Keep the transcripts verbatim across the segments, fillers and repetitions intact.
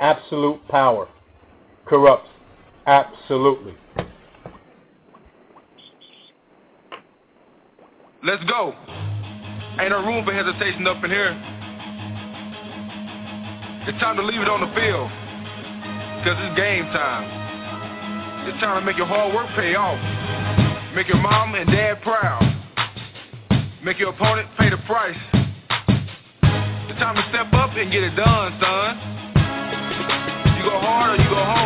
absolute power corrupts absolutely. Let's go. Ain't no room for hesitation up in here. It's time to leave it on the field, because it's game time. It's time to make your hard work pay off. Make your mom and dad proud. Make your opponent pay the price. It's time to step up and get it done, son. You go hard or you go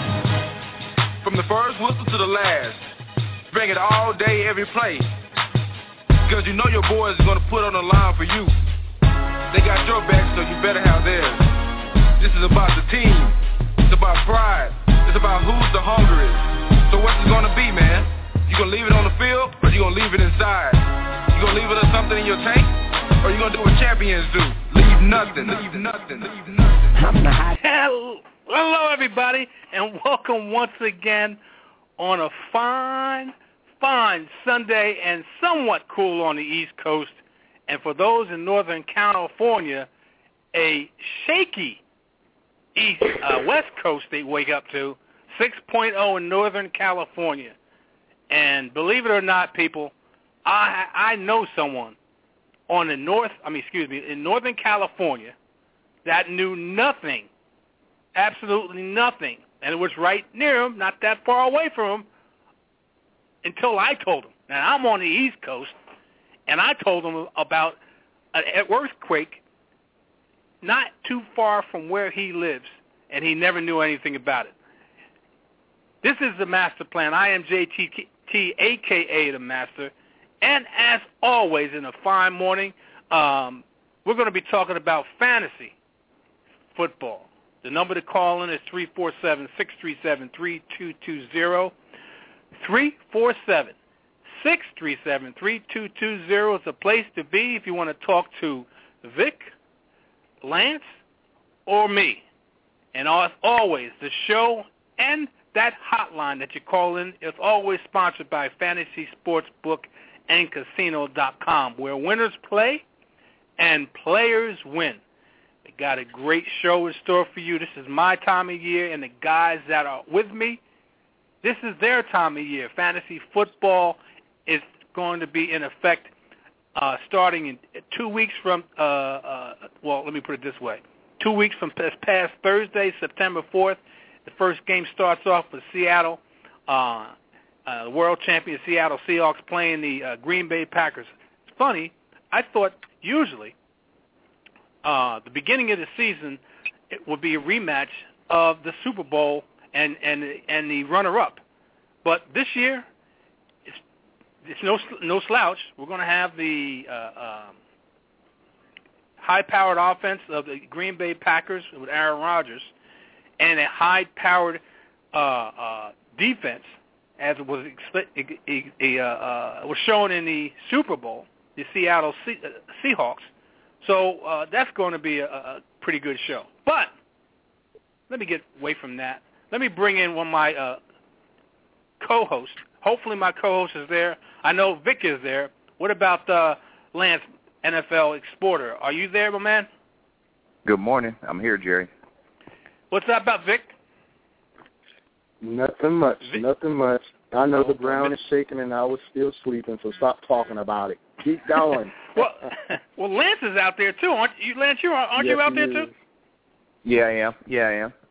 home. From the first whistle to the last. Bring it all day, every play. Because you know your boys are going to put on the line for you. They got your back, so you better have theirs. This is about the team. It's about pride. It's about who's the hungriest. So what's it going to be, man? You going to leave it on the field, or you going to leave it inside? You going to leave it or something in your tank, or you going to do what champions do? Leave nothing. Leave nothing. Leave nothing. Hello, everybody, and welcome once again on a fine, fine Sunday and somewhat cool on the East Coast. And for those in Northern California, a shaky East uh, West Coast they wake up to, six point oh in Northern California. And believe it or not, people, I I know someone on the north, I mean, excuse me, in Northern California that knew nothing, absolutely nothing, and it was right near him, not that far away from him, until I told him. Now, I'm on the East Coast, and I told him about an earthquake not too far from where he lives, and he never knew anything about it. This is the Master Plan. I am J T, a k a. The Master, and as always, in a fine morning, um, we're going to be talking about fantasy football. The number to call in is three four seven, six three seven, three two two zero. three four seven, six three seven, three two two zero is the place to be if you want to talk to Vic, Lance, or me. And as always, the show and that hotline that you call in is always sponsored by Fantasy Sportsbook and Casino dot com, where winners play and players win. We got a great show in store for you. This is my time of year, and the guys that are with me, this is their time of year. Fantasy football is going to be in effect uh, starting in two weeks from, uh, uh, well, let me put it this way. Two weeks from this past Thursday, September fourth, the first game starts off with Seattle, uh, uh, the world champion Seattle Seahawks playing the uh, Green Bay Packers. It's funny, I thought usually uh, the beginning of the season it would be a rematch of the Super Bowl and and and the runner-up, but this year it's it's no no slouch. We're going to have the uh, uh, high-powered offense of the Green Bay Packers with Aaron Rodgers, and a high-powered uh, uh, defense, as it was uh, uh, was shown in the Super Bowl, the Seattle Se- uh, Seahawks. So uh, that's going to be a, a pretty good show. But let me get away from that. Let me bring in one of my uh, co-hosts. Hopefully my co-host is there. I know Vic is there. What about uh, Lance, N F L Exporter? Are you there, my man? Good morning. I'm here, Jerry. What's up about Vic? Nothing much. Vic? Nothing much. I know the ground is shaking and I was still sleeping, so stop talking about it. Keep going. well, well, Lance is out there too, aren't you? Lance, you aren't yes, you out there is. too? Yeah, I am. Yeah, I am.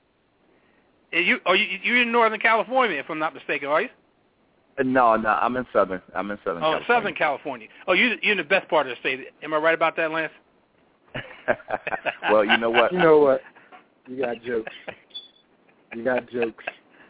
Are you are you you're in Northern California, if I'm not mistaken, are you? Uh, no, no, I'm in Southern. I'm in Southern oh, California. Southern California. Oh, you you're in the best part of the state. Am I right about that, Lance? Well, you know what? You know what? You got jokes. You got jokes.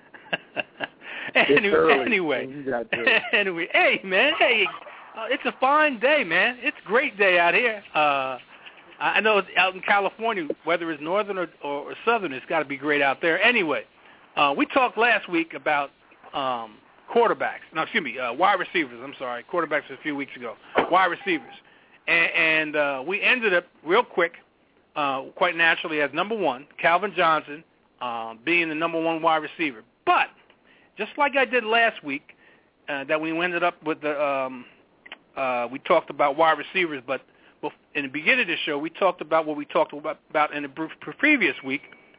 anyway, anyway, you got jokes. anyway, hey man, hey, uh, it's a fine day, man. It's a great day out here. Uh, I know it's out in California, whether it's northern or, or, or southern, it's got to be great out there. Anyway, uh, we talked last week about um, quarterbacks. No, excuse me, uh, wide receivers. I'm sorry, quarterbacks a few weeks ago. Wide receivers, and, and uh, we ended up real quick, uh, quite naturally, as number one, Calvin Johnson uh, being the number one wide receiver. But just like I did last week, uh, that we ended up with the um, uh, we talked about wide receivers, but in the beginning of the show, we talked about what we talked about, about in the previous week,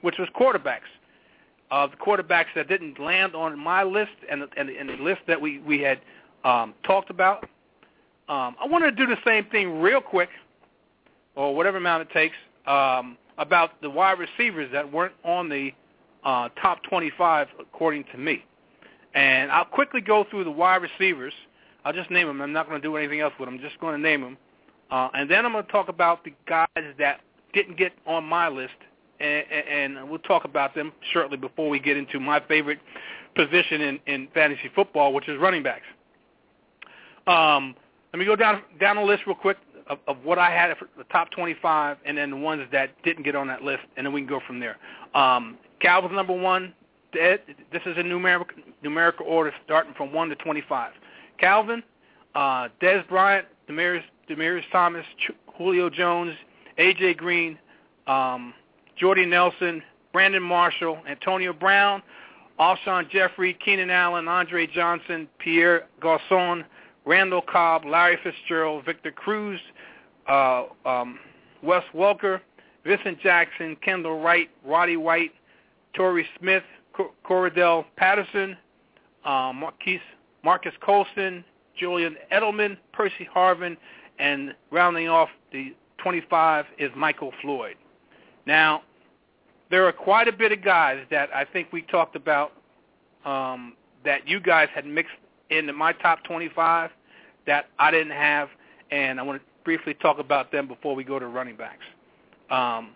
which was quarterbacks. Uh, the quarterbacks that didn't land on my list and, and, and the list that we, we had um, talked about. Um, I wanted to do the same thing real quick, or whatever amount it takes, um, about the wide receivers that weren't on the uh, top twenty-five, according to me. And I'll quickly go through the wide receivers. I'll just name them. I'm not going to do anything else with them. I'm just going to name them. Uh, and then I'm going to talk about the guys that didn't get on my list, and, and we'll talk about them shortly before we get into my favorite position in, in fantasy football, which is running backs. Um, let me go down down the list real quick of, of what I had for the top twenty-five, and then the ones that didn't get on that list, and then we can go from there. Um, Calvin's number one. This is a numeric, numerical order starting from one to twenty-five. Calvin, uh, Dez Bryant, Demaryius, Demaryius Thomas, Ch- Julio Jones, A J Green, um, Jordy Nelson, Brandon Marshall, Antonio Brown, Alshon Jeffrey, Keenan Allen, Andre Johnson, Pierre Garçon, Randall Cobb, Larry Fitzgerald, Victor Cruz, uh, um, Wes Welker, Vincent Jackson, Kendall Wright, Roddy White, Torrey Smith, Cor- Cordell Patterson, uh, Marquise, Marcus Colston, Julian Edelman, Percy Harvin, and rounding off the twenty-five is Michael Floyd. Now, there are quite a bit of guys that I think we talked about um, that you guys had mixed into my top twenty-five that I didn't have, and I want to briefly talk about them before we go to running backs. Um,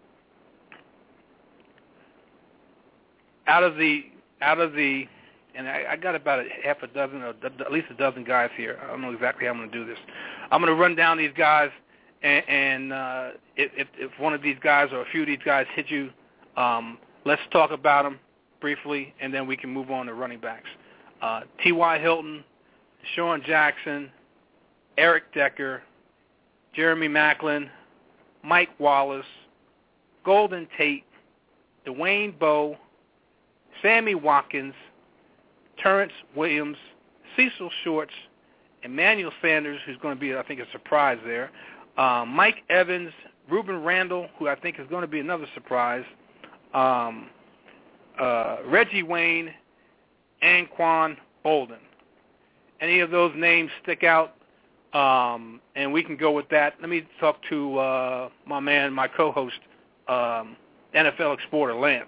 out of the, out of the, and I, I got about a half a dozen, or at least a dozen guys here. I don't know exactly how I'm going to do this. I'm going to run down these guys, and, and uh, if, if one of these guys or a few of these guys hit you, um, let's talk about them briefly, and then we can move on to running backs. Uh, T Y. Hilton, Sean Jackson, Eric Decker, Jeremy Maclin, Mike Wallace, Golden Tate, Dwayne Bowe, Sammy Watkins, Terrence Williams, Cecil Shorts, Emmanuel Sanders, who's going to be, I think, a surprise there, uh, Mike Evans, Ruben Randall, who I think is going to be another surprise, um, uh, Reggie Wayne, and Quan Bolden. Any of those names stick out, um, and we can go with that. Let me talk to uh, my man, my co-host, um, N F L Explorer, Lance.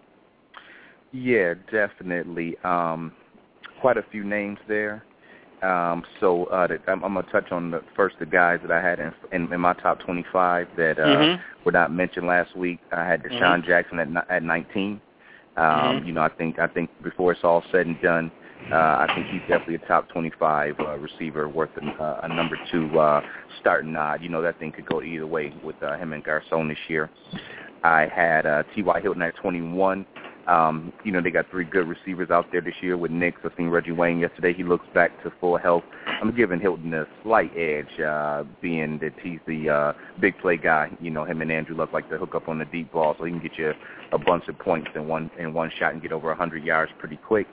Yeah, definitely. Um, quite a few names there. Um, so uh, the, I'm, I'm going to touch on the first the guys that I had in, in, in my top twenty-five that uh, mm-hmm. were not mentioned last week. I had Deshaun mm-hmm. Jackson at at nineteen. Um, mm-hmm. You know, I think I think before it's all said and done, uh, I think he's definitely a top twenty-five uh, receiver worth a, uh, a number two uh, starting nod. You know, that thing could go either way with uh, him and Garcon this year. I had uh, T Y. Hilton at twenty-one. Um, you know, they got three good receivers out there this year with Knicks. I've seen Reggie Wayne yesterday. He looks back to full health. I'm giving Hilton a slight edge, uh, being that he's the uh, big play guy. You know, him and Andrew Luck like to hook up on the deep ball, so he can get you a bunch of points in one in one shot and get over one hundred yards pretty quick.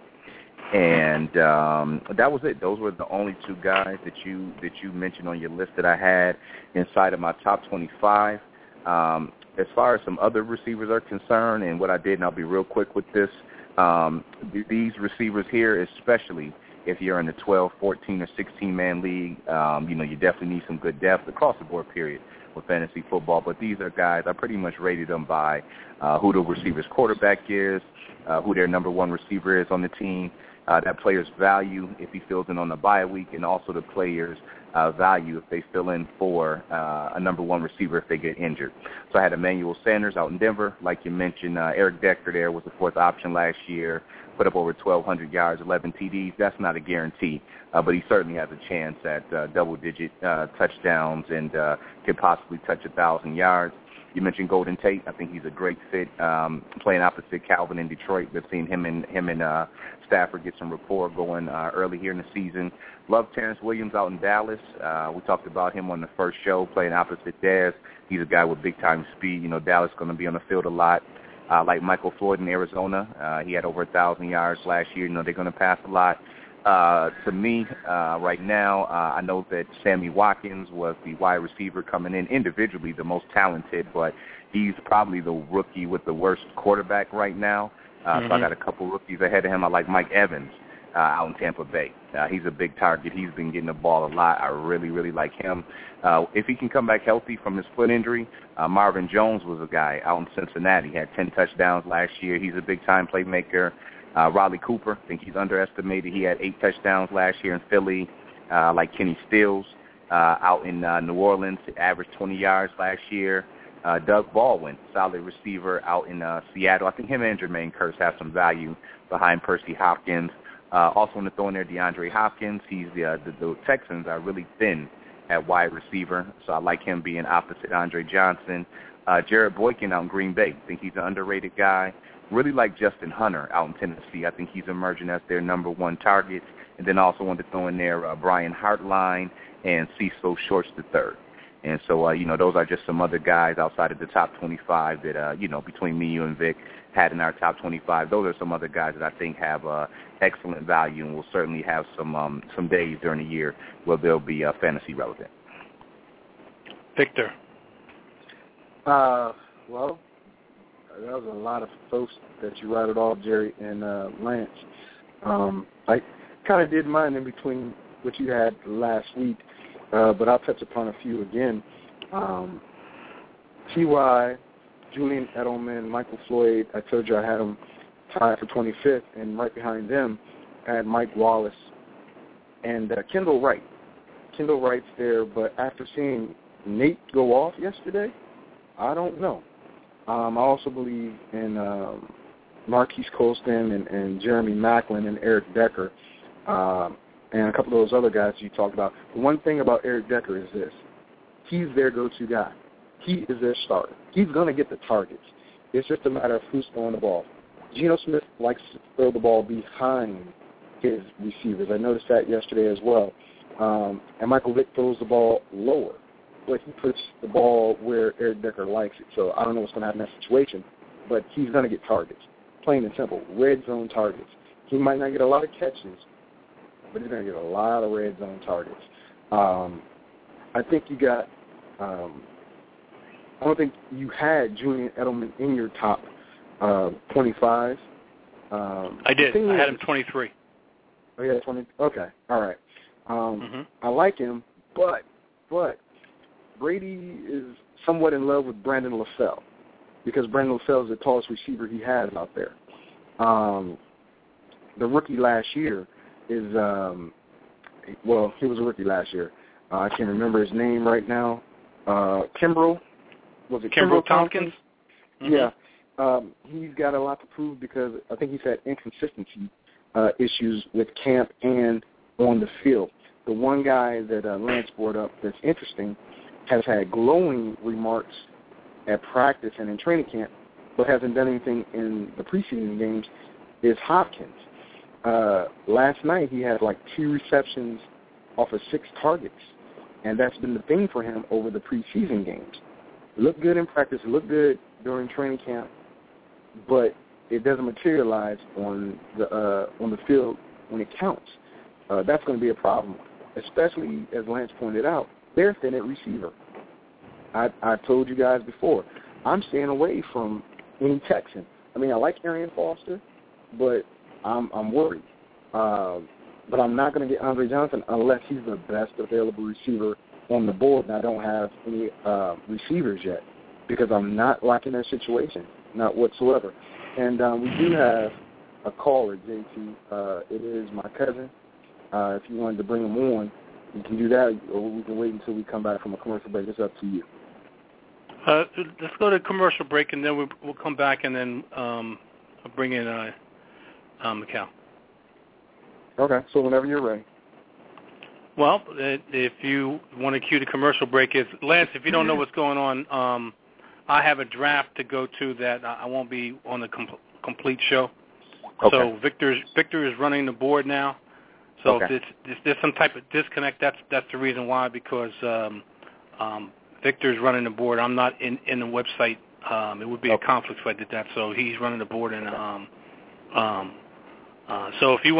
And um, that was it. Those were the only two guys that you that you mentioned on your list that I had inside of my top twenty-five. Um, as far as some other receivers are concerned, and what I did, and I'll be real quick with this, um, th- these receivers here, especially if you're in the twelve, fourteen, or sixteen-man league, um, you know, you definitely need some good depth across the board, period, with fantasy football. But these are guys, I pretty much rated them by uh, who the receiver's quarterback is, uh, who their number one receiver is on the team, uh, that player's value if he fills in on the bye week, and also the player's uh, value if they fill in for uh, a number one receiver if they get injured. So I had Emmanuel Sanders out in Denver. Like you mentioned, uh, Eric Decker there was the fourth option last year, put up over twelve hundred yards, eleven T Ds. That's not a guarantee, uh, but he certainly has a chance at uh, double-digit uh, touchdowns and uh, could possibly touch one thousand yards. You mentioned Golden Tate. I think he's a great fit, um, playing opposite Calvin in Detroit. We've seen him and him and uh, Stafford get some rapport going uh, early here in the season. Love Terrence Williams out in Dallas. Uh, we talked about him on the first show, playing opposite Dez. He's a guy with big-time speed. You know, Dallas is going to be on the field a lot. Uh, like Michael Floyd in Arizona, uh, he had over one thousand yards last year. You know, they're going to pass a lot. Uh, to me, uh, right now, uh, I know that Sammy Watkins was the wide receiver coming in individually, the most talented, but he's probably the rookie with the worst quarterback right now. Uh, mm-hmm. So I got a couple rookies ahead of him. I like Mike Evans uh, out in Tampa Bay. Uh, he's a big target. He's been getting the ball a lot. I really, really like him. Uh, if he can come back healthy from his foot injury, uh, Marvin Jones was a guy out in Cincinnati. He had ten touchdowns last year. He's a big-time playmaker. Uh, Raleigh Cooper, I think he's underestimated. He had eight touchdowns last year in Philly. Uh, like Kenny Stills uh, out in uh, New Orleans, averaged twenty yards last year. Uh, Doug Baldwin, solid receiver out in uh, Seattle. I think him and Jermaine Kearse have some value behind Percy Hopkins. Uh, also want to throw in there DeAndre Hopkins. He's the, uh, the the Texans are really thin at wide receiver, so I like him being opposite Andre Johnson. Uh, Jared Boykin out in Green Bay. I think he's an underrated guy. Really like Justin Hunter out in Tennessee. I think he's emerging as their number one target. And then also want to throw in there uh, Brian Hartline and Cecil Shorts the third. And so, uh, you know, those are just some other guys outside of the top twenty-five that, uh, you know, between me, you, and Vic had in our top twenty-five. Those are some other guys that I think have uh, excellent value and will certainly have some um, some days during the year where they'll be uh, fantasy relevant. Victor. Uh, well, that was a lot of folks that you rattled off, Jerry and uh, Lance. Um, I kind of did mine in between what you had last week, uh, but I'll touch upon a few again. Um, T Y, Julian Edelman, Michael Floyd, I told you I had them tied for twenty-fifth, and right behind them I had Mike Wallace and uh, Kendall Wright. Kendall Wright's there, but after seeing Nate go off yesterday, I don't know. Um, I also believe in um, Marquise Colston and, and Jeremy Maclin and Eric Decker um, and a couple of those other guys you talked about. The one thing about Eric Decker is this. He's their go-to guy. He is their starter. He's going to get the targets. It's just a matter of who's throwing the ball. Geno Smith likes to throw the ball behind his receivers. I noticed that yesterday as well. Um, and Michael Vick throws the ball lower, but he puts the ball where Eric Decker likes it. So I don't know what's going to happen in that situation, but he's going to get targets, plain and simple, red zone targets. He might not get a lot of catches, but he's going to get a lot of red zone targets. Um, I think you got um, – I don't think you had Julian Edelman in your top uh, twenty-five. Um, I did. I is, had him twenty-three. Oh, yeah, twenty. Okay, all right. Um, mm-hmm. I like him, but but Brady is somewhat in love with Brandon LaFell because Brandon LaFell is the tallest receiver he has out there. Um, the rookie last year is, um, well, he was a rookie last year. Uh, I can't remember his name right now. Uh, Kimbrel. Was it Kimbrel Kimbrel Tompkins? Tompkins? Mm-hmm. Yeah. Um, he's got a lot to prove because I think he's had inconsistency uh, issues with camp and on the field. The one guy that uh, Lance brought up that's interesting has had glowing remarks at practice and in training camp, but hasn't done anything in the preseason games, is Hopkins. Uh, last night he had like two receptions off of six targets, and that's been the thing for him over the preseason games. Looked good in practice, looked good during training camp, but it doesn't materialize on the uh, on the field when it counts. Uh, that's going to be a problem, especially as Lance pointed out, they're thin at receiver. I I told you guys before, I'm staying away from any Texan. I mean, I like Arian Foster, but I'm I'm worried. Uh, but I'm not going to get Andre Johnson unless he's the best available receiver on the board, and I don't have any uh, receivers yet because I'm not liking their situation, not whatsoever. And um, we do have a caller, J T. Uh, it is my cousin. Uh, if you wanted to bring him on, you can do that, or we can wait until we come back from a commercial break. It's up to you. Uh, let's go to commercial break, and then we'll, we'll come back and then um, bring in uh, uh, Mikal. Okay, so whenever you're ready. Well, if you want to cue the commercial break, is Lance, if you don't know what's going on, um, I have a draft to go to that I won't be on the com- complete show. Okay. So Victor's, Victor is running the board now. So okay. if, it's, if there's some type of disconnect, that's that's the reason why, because um, um, Victor's running the board. I'm not in, in the website. Um, it would be okay. a conflict if I did that. So he's running the board. and um, um, uh, So if you want to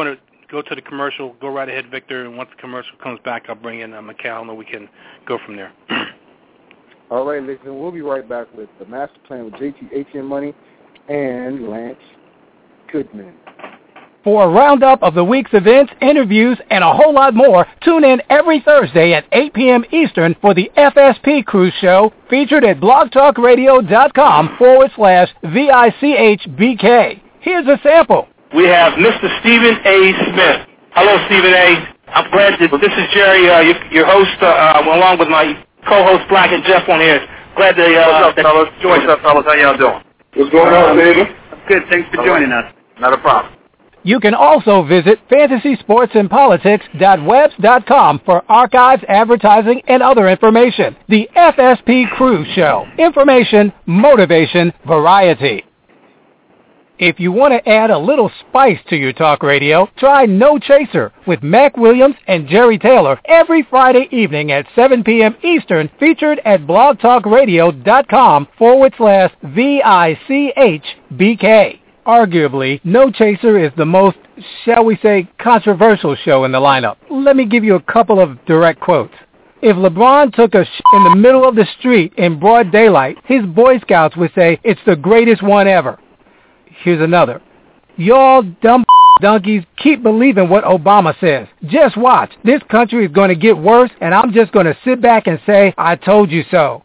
go to the commercial. Go right ahead, Victor. And once the commercial comes back, I'll bring in uh, Mikal, and we can go from there. All right, listen, we'll be right back with the Master Plan with J T A T M Money and Lance Goodman. For a roundup of the week's events, interviews, and a whole lot more, tune in every Thursday at eight p.m. Eastern for the F S P Cruise Show, featured at blogtalkradio.com forward slash V-I-C-H-B-K. Here's a sample. We have Mister Stephen A. Smith. Hello, Stephen A. I'm glad that this is Jerry, uh, your, your host, uh, uh, along with my co-host Black and Jeff on here. Glad to, uh, What's up, fellas? What's up, fellas? How y'all doing? What's going on, baby? Good. Thanks for joining us. Not a problem. You can also visit fantasy sports and politics dot webs dot com for archives, advertising, and other information. The F S P Cruise Show. Information, motivation, variety. If you want to add a little spice to your talk radio, try No Chaser with Mac Williams and Jerry Taylor every Friday evening at seven p.m. Eastern, featured at blogtalkradio.com forward slash V-I-C-H-B-K. Arguably, No Chaser is the most, shall we say, controversial show in the lineup. Let me give you a couple of direct quotes. If LeBron took a sh- in the middle of the street in broad daylight, his Boy Scouts would say it's the greatest one ever. Here's another. Y'all dumb donkeys keep believing what Obama says. Just watch. This country is going to get worse, and I'm just going to sit back and say, I told you so.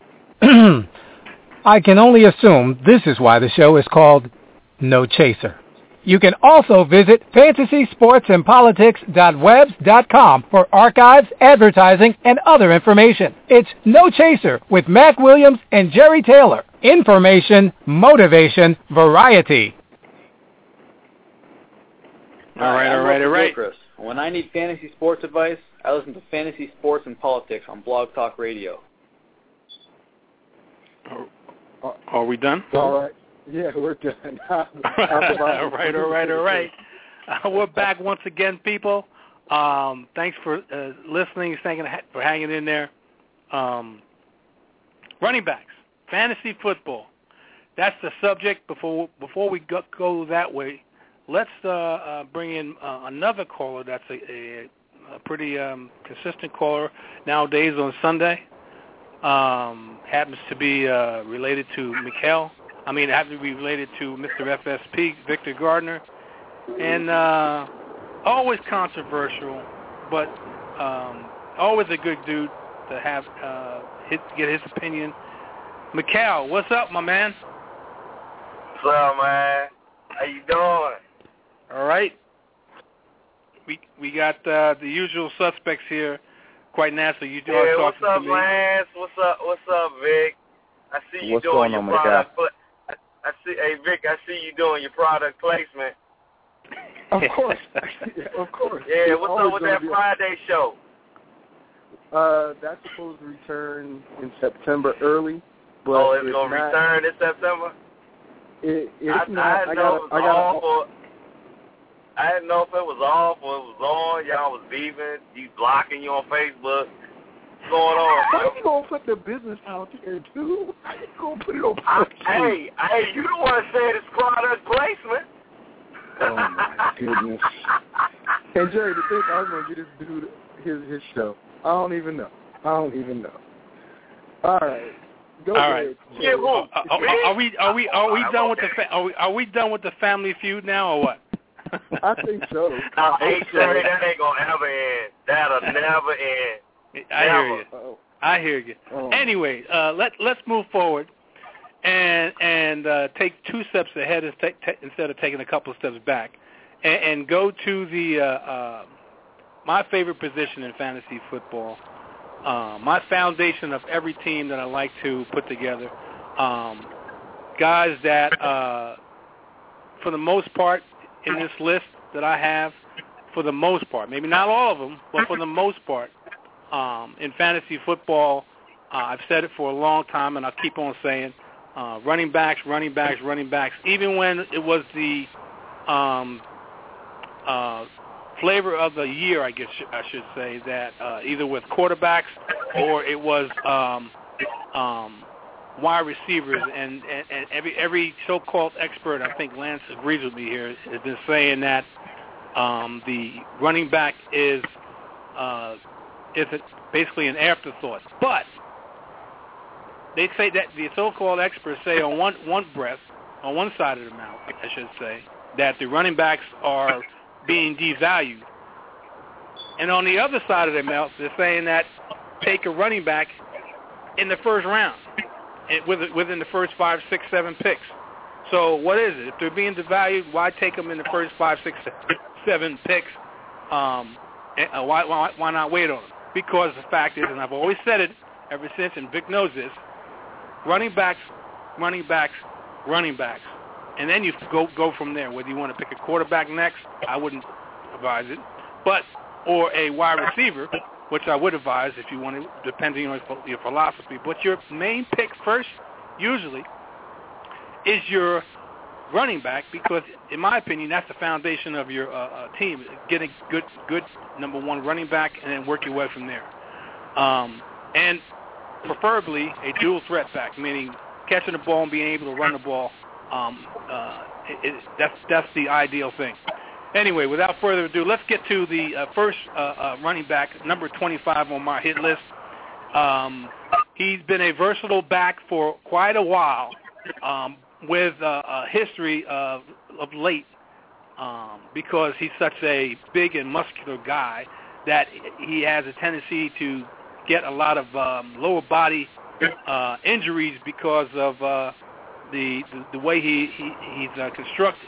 I can only assume this is why the show is called No Chaser. You can also visit fantasy sports and politics dot webs dot com for archives, advertising, and other information. It's No Chaser with Mac Williams and Jerry Taylor. Information, motivation, variety. All right, all right, all right. Chris. When I need fantasy sports advice, I listen to Fantasy Sports and Politics on Blog Talk Radio. Are, are we done? All right. Yeah, we're done. all right, all right, all right. Uh, we're back once again, people. Um, thanks for uh, listening. Thanks for hanging in there. Um, running backs, fantasy football. That's the subject. Before before we go, go that way, let's uh, uh, bring in uh, another caller that's a, a, a pretty um, consistent caller nowadays on Sunday. Um, happens to be uh, related to Mikal. I mean, it happens to be related to Mister F S P, Victor Gardner. And uh, always controversial, but um, always a good dude to have uh, hit, get his opinion. Mikal, what's up, my man? What's up, man? How you doing? All right. We we got uh, the usual suspects here. Quite naturally, you do yeah, talking what's up, to me. Lance? What's up? What's up, Vic? I see you What's doing going your on, my product. guy? Pl- I, I see, hey Vic, I see you doing your product placement. Of course. of course. Yeah, It's what's always up with gonna that be- Friday show? Uh, that's supposed to return in September early. But oh, it's it's gonna not, return in September. It, it's I, not. I I didn't got. know it was I got. off or I didn't know if it was off or it was on. Y'all was beefing. You blocking you on Facebook. What's going on? How you gonna put the business out there, dude? How you gonna put it on? I, hey, hey, you the one said it's product placement. Oh my goodness. And Jerry, to think I was gonna get this dude his his show. I don't even know. I don't even know. All right. Go All ahead. right. Yeah, who? Are, are, are we are we are we done with the fa- are we are we done with the Family Feud now or what? I think so. No, hey, Jerry, that ain't gonna ever end. That'll never end. I never. hear you. Oh. I hear you. Oh. Anyway, uh, let let's move forward and and uh, take two steps ahead instead instead of taking a couple of steps back, and, and go to the uh, uh, my favorite position in fantasy football. Uh, my foundation of every team that I like to put together, um, guys that, uh, for the most part, in this list that I have, for the most part, maybe not all of them, but for the most part, um, in fantasy football, uh, I've said it for a long time, and I'll keep on saying, uh, running backs, running backs, running backs. Even when it was the um, uh, flavor of the year, I guess I should say, that uh, either with quarterbacks or it was um, um, wide receivers, and, and, and every every so-called expert, I think Lance agrees with me here, has been saying that Um, the running back is uh, is basically an afterthought. But they say that the so-called experts say on one one breath, on one side of the mouth, I should say, that the running backs are being devalued. And on the other side of their mouth, they're saying that take a running back in the first round, within the first five, six, seven picks. So what is it? If they're being devalued, why take them in the first five, six, seven picks? Um, and why, why, why not wait on them? Because the fact is, and I've always said it ever since, and Vic knows this, running backs, running backs, running backs. And then you go go from there. Whether you want to pick a quarterback next, I wouldn't advise it. But, or a wide receiver, which I would advise if you want to, depending on your philosophy. But your main pick first, usually, is your running back, because, in my opinion, that's the foundation of your uh, uh, team. Get a good, good number one running back, and then work your way from there. Um, and preferably a dual threat back, meaning catching the ball and being able to run the ball. Um, uh, it, it, that's that's the ideal thing. Anyway, without further ado, let's get to the uh, first uh, uh, running back, number twenty-five on my hit list. Um, he's been a versatile back for quite a while, um, with uh, a history of, of late, um, because he's such a big and muscular guy that he has a tendency to get a lot of um, lower body uh, injuries because of uh, the, the the way he, he he's uh, constructed.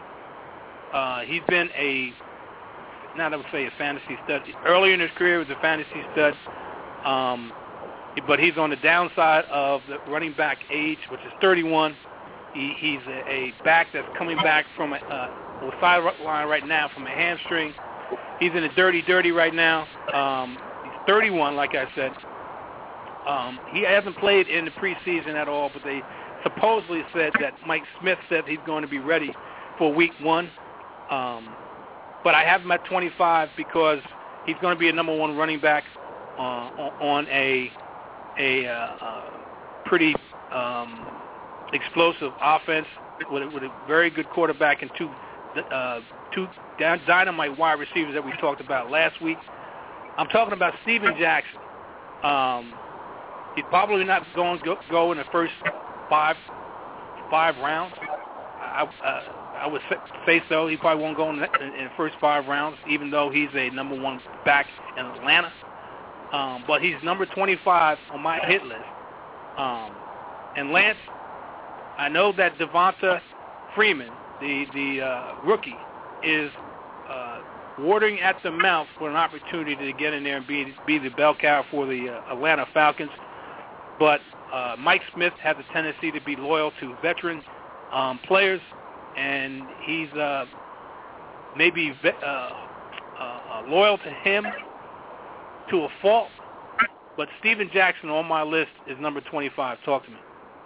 Uh, he's been a, not I would say a fantasy stud. Earlier in his career, he was a fantasy stud, um, but he's on the downside of the running back age, which is thirty-one. He, he's a, a back that's coming back from a uh, sideline right now from a hamstring. He's in a dirty, dirty right now. Um, he's thirty-one, like I said. Um, he hasn't played in the preseason at all, but they supposedly said that Mike Smith said he's going to be ready for week one. Um, but I have him at twenty-five because he's going to be a number one running back uh, on a a uh, uh, pretty um, explosive offense with a, with a very good quarterback and two uh, two dynamite wide receivers that we talked about last week. I'm talking about Steven Jackson. Um, he's probably not going to go, go in the first five five rounds. I, uh, I would say so. He probably won't go in the, in the first five rounds, even though he's a number one back in Atlanta. Um, but he's number twenty-five on my hit list. Um, and Lance, I know that Devonta Freeman, the the uh, rookie, is uh, watering at the mouth for an opportunity to get in there and be be the bell cow for the uh, Atlanta Falcons. But uh, Mike Smith has a tendency to be loyal to veteran um, players, and he's uh, maybe ve- uh, uh, loyal to him to a fault. But Steven Jackson on my list is number twenty-five. Talk to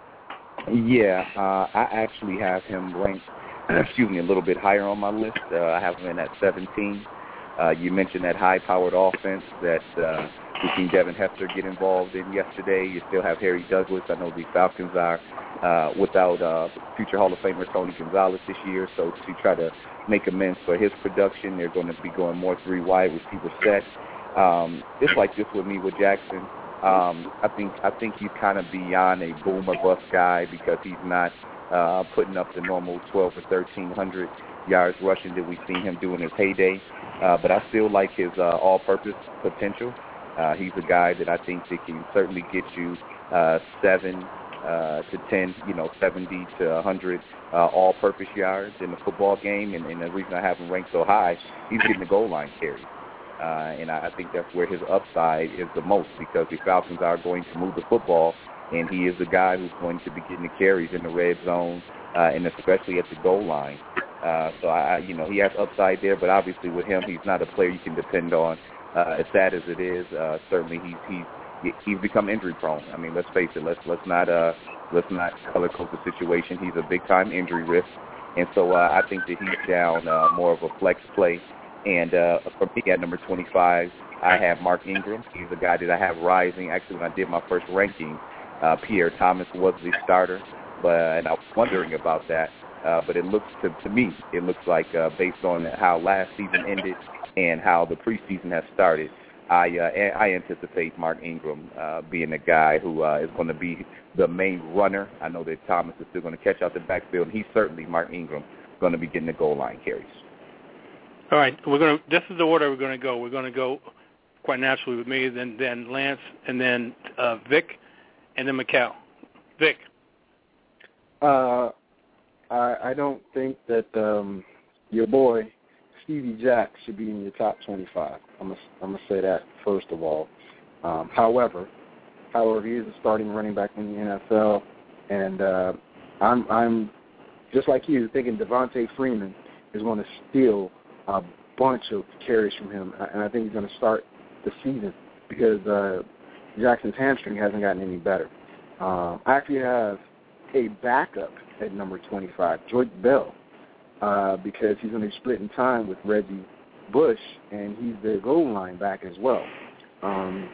me. Yeah, uh, I actually have him ranked, excuse me, a little bit higher on my list. Uh, I have him in at seventeen. Uh, you mentioned that high-powered offense that uh, we've seen Devin Hester get involved in yesterday. You still have Harry Douglas. I know the Falcons are uh, without uh, future Hall of Famer Tony Gonzalez this year, so to try to make amends for his production, they're going to be going more three wide receiver set. Um, it's like this with me with Jackson. Um, I think I think he's kind of beyond a boom or bust guy because he's not uh, putting up the normal twelve or thirteen hundred yards rushing that we've seen him do in his heyday. Uh, but I still like his uh, all-purpose potential. Uh, he's a guy that I think that can certainly get you uh, seven uh, to ten, you know, seventy to one hundred uh, all-purpose yards in the football game. And, and the reason I have him ranked so high, he's getting the goal line carry. Uh, and I think that's where his upside is the most because the Falcons are going to move the football, and he is the guy who's going to be getting the carries in the red zone uh, and especially at the goal line. Uh, so, I, you know, he has upside there, but obviously with him, he's not a player you can depend on. Uh, as sad as it is, uh, certainly he's he's he's become injury prone. I mean, let's face it. Let's let's not uh, let's not color code the situation. He's a big time injury risk, and so uh, I think that he's down uh, more of a flex play. And uh, for me at number twenty-five, I have Mark Ingram. He's a guy that I have rising. Actually, when I did my first ranking, uh, Pierre Thomas was the starter, but and I was wondering about that. Uh, but it looks to, to me, it looks like uh, based on how last season ended and how the preseason has started, I uh, I anticipate Mark Ingram uh, being a guy who uh, is going to be the main runner. I know that Thomas is still going to catch out the backfield, and he's certainly, Mark Ingram, going to be getting the goal line carries. All right, we're going to. This is the order we're going to go. We're going to go quite naturally with me, then then Lance, and then uh, Vic, and then Mikal. Vic. Uh, I I don't think that um, your boy Stevie Jack should be in your top twenty-five. I'm gonna I'm gonna say that first of all. Um, however, however, he is a starting running back in the N F L, and uh, I'm I'm just like you thinking Devontae Freeman is going to steal a bunch of carries from him, and I think he's going to start the season because uh, Jackson's hamstring hasn't gotten any better. Um, I actually have a backup at number twenty-five, Joyce Bell, uh, because he's going to be splitting time with Reggie Bush, and he's the goal line back as well. Um,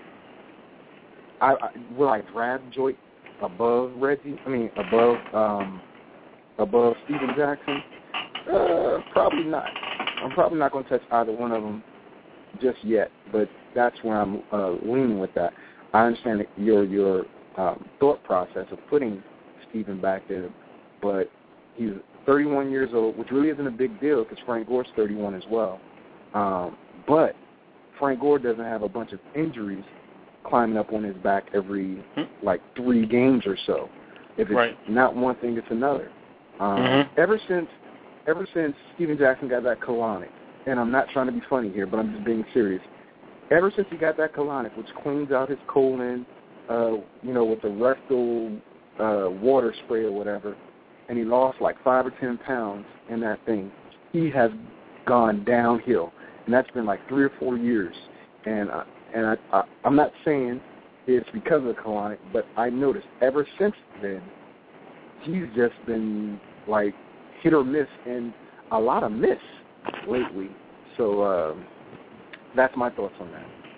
I, I will I draft Joyce above Reggie? I mean, above um, above Steven Jackson? Uh, probably not. I'm probably not going to touch either one of them just yet, but that's where I'm uh, leaning with that. I understand your your um, thought process of putting Steven back there, but he's thirty-one years old, which really isn't a big deal because Frank Gore's thirty-one as well. Um, but Frank Gore doesn't have a bunch of injuries climbing up on his back every, like, three games or so. If it's right. not one thing, it's another. Um, mm-hmm. Ever since ever since Steven Jackson got that colonic, and I'm not trying to be funny here, but I'm just being serious, ever since he got that colonic, which cleans out his colon, uh, you know, with the rectal uh, water spray or whatever, and he lost like five or ten pounds in that thing, he has gone downhill. And that's been like three or four years. And, I, and I, I, I'm not saying it's because of the colonic, but I noticed ever since then, he's just been like hit or miss, and a lot of miss lately. So uh, that's my thoughts on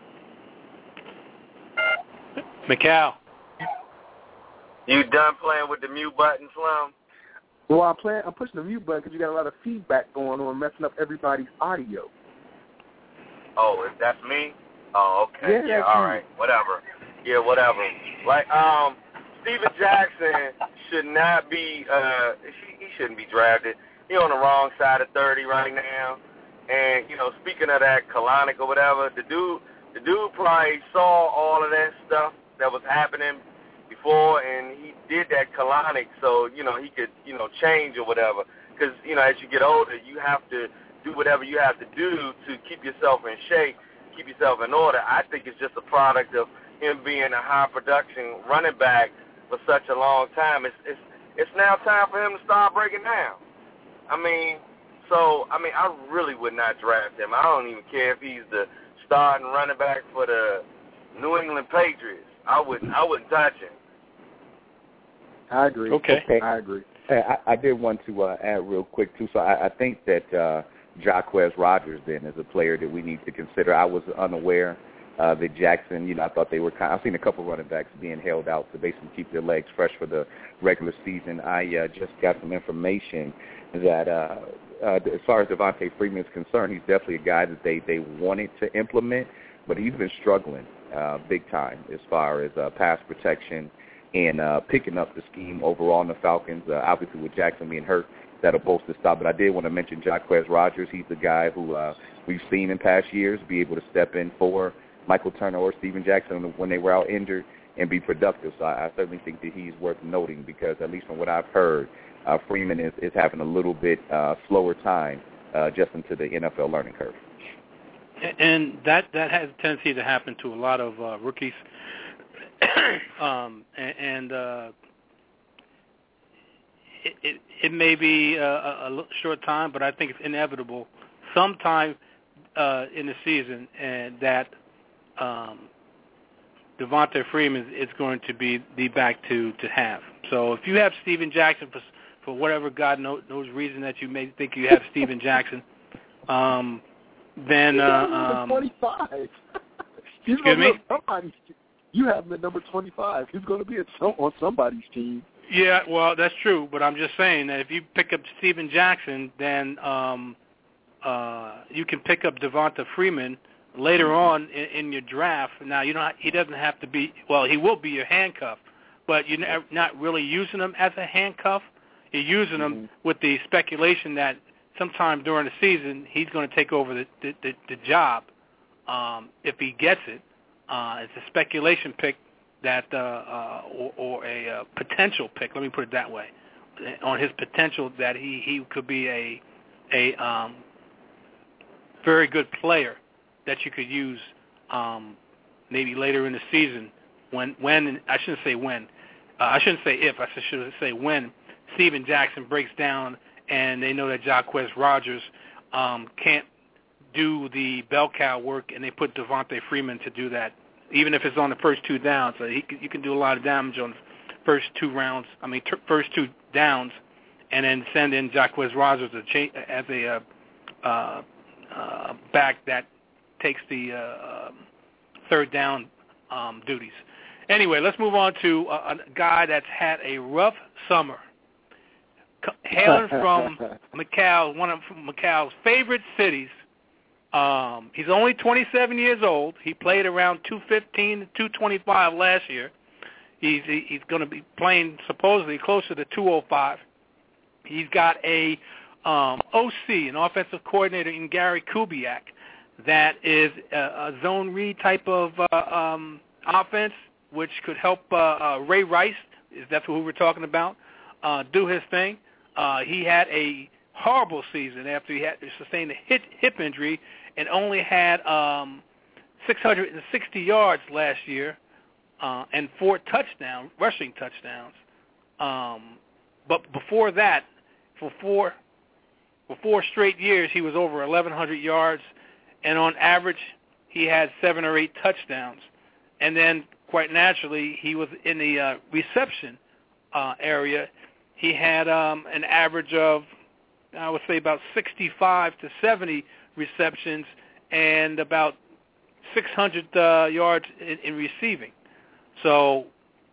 that. Mikal. You done playing with the mute button, Slim? Well, I'm playing. I'm pushing the mute button because you got a lot of feedback going on, messing up everybody's audio. Oh, if that's me? Oh, okay. Yeah, yeah all right. Whatever. Yeah, whatever. Like, um, Steven Jackson should not be. Uh, he, he shouldn't be drafted. He's on the wrong side of thirty right now. And you know, speaking of that colonic or whatever, the dude, the dude probably saw all of that stuff that was happening before, and he did that colonic so, you know, he could, you know, change or whatever. Because, you know, as you get older, you have to do whatever you have to do to keep yourself in shape, keep yourself in order. I think it's just a product of him being a high-production running back for such a long time. It's, it's, it's now time for him to start breaking down. I mean, so, I mean, I really would not draft him. I don't even care if he's the starting running back for the New England Patriots. I wouldn't, I wouldn't touch him. I agree. Okay. okay. I agree. Hey, I, I did want to uh, add real quick, too. So I, I think that uh, Jaquez Rogers, then, is a player that we need to consider. I was unaware uh, that Jackson, you know, I thought they were kind of, I've seen a couple running backs being held out to basically keep their legs fresh for the regular season. I uh, just got some information that uh, uh, as far as Devontae Freeman is concerned, he's definitely a guy that they, they wanted to implement, but he's been struggling uh, big time as far as uh, pass protection and uh, picking up the scheme overall in the Falcons. Uh, obviously, with Jackson being hurt, that'll post to stop. But I did want to mention Jaquez Rogers. He's the guy who uh, we've seen in past years be able to step in for Michael Turner or Steven Jackson when they were out injured and be productive. So I, I certainly think that he's worth noting because, at least from what I've heard, uh, Freeman is, is having a little bit uh, slower time uh, adjusting to the N F L learning curve. And that, that has a tendency to happen to a lot of uh, rookies. um, and and uh, it, it, it may be a, a short time, but I think it's inevitable sometime uh, in the season and that um, Devontae Freeman is, is going to be the back to, to have. So if you have Steven Jackson for, for whatever God knows, knows reason that you may think you have Steven Jackson, um, then uh, um, twenty-five. He's excuse me? Somebody. You have him at number twenty-five. He's going to be at some, on somebody's team. Yeah, well, that's true, but I'm just saying that if you pick up Steven Jackson, then um, uh, you can pick up Devonta Freeman later on in, in your draft. Now, you don't. He doesn't have to be. Well, he will be your handcuff, but you're not really using him as a handcuff. You're using him mm-hmm. with the speculation that sometime during the season he's going to take over the the, the, the job um, if he gets it. Uh, it's a speculation pick. That uh, uh, or, or a uh, potential pick. Let me put it that way. On his potential that he, he could be a a um, very good player that you could use um, maybe later in the season when when I shouldn't say when uh, I shouldn't say if I should say when Steven Jackson breaks down and they know that Jacquizz Rodgers um, can't do the bell cow work and they put Devonta Freeman to do that. Even if it's on the first two downs, so he can, you can do a lot of damage on the first two rounds. I mean, t- first two downs, and then send in Jacquizz Rodgers as a uh, uh, uh, back that takes the uh, third down um, duties. Anyway, let's move on to a, a guy that's had a rough summer. Hailing from Macau, one of Macau's favorite cities. Um, he's only twenty-seven years old. He played around two fifteen to two twenty-five last year. He's he's going to be playing supposedly closer to two oh five. He's got a um, O C, an offensive coordinator in Gary Kubiak, that is a, a zone read type of uh, um, offense, which could help uh, uh, Ray Rice, is that's who we're talking about, uh, do his thing. Uh, he had a horrible season after he had sustained a hip, hip injury and only had um, six hundred sixty yards last year uh, and four touchdowns, rushing touchdowns. Um, but before that, for four, for four straight years, he was over eleven hundred yards, and on average, he had seven or eight touchdowns. And then, quite naturally, he was in the uh, reception uh, area. He had um, an average of, I would say, about sixty-five to seventy receptions and about six hundred uh, yards in, in receiving. So,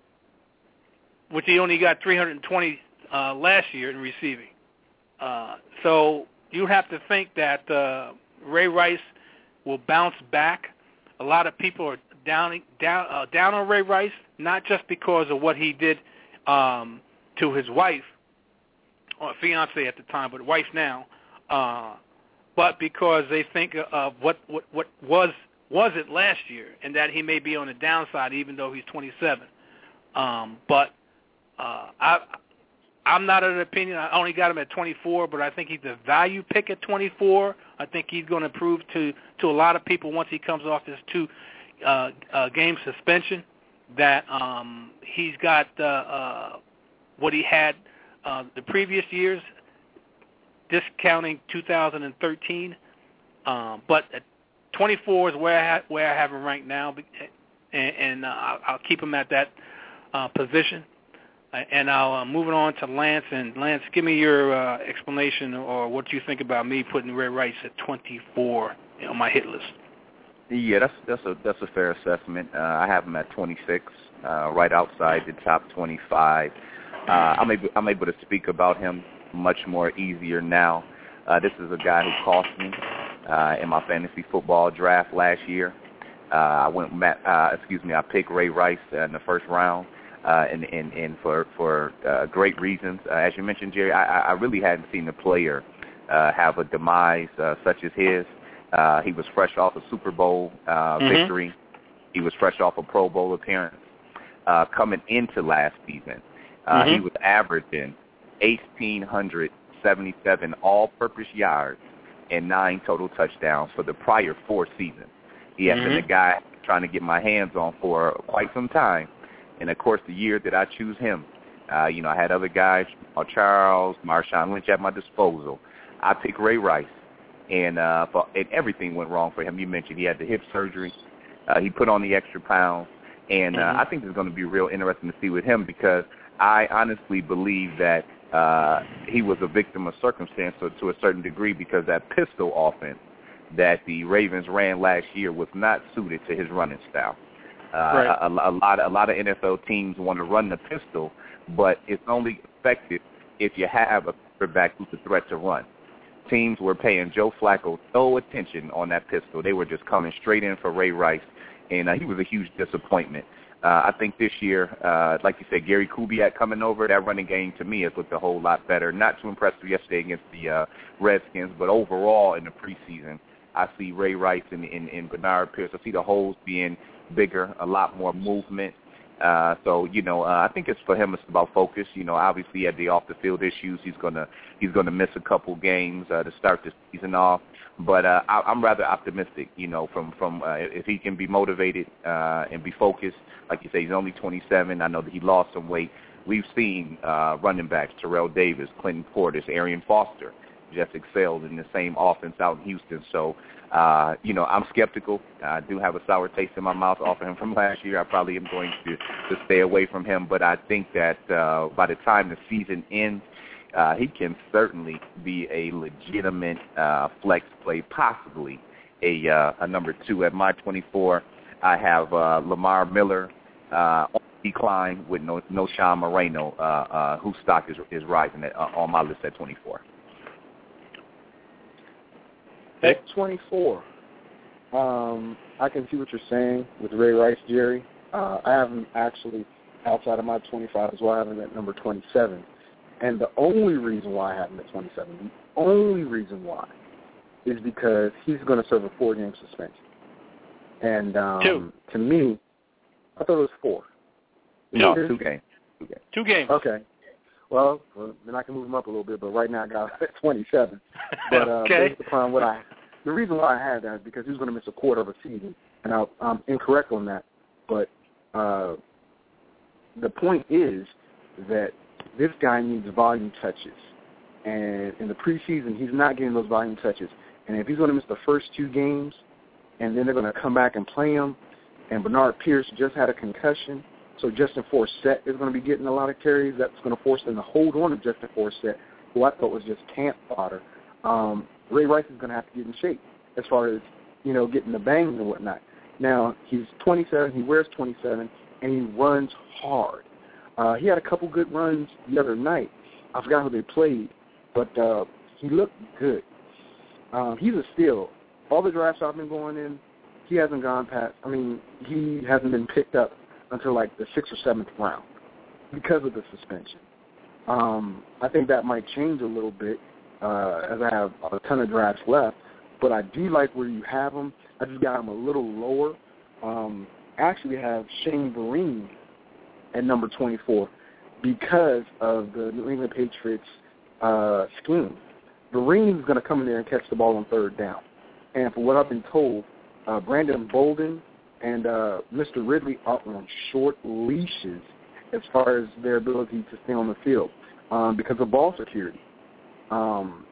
which he only got three hundred twenty uh, last year in receiving. Uh, so you have to think that uh, Ray Rice will bounce back. A lot of people are down down uh, down on Ray Rice, not just because of what he did um, to his wife, or fiance at the time, but wife now, uh, but because they think of what, what, what was was it last year, and that he may be on the downside even though he's twenty-seven. Um, but uh, I, I'm not of the opinion. I only got him at twenty-four, but I think he's a value pick at twenty-four. I think he's going to prove to, to a lot of people once he comes off this two uh, uh, game suspension that um, he's got uh, uh, what he had Uh, the previous years, discounting two thousand thirteen, um, but at twenty-four is where I, ha- where I have him ranked now, and, and uh, I'll, I'll keep him at that uh, position. Uh, and I'll uh, move it on to Lance. And Lance, give me your uh, explanation or what you think about me putting Ray Rice at twenty-four on my hit list. Yeah, that's that's a that's a fair assessment. Uh, I have him at twenty-six, uh, right outside the top twenty-five. Uh, I'm able I'm able to speak about him much more easier now. Uh, this is a guy who cost me uh, in my fantasy football draft last year. Uh, I went, uh, excuse me, I picked Ray Rice in the first round, uh, and, and, and for for uh, great reasons. Uh, as you mentioned, Jerry, I, I really hadn't seen a player uh, have a demise uh, such as his. Uh, he was fresh off a Super Bowl uh, mm-hmm. victory. He was fresh off a Pro Bowl appearance. Uh, coming into last season, uh, mm-hmm. he was averaging one thousand eight hundred seventy-seven all-purpose yards and nine total touchdowns for the prior four seasons. He has mm-hmm. been a guy trying to get my hands on for quite some time. And, of course, the year that I choose him, uh, you know, I had other guys, Charles, Marshawn Lynch at my disposal. I picked Ray Rice, and, uh, for, and everything went wrong for him. You mentioned he had the hip surgery. Uh, he put on the extra pounds. And uh, mm-hmm. I think it's going to be real interesting to see with him because I honestly believe that uh, he was a victim of circumstance to, to a certain degree because that pistol offense that the Ravens ran last year was not suited to his running style. Uh, right. a, a, lot of, a lot of N F L teams want to run the pistol, but it's only effective if you have a quarterback who's a threat to run. Teams were paying Joe Flacco no attention on that pistol. They were just coming straight in for Ray Rice, and uh, he was a huge disappointment. Uh, I think this year, uh, like you said, Gary Kubiak coming over, that running game to me has looked a whole lot better. Not too impressive yesterday against the uh, Redskins, but overall in the preseason, I see Ray Rice and, and, and Bernard Pierce. I see the holes being bigger, a lot more movement. Uh, so, you know, uh, I think it's for him, it's about focus. You know, obviously he had the off-the-field issues. He's going to he's gonna miss a couple games uh, to start the season off. But uh, I, I'm rather optimistic, you know, from, from uh, if he can be motivated uh, and be focused. Like you say, he's only twenty-seven. I know that he lost some weight. We've seen uh, running backs, Terrell Davis, Clinton Portis, Arian Foster, just excelled in the same offense out in Houston. So, uh, you know, I'm skeptical. I do have a sour taste in my mouth off of him from last year. I probably am going to, to stay away from him. But I think that uh, by the time the season ends, uh, he can certainly be a legitimate uh, flex play, possibly a, uh, a number two. At my twenty-four, I have uh, Lamar Miller uh, on decline with no, no Sean Moreno, uh, uh, whose stock is, is rising at, uh, on my list at twenty-four. At twenty-four, um, I can see what you're saying with Ray Rice, Jerry. Uh, I have him actually outside of my twenty-five as well. I have him at number twenty-seven. And the only reason why I have him at twenty-seven, the only reason why, is because he's going to serve a four-game suspension. And um, two. to me, I thought it was four. No, two games. Two games. Two games. Okay. Well, well, then I can move him up a little bit, but right now I got him at twenty-seven. But uh, okay. based upon what I, the reason why I had that is because he was going to miss a quarter of a season, and I, I'm incorrect on that. But uh, the point is that this guy needs volume touches, and in the preseason he's not getting those volume touches. And if he's going to miss the first two games, and then they're going to come back and play him, and Bernard Pierce just had a concussion. So Justin Forsett is going to be getting a lot of carries. That's going to force them to hold on to Justin Forsett, who I thought was just camp fodder. Um, Ray Rice is going to have to get in shape as far as, you know, getting the bangs and whatnot. Now, he's twenty-seven. He wears twenty-seven, and he runs hard. Uh, he had a couple good runs the other night. I forgot who they played, but uh, he looked good. Um, he's a steal. All the drafts I've been going in, he hasn't gone past, I mean, he hasn't been picked up until like the sixth or seventh round because of the suspension. Um, I think that might change a little bit uh, as I have a ton of drafts left, but I do like where you have him. I just got him a little lower. Um, I actually have Shane Vereen at number twenty-four because of the New England Patriots uh, scheme. Vereen is going to come in there and catch the ball on third down. And for what I've been told, uh, Brandon Bolden and uh, Mister Ridley are on short leashes as far as their ability to stay on the field um, because of ball security. Um,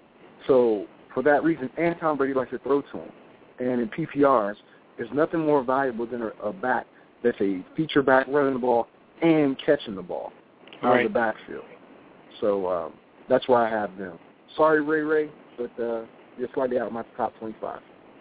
so for that reason, and Tom Brady likes to throw to him. And in P P Rs, there's nothing more valuable than a, a back that's a feature back running the ball and catching the ball out right. of the backfield. So um, that's why I have them. Sorry, Ray Ray, but uh, you're slightly out of my top twenty-five.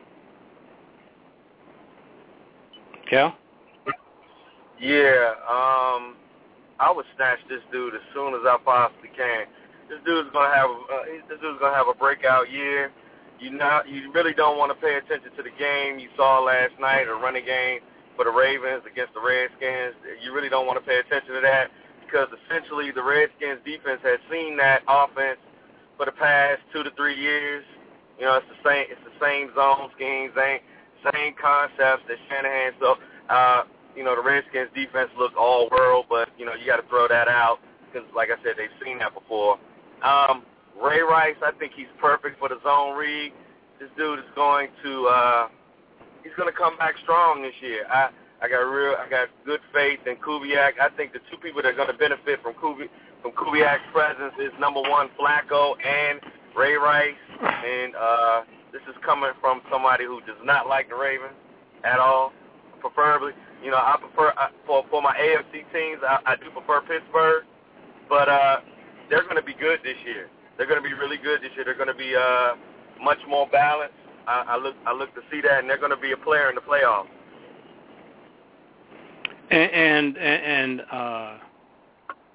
Cal? Yeah, um, I would snatch this dude as soon as I possibly can. This dude's gonna have uh, this dude's gonna have a breakout year. You not you really don't want to pay attention to the game you saw last night, a running game for the Ravens against the Redskins. You really don't want to pay attention to that because essentially the Redskins defense has seen that offense for the past two to three years. You know, it's the same it's the same zone scheme, same same concepts that Shanahan. So, uh, you know, the Redskins defense looked all world, but you know you got to throw that out because, like I said, they've seen that before. Um, Ray Rice, I think he's perfect for the zone read. This dude is going to uh, he's going to come back strong this year. I, I got real I got good faith in Kubiak. I think the two people that are going to benefit from Kubi, from Kubiak's presence is number one Flacco and Ray Rice, and uh, this is coming from somebody who does not like the Ravens at all. Preferably, you know, I prefer I, for for my A F C teams, I, I do prefer Pittsburgh, but uh, they're going to be good this year. They're going to be really good this year. They're going to be uh, much more balanced. I, I look I look to see that, and they're going to be a player in the playoffs. And and, and uh,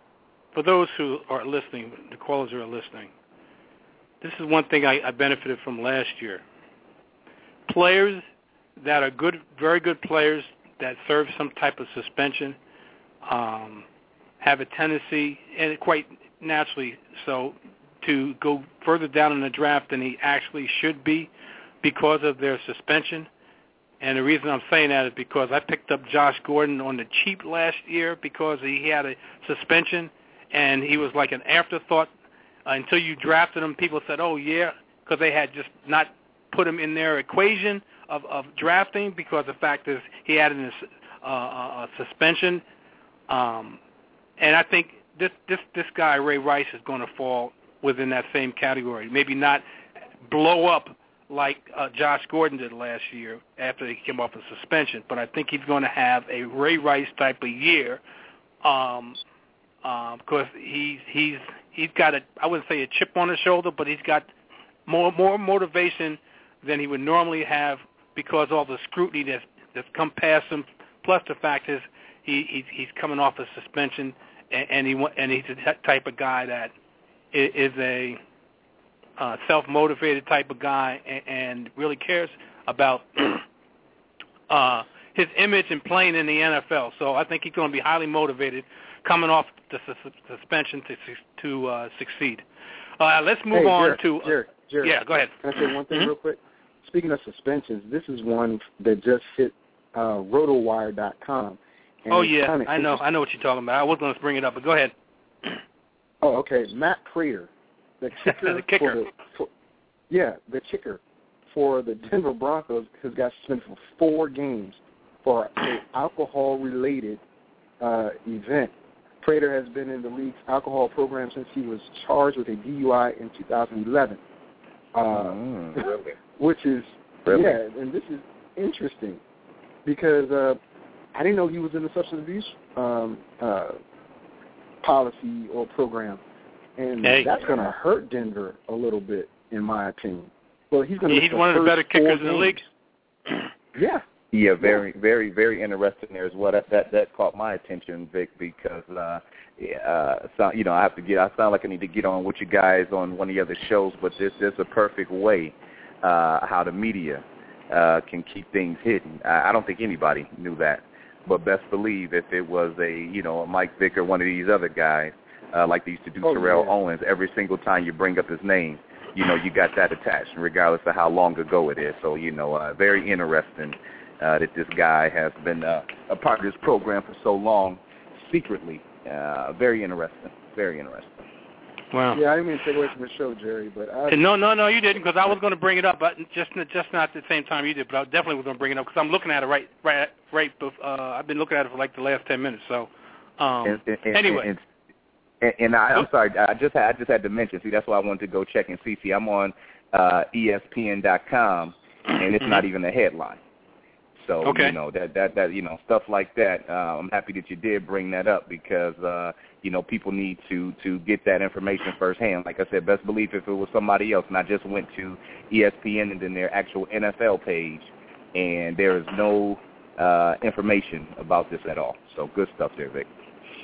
for those who are listening, the callers who are listening, this is one thing I, I benefited from last year. Players that are good, very good players that serve some type of suspension um, have a tendency, and quite naturally so, to go further down in the draft than he actually should be because of their suspension. And the reason I'm saying that is because I picked up Josh Gordon on the cheap last year because he had a suspension, and he was like an afterthought. Uh, until you drafted him, people said, oh, yeah, because they had just not put him in their equation of, of drafting because the fact is he had a uh, a suspension. Um, and I think this, this, this guy, Ray Rice, is going to fall within that same category. Maybe not blow up like uh, Josh Gordon did last year after he came off a suspension, but I think he's going to have a Ray Rice type of year um, uh, because he's he's he's got a, I wouldn't say a chip on his shoulder, but he's got more more motivation than he would normally have because all the scrutiny that's that's come past him. Plus the fact is he he's, he's coming off a suspension, and, and he and he's the type of guy that is a uh, self-motivated type of guy and, and really cares about uh, his image and playing in the N F L. So I think he's going to be highly motivated coming off the su- suspension to to uh, succeed. Uh, let's move hey, on Jared, to... Uh, Jared, Jared, yeah, go ahead. Can I say one thing mm-hmm. real quick? Speaking of suspensions, this is one that just hit uh, rotowire dot com. Oh, yeah, I know. I know what you're talking about. I was going to bring it up, but go ahead. Oh, okay. Matt Prater, the kicker. the kicker. For the, for, yeah, the kicker for the Denver Broncos has got suspended for four games for an alcohol-related uh, event. Prater has been in the league's alcohol program since he was charged with a D U I in two thousand eleven. Uh, mm, really? Which is, really? yeah, and this is interesting because uh, I didn't know he was in the substance abuse um, uh, policy or program, and hey. that's going to hurt Denver a little bit, in my opinion. Well, he's going to. Yeah, he's one of the better kickers in the league. Yeah. Yeah, very, very, very interesting there as well. That that that caught my attention, Vic, because uh, uh, so, you know, I have to get. I sound like I need to get on with you guys on one of the other shows, but this is a perfect way uh, how the media uh, can keep things hidden. I, I don't think anybody knew that, but best believe if it was a you know a Mike Vick or one of these other guys uh, like they used to do oh, Terrell yeah. Owens, every single time you bring up his name, you know you got that attached, regardless of how long ago it is. So you know, uh, very interesting. Uh, that this guy has been uh, a part of this program for so long, secretly. Uh, very interesting. Very interesting. Wow. Yeah, I didn't mean to take away from the show, Jerry, but I... No, no, no, you didn't, because I was going to bring it up, but just just not at the same time you did. But I definitely was going to bring it up because I'm looking at it right, right, right. Uh, I've been looking at it for like the last ten minutes. So, um, and, and, and, anyway. And, and, and I, I'm sorry, I just had, I just had to mention. See, that's why I wanted to go check and see. See, I'm on uh, E S P N dot com, and it's not even a headline. So, okay. you know, that, that, that, you know, stuff like that, uh, I'm happy that you did bring that up because, uh, you know, people need to, to get that information firsthand. Like I said, best believe if it was somebody else and I just went to E S P N and then their actual N F L page and there is no uh, information about this at all. So good stuff there, Vic.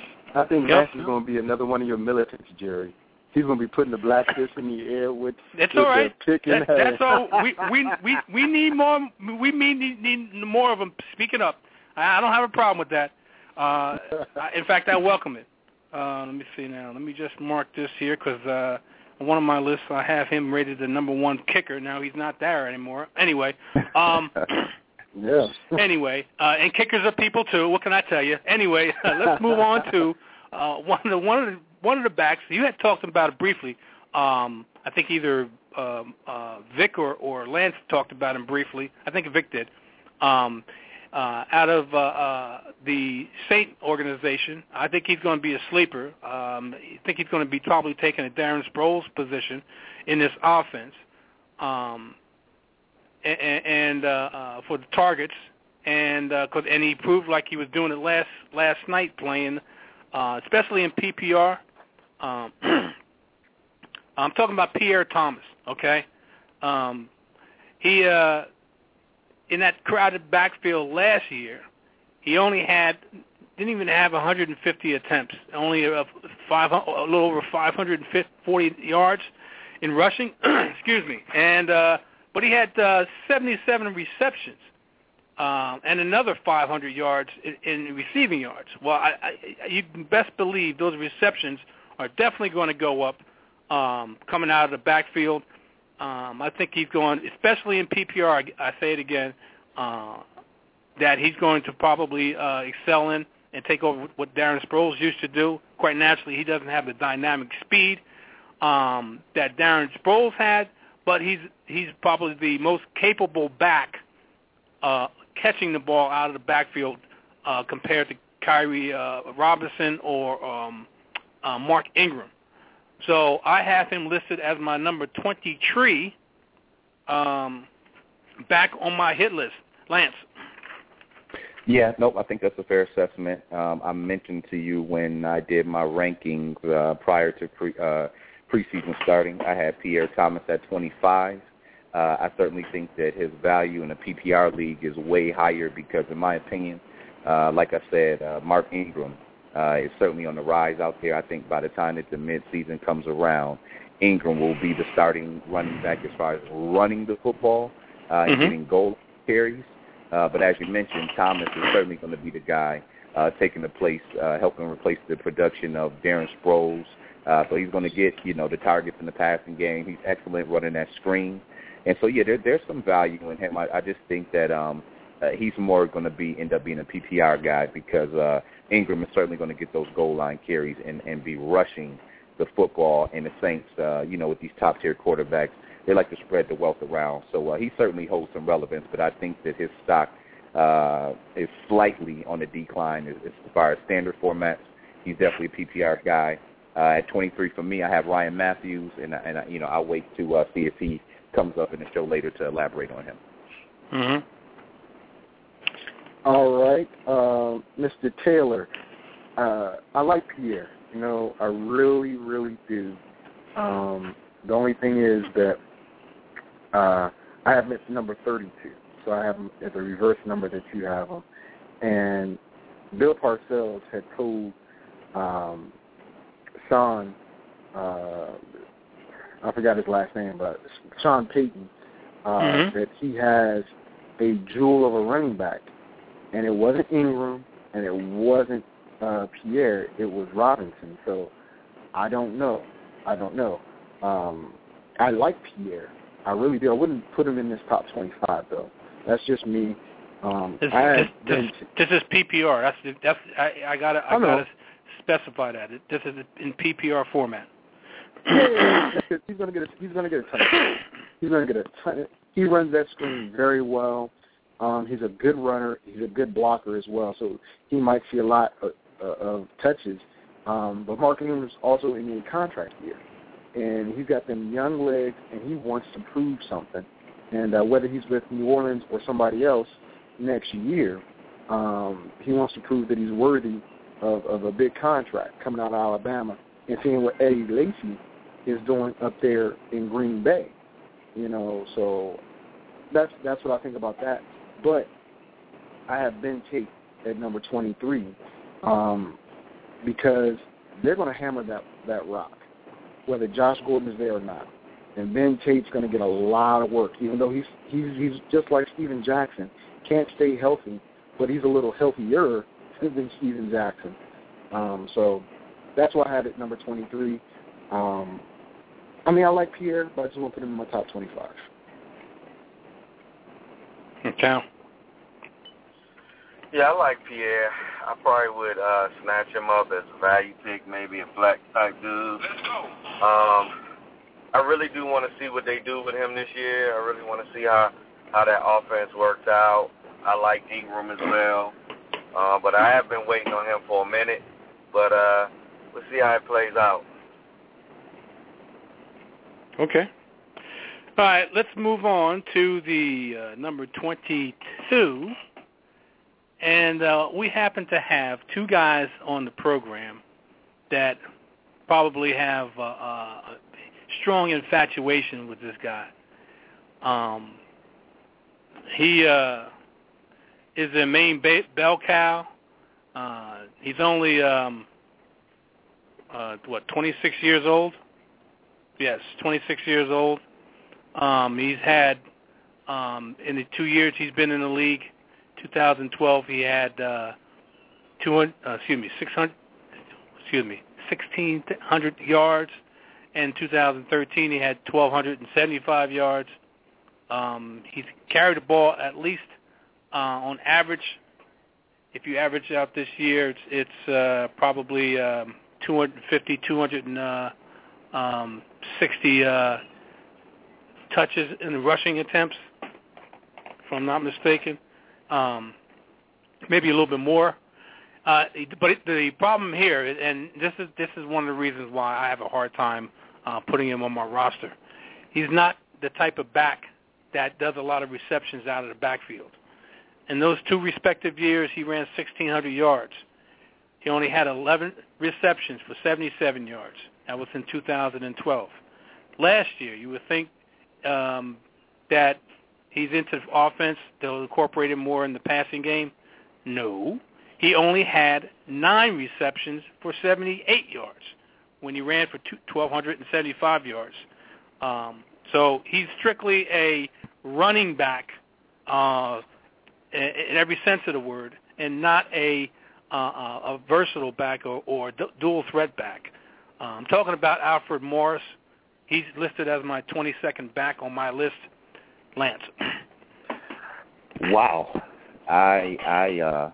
I think yep. Max is going to be another one of your militants, Jerry. He's going to be putting the black fist in the air with, that's with all right. the pick in that, hand. That's all. We we we we need more. We need need more of them speaking up. I, I don't have a problem with that. Uh, I, in fact, I welcome it. Uh, let me see now. Let me just mark this here because uh, on one of my lists I have him rated the number one kicker. Now he's not there anymore. Anyway. Um, yeah. Anyway, uh, and kickers are people too. What can I tell you? Anyway, uh, let's move on to uh, one of the one of the one of the backs. You had talked about it briefly. Um, I think either um, uh, Vic or, or Lance talked about him briefly. I think Vic did. Um, uh, out of uh, uh, the Saint organization, I think he's going to be a sleeper. Um, I think he's going to be probably taking a Darren Sproles position in this offense. Um, and, and uh, uh, for the targets, and uh, cause, and he proved like he was doing it last last night playing, uh, especially in P P R. Um, I'm talking about Pierre Thomas. Okay, um, he uh, in that crowded backfield last year, he only had didn't even have one hundred fifty attempts, only a, five, a little over five hundred forty yards in rushing. Excuse me. And uh, but he had uh, seventy-seven receptions um, and another five hundred yards in, in receiving yards. Well, I, I, you can best believe those receptions are definitely going to go up um, coming out of the backfield. Um, I think he's going, especially in P P R, I say it again, uh, that he's going to probably uh, excel in and take over what Darren Sproles used to do. Quite naturally, he doesn't have the dynamic speed um, that Darren Sproles had, but he's he's probably the most capable back uh, catching the ball out of the backfield uh, compared to Kyrie uh, Robinson or um, uh, Mark Ingram. So I have him listed as my number twenty-three um, back on my hit list. Lance. Yeah, nope, I think that's a fair assessment. Um, I mentioned to you when I did my rankings uh, prior to pre, uh, preseason starting, I had Pierre Thomas at twenty-five. Uh, I certainly think that his value in a P P R league is way higher because, in my opinion, uh, like I said, uh, Mark Ingram uh, is certainly on the rise out there. I think by the time that the midseason comes around, Ingram will be the starting running back as far as running the football uh, and mm-hmm. getting goal carries. Uh, but as you mentioned, Thomas is certainly going to be the guy uh, taking the place, uh, helping replace the production of Darren Sproles. Uh, so he's going to get, you know, the targets in the passing game. He's excellent running that screen. And so, yeah, there, there's some value in him. I, I just think that um, uh, he's more going to be end up being a P P R guy because uh, Ingram is certainly going to get those goal line carries and, and be rushing the football. And the Saints, uh, you know, with these top-tier quarterbacks, they like to spread the wealth around. So uh, he certainly holds some relevance, but I think that his stock uh, is slightly on the decline as, as far as standard formats. He's definitely a P P R guy. Uh, at twenty-three for me, I have Ryan Matthews, and, and I, you know, I'll wait to uh, see if he comes up in the show later to elaborate on him. Mm-hmm. All right, uh, Mister Taylor, uh, I like Pierre. You know, I really, really do. Um, the only thing is that uh, I have him at number thirty-two, so I have him at the reverse number that you have him. And Bill Parcells had told um, Sean, uh, I forgot his last name, but Sean Payton, uh, mm-hmm. that he has a jewel of a running back. And it wasn't Ingram, and it wasn't uh, Pierre. It was Robinson. So I don't know. I don't know. Um, I like Pierre. I really do. I wouldn't put him in this top twenty-five, though. That's just me. Um, this, I this, this, this is P P R. That's that's. I, I gotta. I, I gotta specify that. This is in P P R format. Yeah, yeah, he's gonna get. A, he's gonna get a ton. Of, he's gonna get a ton. Of, he runs that screen very well. Um, he's a good runner. He's a good blocker as well. So he might see a lot of, uh, of touches. Um, but Mark Ingram is also in a contract year. And he's got them young legs, and he wants to prove something. And uh, whether he's with New Orleans or somebody else next year, um, he wants to prove that he's worthy of, of a big contract coming out of Alabama and seeing what Eddie Lacy is doing up there in Green Bay. You know, so that's that's what I think about that. But I have Ben Tate at number twenty-three um, because they're going to hammer that, that rock, whether Josh Gordon is there or not. And Ben Tate's going to get a lot of work, even though he's he's he's just like Steven Jackson. Can't stay healthy, but he's a little healthier than Steven Jackson. Um, so that's why I had it number twenty-three. Um, I mean, I like Pierre, but I just want to put him in my top twenty-five. Okay. Yeah, I like Pierre. I probably would uh, snatch him up as a value pick, maybe a flex type dude. Let's go. Um, I really do want to see what they do with him this year. I really want to see how, how that offense works out. I like Ingram as well. Uh, but I have been waiting on him for a minute. But uh, we'll see how it plays out. Okay. All right, let's move on to the uh, number twenty-two. And uh, we happen to have two guys on the program that probably have uh, a strong infatuation with this guy. Um, he uh, is their main ba- bell cow. Uh, he's only, um, uh, what, twenty-six years old? Yes, twenty-six years old. Um, he's had, um, in the two years he's been in the league, two thousand twelve he had uh, two hundred, uh, excuse me, six hundred, excuse me, sixteen hundred yards. In two thousand thirteen he had twelve seventy-five yards. Um, he's carried the ball at least uh, on average. If you average out this year, it's, it's uh, probably um, two fifty, two sixty uh, touches in the rushing attempts, if I'm not mistaken. Um, maybe a little bit more. Uh, but it, the problem here, and this is this is one of the reasons why I have a hard time uh, putting him on my roster. He's not the type of back that does a lot of receptions out of the backfield. In those two respective years, he ran sixteen hundred yards. He only had eleven receptions for seventy-seven yards. That was in two thousand twelve. Last year, you would think um, that he's into offense, they'll incorporate him more in the passing game. No. He only had nine receptions for seventy-eight yards when he ran for twelve seventy-five yards. Um, so he's strictly a running back uh, in every sense of the word, and not a uh, a versatile back or, or dual threat back. Uh, I'm talking about Alfred Morris. He's listed as my twenty-second back on my list. Lance. Wow, I I uh,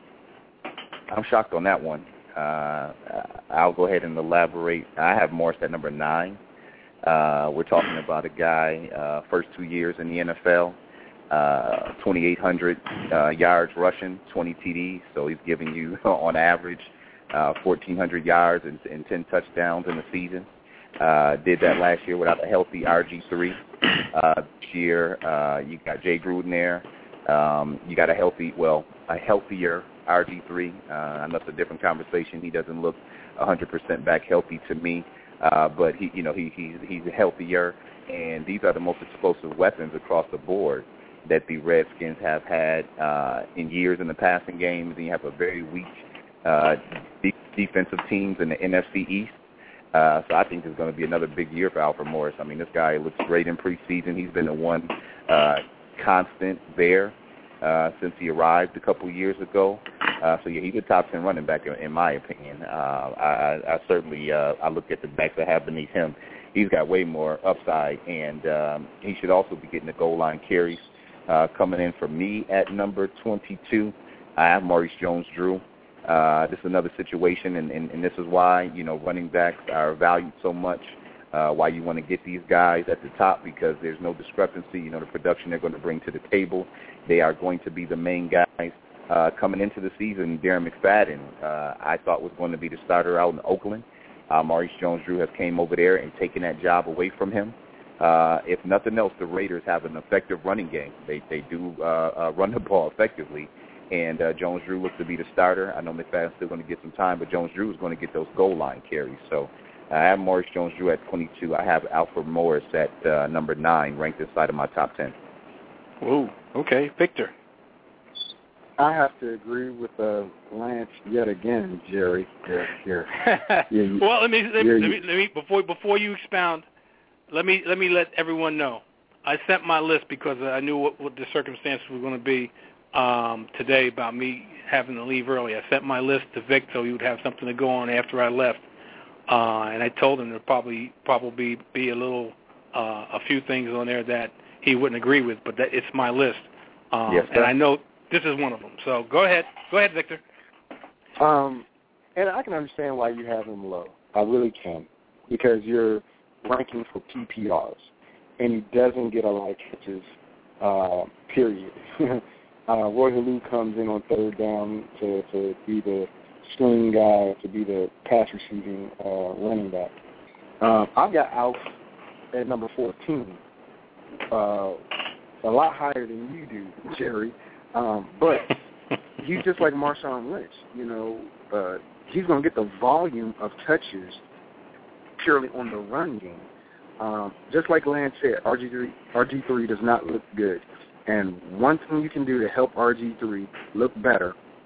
I'm shocked on that one. Uh, I'll go ahead and elaborate. I have Morris at number nine. Uh, we're talking about a guy, uh, first two years in the N F L, uh, twenty-eight hundred uh, yards rushing, twenty T Ds. So he's giving you, on average, uh, fourteen hundred yards and, and ten touchdowns in the season. Uh, did that last year without a healthy R G three. Uh, this year, uh, you got Jay Gruden there. Um, you got a healthy, well, a healthier R G three. Uh, I know it's a different conversation. He doesn't look one hundred percent back healthy to me. Uh, but he, you know, he, he's he's healthier, and these are the most explosive weapons across the board that the Redskins have had uh, in years in the passing games. And you have a very weak uh, de- defensive teams in the N F C East. Uh, so I think it's going to be another big year for Alfred Morris. I mean, this guy looks great in preseason. He's been the one uh, constant there uh, since he arrived a couple years ago. Uh, so yeah, he's a top ten running back in, in my opinion. Uh, I, I certainly uh, I look at the backs I have beneath him. He's got way more upside, and um, he should also be getting the goal line carries. Uh, coming in for me at number twenty-two, I have Maurice Jones-Drew. Uh, this is another situation, and, and, and this is why you know running backs are valued so much. Uh, why you want to get these guys at the top, because there's no discrepancy. You know the production they're going to bring to the table. They are going to be the main guys. Uh, coming into the season, Darren McFadden, uh, I thought was going to be the starter out in Oakland. Uh, Maurice Jones-Drew has came over there and taken that job away from him. Uh, if nothing else, the Raiders have an effective running game. They they do uh, uh, run the ball effectively, and uh, Jones-Drew looks to be the starter. I know McFadden's still going to get some time, but Jones-Drew is going to get those goal line carries. So I have Maurice Jones-Drew at twenty-two. I have Alfred Morris at uh, number nine, ranked inside of my top ten. Whoa, okay. Victor. I have to agree with uh, Lance yet again, Jerry. Here, here. Yeah, you, well, let me let me, yeah, let me let me before before you expound, let me let me let everyone know. I sent my list because I knew what, what the circumstances were going to be um, today about me having to leave early. I sent my list to Vic so he would have something to go on after I left, uh, and I told him there'd probably probably be a little uh, a few things on there that he wouldn't agree with, but that it's my list, um, yes, and I know. This is one of them. So go ahead. Go ahead, Victor. Um, and I can understand why you have him low. I really can. Because you're ranking for P P Rs. And he doesn't get a lot of catches, uh, period. uh, Roy Halou comes in on third down to, to be the swing guy, to be the pass receiving uh, running back. Um, I've got Alf at number fourteen. Uh, a lot higher than you do, Jerry. Um, but he's just like Marshawn Lynch, you know. Uh, he's going to get the volume of touches purely on the run game. Um, just like Lance said, R G three, R G three does not look good. And one thing you can do to help R G three look better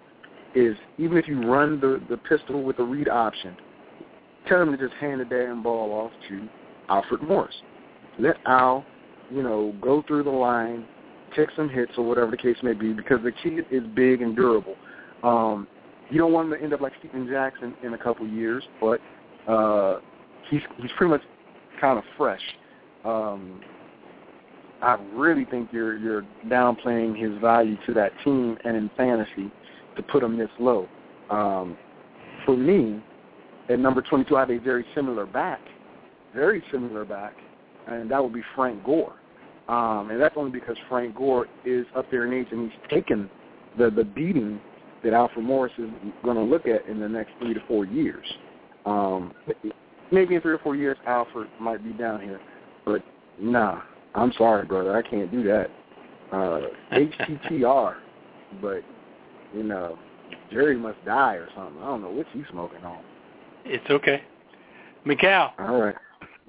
is even if you run the, the pistol with the read option, tell him to just hand the damn ball off to Alfred Morris. Let Al, you know, go through the line, take some hits or whatever the case may be, because the kid is big and durable. Um, you don't want him to end up like Steven Jackson in a couple years, but uh, he's he's pretty much kind of fresh. Um, I really think you're you're downplaying his value to that team and in fantasy to put him this low. Um, for me, at number twenty-two, I have a very similar back, very similar back, and that would be Frank Gore. Um, and that's only because Frank Gore is up there in age and he's taken the, the beating that Alfred Morris is going to look at in the next three to four years. Um, maybe in three or four years, Alfred might be down here, but nah. I'm sorry, brother. I can't do that. Uh, H T T R, but, you know, Jerry must die or something. I don't know what you smoking on. It's okay. Miguel. All right.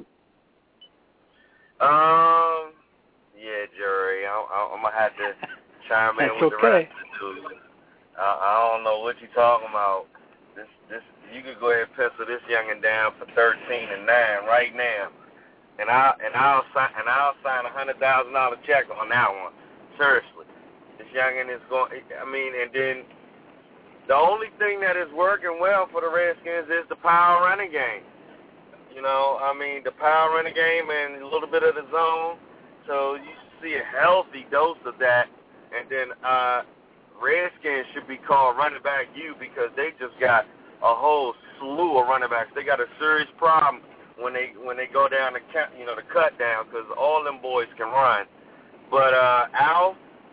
Um, yeah, Jerry, I, I, I'm going to have to chime in That's with okay. the rest of the dudes. I, I don't know what you're talking about. This, this, you could go ahead and pencil this youngin' down for thirteen and nine right now. And I and I'll sign and I'll sign a hundred thousand dollar check on that one. Seriously, this youngin is going. I mean, and then the only thing that is working well for the Redskins is the power running game. You know, I mean, the power running game and a little bit of the zone. So you see a healthy dose of that, and then uh, Redskins should be called running back U because they just got a whole slew of running backs. They got a serious problem when they when they go down the cut, you know, the cut down, because all them boys can run. But uh, Al,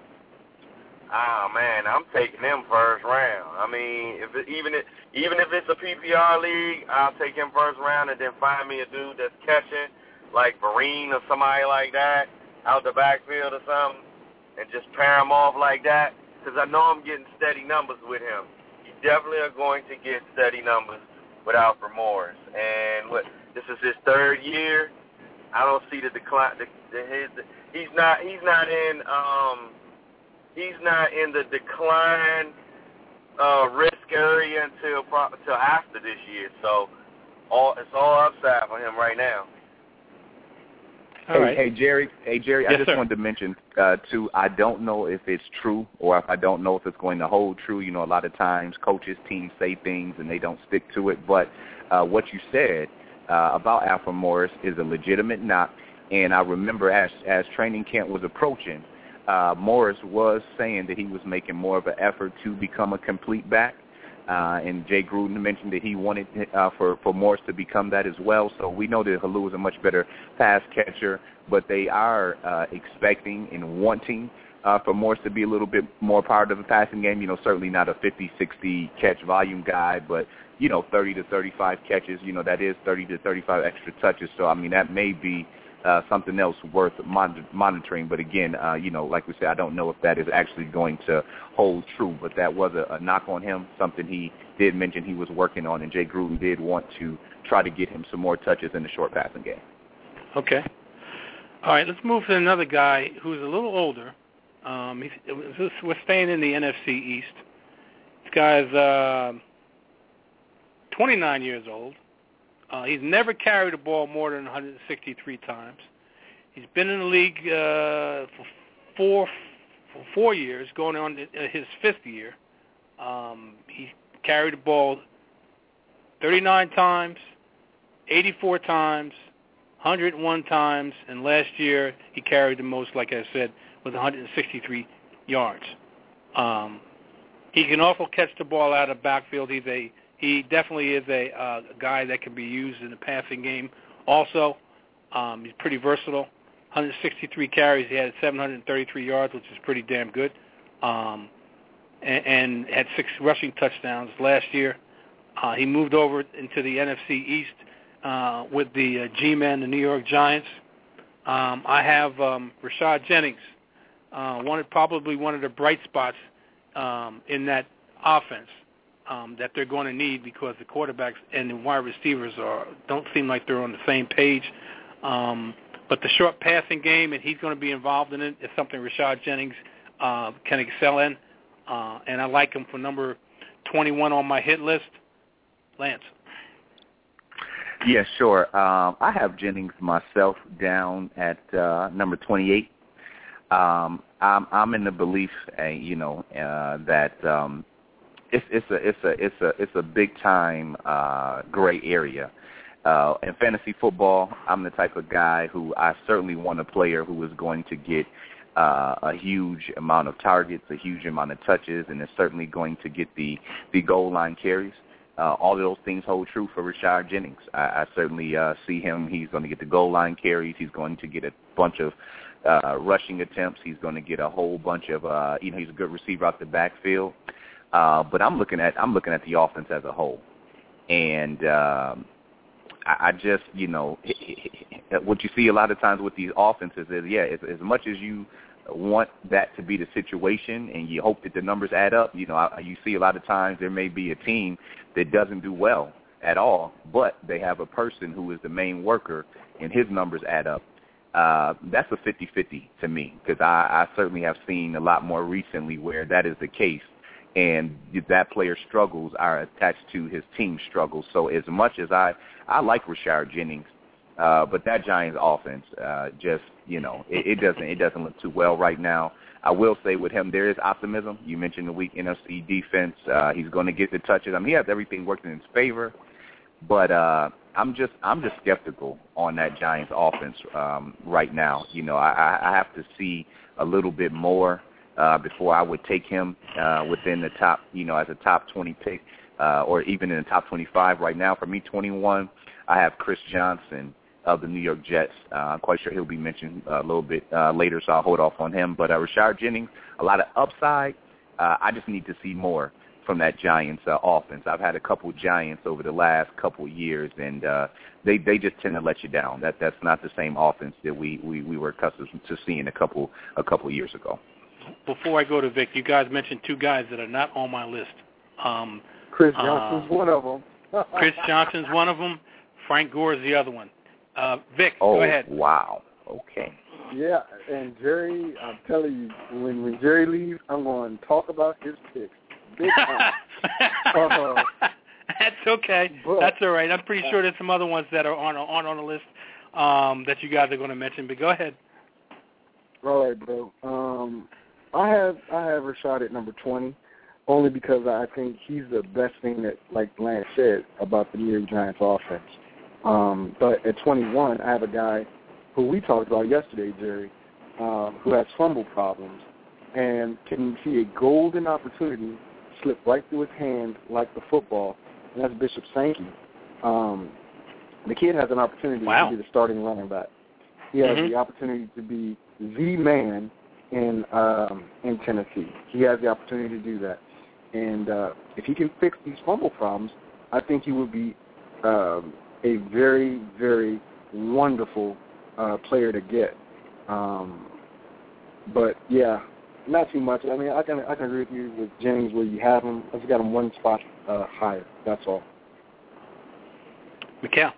oh man, I'm taking him first round. I mean, if it, even if even if it's a P P R league, I'll take him first round and then find me a dude that's catching, like Vereen or somebody like that, out the backfield or something, and just pair him off like that, because I know I'm getting steady numbers with him. You definitely are going to get steady numbers with Alfred Morris, and what. This is his third year. I don't see the decline. The, the, his, the, he's not. He's not in. Um, he's not in the decline uh, risk area until until after this year. So, all it's all upside for him right now. Hey, right. hey, Jerry. Hey, Jerry. Yes, I just sir. wanted to mention uh, too. I don't know if it's true or if I don't know if it's going to hold true. You know, a lot of times coaches, teams say things and they don't stick to it. But uh, what you said. Uh, about Alfred Morris is a legitimate knock, and I remember as as training camp was approaching, uh, Morris was saying that he was making more of an effort to become a complete back, uh, and Jay Gruden mentioned that he wanted uh, for, for Morris to become that as well, so we know that Halou is a much better pass catcher, but they are uh, expecting and wanting uh, for Morris to be a little bit more part of the passing game, you know, certainly not a fifty, sixty catch volume guy, but you know, thirty to thirty-five catches, you know, that is thirty to thirty-five extra touches. So, I mean, that may be uh, something else worth mon- monitoring. But, again, uh, you know, like we said, I don't know if that is actually going to hold true. But that was a, a knock on him, something he did mention he was working on, and Jay Gruden did want to try to get him some more touches in the short passing game. Okay. All right, let's move to another guy who's a little older. Um, he's, we're staying in the N F C East. This guy's... Uh, twenty-nine years old. Uh, he's never carried a ball more than one hundred sixty-three times. He's been in the league uh, for four for four years, going on his fifth year. Um, he carried the ball thirty-nine times, eighty-four times, one hundred one times, and last year he carried the most, like I said, with one hundred sixty-three yards. Um, he can also catch the ball out of the backfield. He's a He definitely is a uh, guy that can be used in the passing game. Also, um, he's pretty versatile. one hundred sixty-three carries. He had seven hundred thirty-three yards, which is pretty damn good, um, and, and had six rushing touchdowns last year. Uh, he moved over into the N F C East uh, with the uh, G-Men, the New York Giants. Um, I have um, Rashad Jennings, uh, one of, probably one of the bright spots um, in that offense. Um, that they're going to need because the quarterbacks and the wide receivers are don't seem like they're on the same page. Um, but the short passing game, and he's going to be involved in it, is something Rashad Jennings uh, can excel in. Uh, and I like him for number twenty-one on my hit list. Lance. Yeah, sure. Um, I have Jennings myself down at uh, number twenty-eight. Um, I'm, I'm in the belief, uh, you know, uh, that um, it's, it's a it's a it's a it's a big time uh, gray area. Uh, in fantasy football, I'm the type of guy who I certainly want a player who is going to get uh, a huge amount of targets, a huge amount of touches, and is certainly going to get the, the goal line carries. Uh, all of those things hold true for Rashard Jennings. I, I certainly uh, see him. He's going to get the goal line carries. He's going to get a bunch of uh, rushing attempts. He's going to get a whole bunch of, uh, you know, he's a good receiver out the backfield. Uh, but I'm looking at I'm looking at the offense as a whole, and um, I, I just, you know, what you see a lot of times with these offenses is, yeah, as, as much as you want that to be the situation and you hope that the numbers add up, you know, I, you see a lot of times there may be a team that doesn't do well at all, but they have a person who is the main worker and his numbers add up. Uh, that's a fifty-fifty to me, because I, I certainly have seen a lot more recently where that is the case, and that player's struggles are attached to his team's struggles. So as much as I, I like Rashard Jennings, uh, but that Giants offense uh, just, you know, it, it doesn't it doesn't look too well right now. I will say with him there is optimism. You mentioned the weak N F C defense. Uh, he's going to get the touches. I mean, he has everything working in his favor, but uh, I'm just I'm just skeptical on that Giants offense um, right now. You know, I, I have to see a little bit more uh, before I would take him uh, within the top, you know, as a top twenty pick, uh, or even in the top twenty-five right now. For me, twenty-one, I have Chris Johnson of the New York Jets. Uh, I'm quite sure he'll be mentioned a little bit uh, later, so I'll hold off on him. But uh, Rashard Jennings, a lot of upside. Uh, I just need to see more from that Giants uh, offense. I've had a couple Giants over the last couple years, and uh, they they just tend to let you down. That that's not the same offense that we, we, we were accustomed to seeing a couple a couple years ago. Before I go to Vic, you guys mentioned two guys that are not on my list. Um, Chris Johnson's uh, one of them. Chris Johnson's one of them. Frank Gore is the other one. Uh, Vic, oh, go ahead. Wow. Okay. Yeah, and Jerry, I'm telling you, when, when Jerry leaves, I'm going to talk about his picks. Big time. uh, That's okay. But, That's all right. I'm pretty sure there's some other ones that are on on on the list um, that you guys are going to mention. But go ahead. All right, bro. Um, I have I have Rashard at number twenty, only because I think he's the best thing that, like Lance said, about the New York Giants offense. Um, but at twenty-one, I have a guy who we talked about yesterday, Jerry, uh, who has fumble problems and can see a golden opportunity slip right through his hand like the football, and that's Bishop Sankey. Um, the kid has an opportunity wow. to be the starting running back. He has mm-hmm. the opportunity to be the man in um, in Tennessee. He has the opportunity to do that. And uh, if he can fix these fumble problems, I think he would be um, a very, very wonderful uh, player to get. Um, but, yeah, not too much. I mean, I can I can agree with you with Jennings where you have him. I just got him one spot uh, higher. That's all. Mikhail.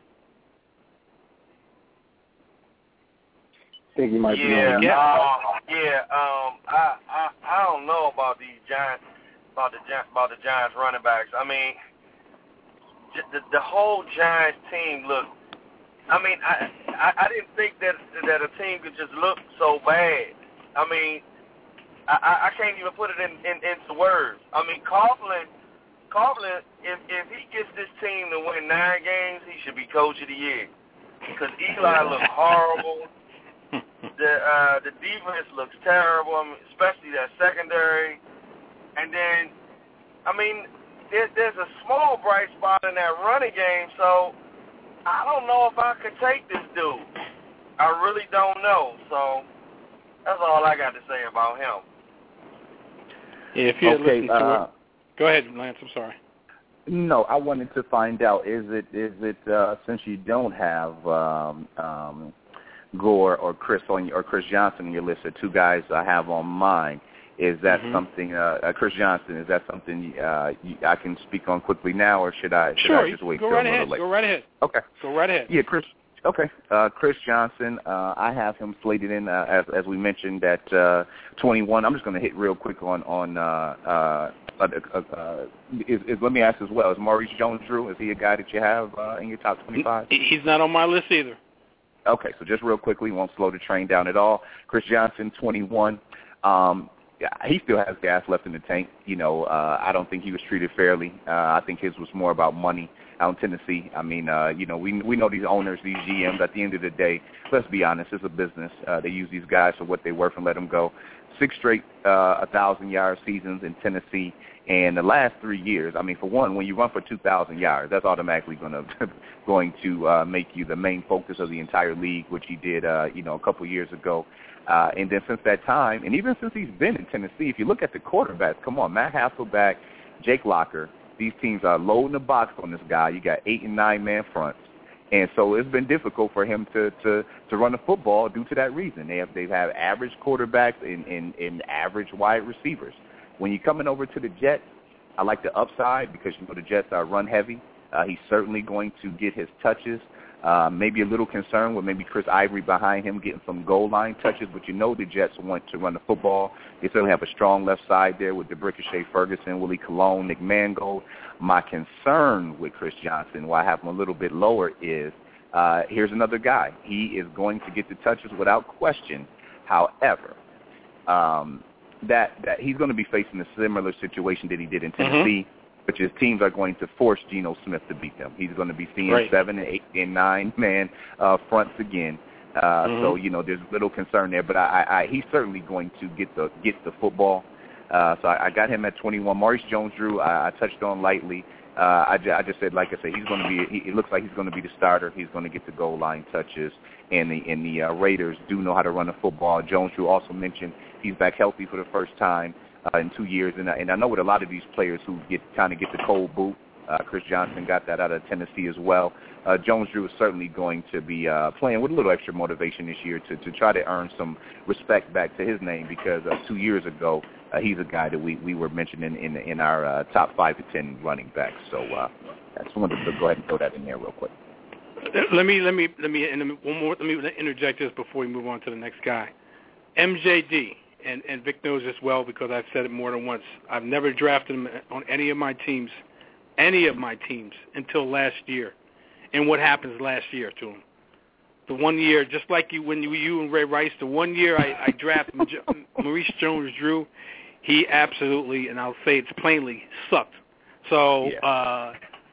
I think he might yeah, be on. Uh, yeah, um, I, I I don't know about these Giants, about the about the Giants running backs. I mean, the the whole Giants team looked. I mean, I, I I didn't think that that a team could just look so bad. I mean, I I can't even put it in, in into words. I mean, Coughlin, Coughlin, if if he gets this team to win nine games, he should be coach of the year. Because Eli looked horrible. The uh, the defense looks terrible, I mean, especially that secondary. And then, I mean, there, there's a small bright spot in that running game, so I don't know if I could take this dude. I really don't know. So that's all I got to say about him. Yeah, if you're okay, listening uh, to it, go ahead, Lance. I'm sorry. No, I wanted to find out, is it is it uh, since you don't have um, um, Gore or Chris on or Chris Johnson on your list, the two guys I have on mine, is that mm-hmm. something? Uh, uh, Chris Johnson, is that something uh, you, I can speak on quickly now, or should I? Should sure, I just wait go till right a ahead. little later? Go right ahead. Okay. Go right ahead. Yeah, Chris Okay, uh, Chris Johnson. Uh, I have him slated in uh, as as we mentioned at uh, twenty-one. I'm just going to hit real quick on on. Uh, uh, uh, uh, is, is, let me ask as well. Is Maurice Jones-Drew? Is he a guy that you have uh, in your top twenty-five? He, he's not on my list either. Okay, so just real quickly, won't slow the train down at all. Chris Johnson, twenty-one. Um, yeah, he still has gas left in the tank. You know, uh, I don't think he was treated fairly. Uh, I think his was more about money out in Tennessee. I mean, uh, you know, we we know these owners, these G Ms, at the end of the day, let's be honest, it's a business. Uh, they use these guys for what they're worth and let them go. Six straight uh, one thousand-yard seasons in Tennessee. And the last three years, I mean, for one, when you run for two thousand yards, that's automatically going to going to uh, make you the main focus of the entire league, which he did, uh, you know, a couple years ago. Uh, and then since that time, and even since he's been in Tennessee, if you look at the quarterbacks, come on, Matt Hasselbeck, Jake Locker, these teams are loading the box on this guy. You got eight and nine man fronts, and so it's been difficult for him to to, to run the football due to that reason. They have they've had average quarterbacks and, and, and average wide receivers. When you're coming over to the Jets, I like the upside because you know the Jets are run heavy. Uh, he's certainly going to get his touches. Uh, maybe a little concern with maybe Chris Ivory behind him getting some goal line touches, but you know the Jets want to run the football. They certainly have a strong left side there with DeBricachet Ferguson, Willie Colon, Nick Mangold. My concern with Chris Johnson, why I have him a little bit lower, is uh, here's another guy. He is going to get the touches without question. However, um, that, that he's going to be facing a similar situation that he did in Tennessee. Mm-hmm. Which is teams are going to force Geno Smith to beat them. He's going to be seeing right. seven and eight and nine man uh, fronts again. Uh, mm-hmm. So you know, there's little concern there. But I, I, he's certainly going to get the get the football. Uh, so I, I got him at twenty-one. Maurice Jones-Drew, I, I touched on lightly. Uh, I, I just said, like I said, he's going to be. He, it looks like he's going to be the starter. He's going to get the goal line touches, and the and the uh, Raiders do know how to run the football. Jones-Drew also mentioned he's back healthy for the first time Uh, in two years, and, and I know with a lot of these players who get kind of get the cold boot, uh, Chris Johnson got that out of Tennessee as well. Uh, Jones-Drew is certainly going to be uh, playing with a little extra motivation this year to, to try to earn some respect back to his name because uh, two years ago uh, he's a guy that we, we were mentioning in in our uh, top five to ten running backs. So uh, I just wanted to go ahead and throw that in there real quick. Let me let me let me and one more. Let me interject this before we move on to the next guy, M J D. And, and Vic knows this well because I've said it more than once. I've never drafted him on any of my teams, any of my teams, until last year. And what happens last year to him? The one year, just like you when you, you and Ray Rice, the one year I, I drafted Maurice Jones-Drew, he absolutely, and I'll say it's plainly, sucked. So yeah. uh,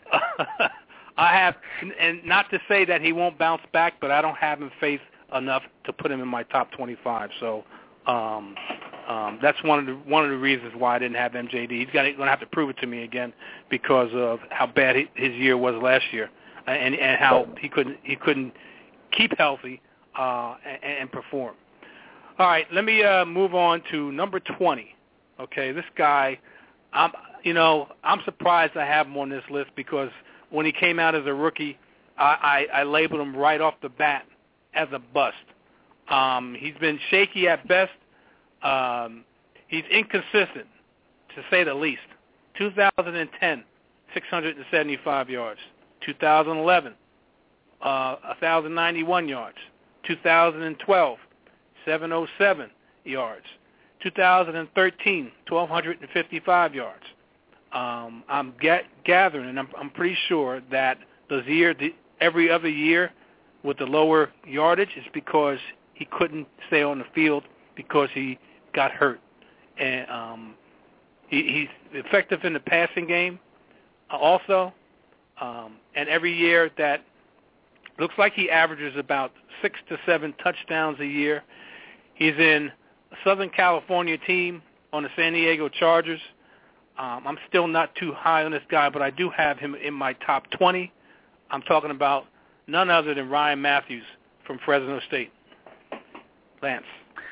I have, and not to say that he won't bounce back, but I don't have him faith enough to put him in my top twenty-five. So. Um, um, that's one of the one of the reasons why I didn't have M J D. He's going to have to prove it to me again because of how bad his year was last year, and and how he couldn't he couldn't keep healthy uh, and, and perform. All right, let me uh, move on to number twenty. Okay, this guy, I'm you know I'm surprised I have him on this list because when he came out as a rookie, I, I, I labeled him right off the bat as a bust. Um, he's been shaky at best. Um, he's inconsistent, to say the least. two thousand ten, six hundred seventy-five yards. two thousand eleven, uh, one thousand ninety-one yards. two thousand twelve, seven hundred seven yards. two thousand thirteen, one thousand two hundred fifty-five yards. Um, I'm get, gathering, and I'm, I'm pretty sure that those year, the, every other year with the lower yardage is because he couldn't stay on the field because he got hurt. And um, he, he's effective in the passing game also. Um, and every year that looks like he averages about six to seven touchdowns a year. He's in a Southern California team on the San Diego Chargers. Um, I'm still not too high on this guy, but I do have him in my top twenty. I'm talking about none other than Ryan Matthews from Fresno State. Lance.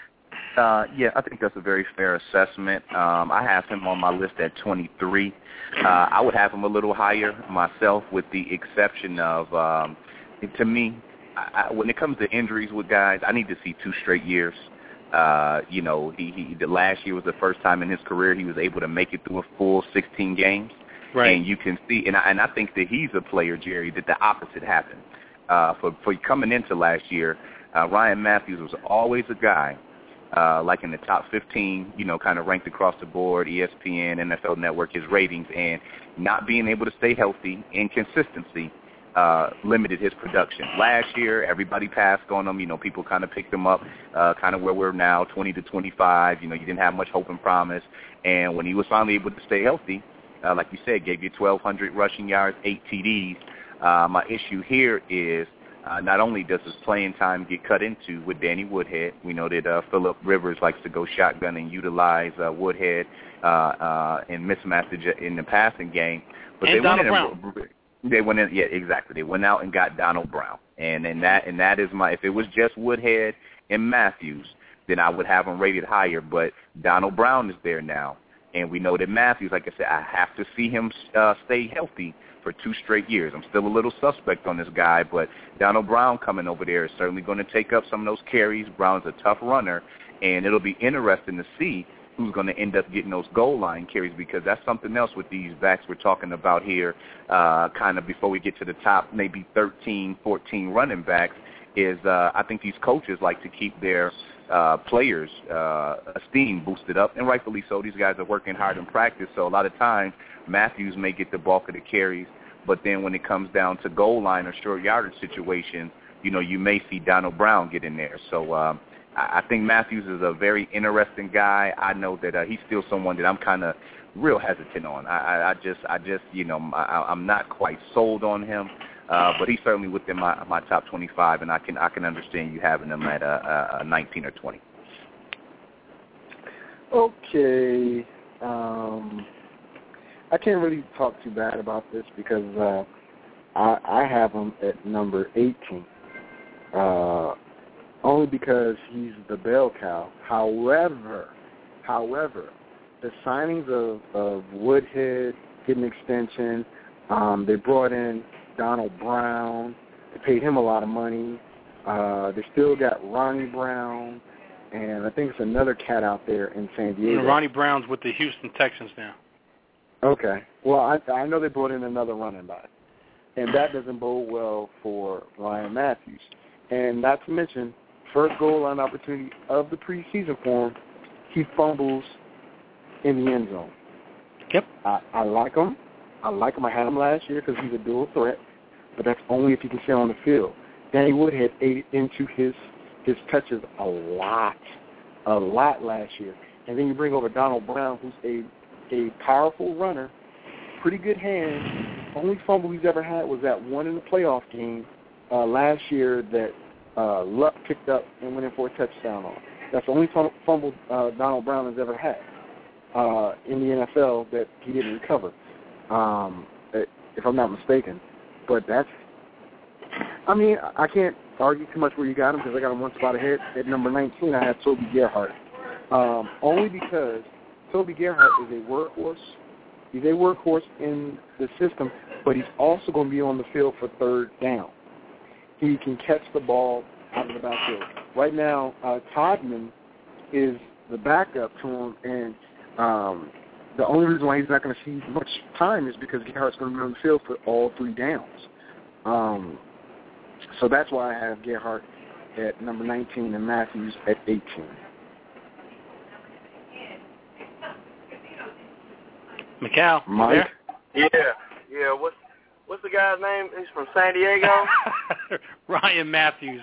Uh, yeah, I think that's a very fair assessment. Um, I have him on my list at twenty-three. Uh, I would have him a little higher myself with the exception of, um, to me, I, I, when it comes to injuries with guys, I need to see two straight years. Uh, you know, he, he the last year was the first time in his career he was able to make it through a full sixteen games. Right. And you can see, and I, and I think that he's a player, Jerry, that the opposite happened. uh, for, for coming into last year, uh, Ryan Matthews was always a guy, uh, like in the top fifteen, you know, kind of ranked across the board, E S P N, N F L Network, his ratings, and not being able to stay healthy, inconsistency, uh, limited his production. Last year, everybody passed on him. You know, people kind of picked him up, uh, kind of where we're now, twenty to twenty-five. You know, you didn't have much hope and promise. And when he was finally able to stay healthy, uh, like you said, gave you twelve hundred rushing yards, eight T Ds. Uh, my issue here is uh, not only does his playing time get cut into with Danny Woodhead. We know that uh, Phillip Rivers likes to go shotgun and utilize uh, Woodhead uh, uh, and mismatch in the passing game. But and they Donald went in Brown. And, They went in, yeah, exactly. They went out and got Donald Brown, and and that and that is my. If it was just Woodhead and Matthews, then I would have them rated higher. But Donald Brown is there now, and we know that Matthews, like I said, I have to see him uh, stay healthy for two straight years. I'm still a little suspect on this guy, but Donald Brown coming over there is certainly going to take up some of those carries. Brown's a tough runner, and it'll be interesting to see who's going to end up getting those goal line carries, because that's something else with these backs we're talking about here, uh, kind of before we get to the top maybe thirteen, fourteen running backs, is uh, I think these coaches like to keep their uh, players' uh, esteem boosted up, and rightfully so. These guys are working hard in practice, so a lot of times Matthews may get the bulk of the carries, but then when it comes down to goal line or short yardage situations, you know, you may see Donald Brown get in there. So um, I think Matthews is a very interesting guy. I know that uh, he's still someone that I'm kind of real hesitant on. I, I, I just, I just, you know, I, I'm not quite sold on him, uh, but he's certainly within my, my top twenty-five, and I can, I can understand you having him at a, a nineteen or twenty. Okay, um, I can't really talk too bad about this because uh, I, I have him at number eighteen. Uh, Only because he's the bell cow. However, however, the signings of, of Woodhead, getting an extension, um, they brought in Donald Brown. They paid him a lot of money. Uh, they still got Ronnie Brown, and I think it's another cat out there in San Diego. And Ronnie Brown's with the Houston Texans now. Okay. Well, I, I know they brought in another running back, and that doesn't bode well for Ryan Matthews. And not to mention, first goal line opportunity of the preseason for him, he fumbles in the end zone. Yep. I, I like him. I like him. I had him last year because he's a dual threat, but that's only if he can stay on the field. Danny Woodhead ate into his his touches a lot, a lot last year. And then you bring over Donald Brown, who's a a powerful runner, pretty good hands. Only fumble he's ever had was that one in the playoff game uh, last year that Uh, Luck picked up and went in for a touchdown on. That's the only fumble uh, Donald Brown has ever had uh, in the N F L that he didn't recover, um, if I'm not mistaken. But that's, I mean, I can't argue too much where you got him because I got him one spot ahead. At number nineteen, I have Toby Gerhart. Um, only because Toby Gerhart is a workhorse. He's a workhorse in the system, but he's also going to be on the field for third down. He can catch the ball out of the backfield. Right now, uh, Todman is the backup to him, and um, the only reason why he's not going to see much time is because Gerhardt's going to be on the field for all three downs. Um, so that's why I have Gerhardt at number nineteen and Matthews at eighteen. Mikal, Mike? Yeah, yeah. What's what's the guy's name? He's from San Diego. Ryan Matthews.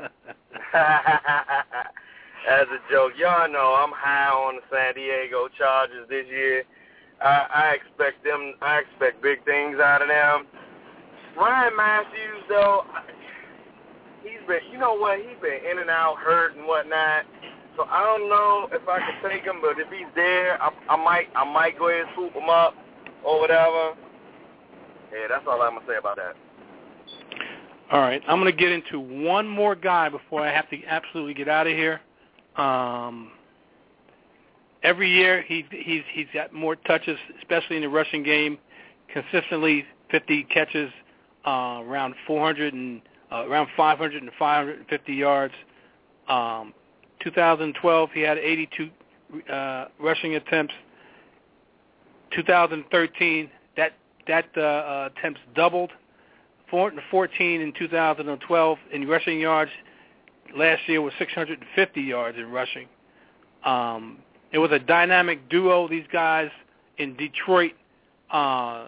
As a joke, y'all know I'm high on the San Diego Chargers this year. I, I expect them. I expect big things out of them. Ryan Matthews, though, he's been. You know what? He's been in and out, hurt and whatnot. So I don't know if I can take him, but if he's there, I, I might. I might go ahead and swoop him up or whatever. Yeah, that's all I'm gonna say about that. All right, I'm going to get into one more guy before I have to absolutely get out of here. Um, every year he he's he's got more touches, especially in the rushing game. Consistently, fifty catches, uh, around four hundred and uh, around five hundred and five hundred fifty yards. Um, twenty twelve, he had eighty-two uh, rushing attempts. two thousand thirteen, that that uh, uh, attempts doubled. four hundred fourteen in two thousand twelve in rushing yards. Last year was six hundred fifty yards in rushing. Um, it was a dynamic duo. These guys in Detroit uh,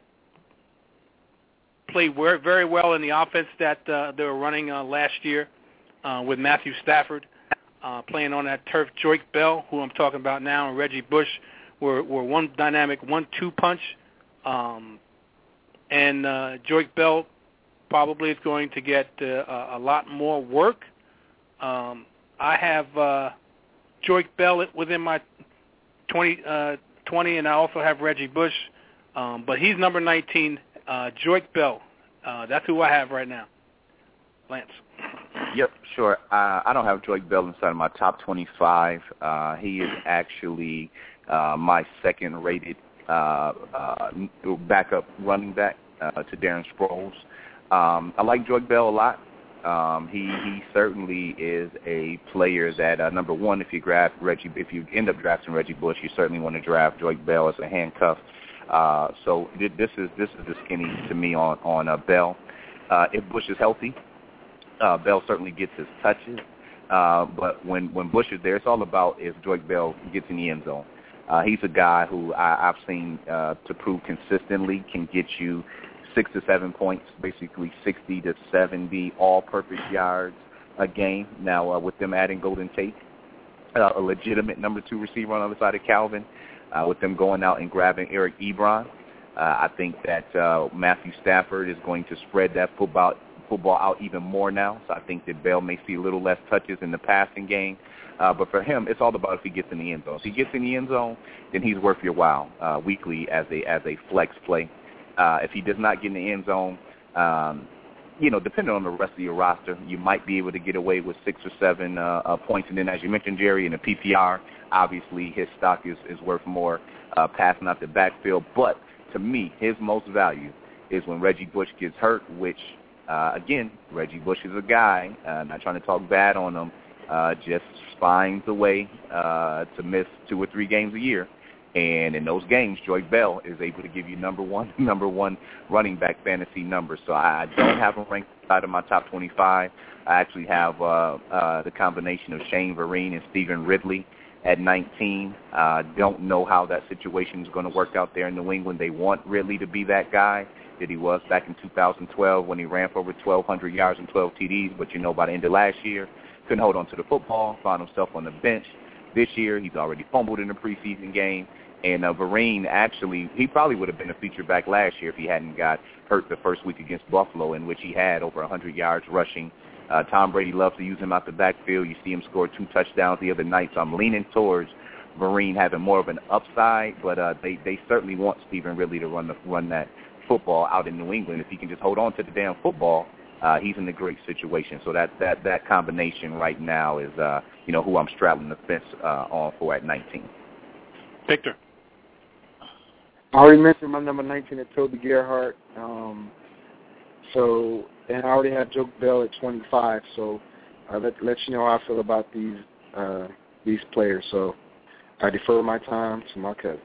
played very well in the offense that uh, they were running uh, last year uh, with Matthew Stafford uh, playing on that turf. Joique Bell, who I'm talking about now, and Reggie Bush were, were one dynamic one two punch. Um, and uh, Joique Bell probably is going to get uh, a lot more work. Um, I have uh, Joique Bell within my twenty, uh, twenty, and I also have Reggie Bush, um, but he's number nineteen, uh, Joique Bell. Uh, that's who I have right now. Lance. Yep, sure. Uh, I don't have Joique Bell inside of my top twenty-five. Uh, he is actually uh, my second-rated uh, uh, backup running back uh, to Darren Sproles. Um, I like Joique Bell a lot. Um, he he certainly is a player that uh, number one, if you draft Reggie, if you end up drafting Reggie Bush, you certainly want to draft Joique Bell as a handcuff. Uh, so this is this is the skinny to me on on uh, Bell. Uh, if Bush is healthy, uh, Bell certainly gets his touches. Uh, but when when Bush is there, it's all about if Joique Bell gets in the end zone. Uh, he's a guy who I, I've seen uh, to prove consistently can get you six to seven points, basically sixty to seventy all-purpose yards a game. Now, uh, with them adding Golden Tate, uh, a legitimate number two receiver on the other side of Calvin, uh, with them going out and grabbing Eric Ebron, uh, I think that uh, Matthew Stafford is going to spread that football football out even more now. So I think that Bell may see a little less touches in the passing game. Uh, but for him, it's all about if he gets in the end zone. If he gets in the end zone, then he's worth your while uh, weekly as a as a flex play. Uh, if he does not get in the end zone, um, you know, depending on the rest of your roster, you might be able to get away with six or seven uh, uh, points. And then, as you mentioned, Jerry, in the P P R, obviously his stock is, is worth more uh, passing out the backfield. But to me, his most value is when Reggie Bush gets hurt, which, uh, again, Reggie Bush is a guy, uh, not trying to talk bad on him, uh, just finds a way uh, to miss two or three games a year. And in those games, Joique Bell is able to give you number one, number one running back fantasy numbers. So I don't have him ranked outside of my top twenty-five. I actually have uh, uh, the combination of Shane Vereen and Stephen Ridley at nineteen. I uh, don't know how that situation is going to work out there in New England. They want Ridley to be that guy that he was back in two thousand twelve when he ran for over twelve hundred yards and twelve T Ds. But, you know, by the end of last year, couldn't hold on to the football, found himself on the bench. This year, he's already fumbled in the preseason game. And uh, Vereen, actually, he probably would have been a feature back last year if he hadn't got hurt the first week against Buffalo, in which he had over one hundred yards rushing. Uh, Tom Brady loves to use him out the backfield. You see him score two touchdowns the other night. So I'm leaning towards Vereen having more of an upside, but uh, they, they certainly want Stephen Ridley to run the, run that football out in New England. If he can just hold on to the damn football, uh, he's in a great situation. So that, that, that combination right now is, uh, you know, who I'm straddling the fence uh, on for at nineteen. Victor. I already mentioned my number nineteen at Toby Gerhart. Um, so, and I already have Joique Bell at twenty-five. So, I'll let, let you know how I feel about these uh, these players. So, I defer my time to my cousin.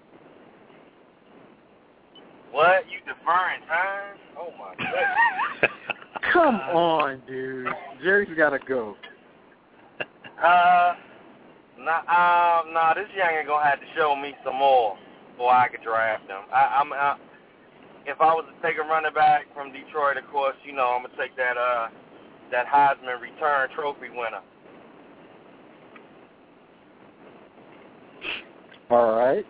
What? You deferring time? Oh, my goodness. Come on, dude. Jerry's got to go. Uh, nah, um, nah, this youngin' going to have to show me some more before I could draft him. I, I'm, I, if I was to take a running back from Detroit, of course, you know, I'm going to take that uh, that Heisman return trophy winner. All right.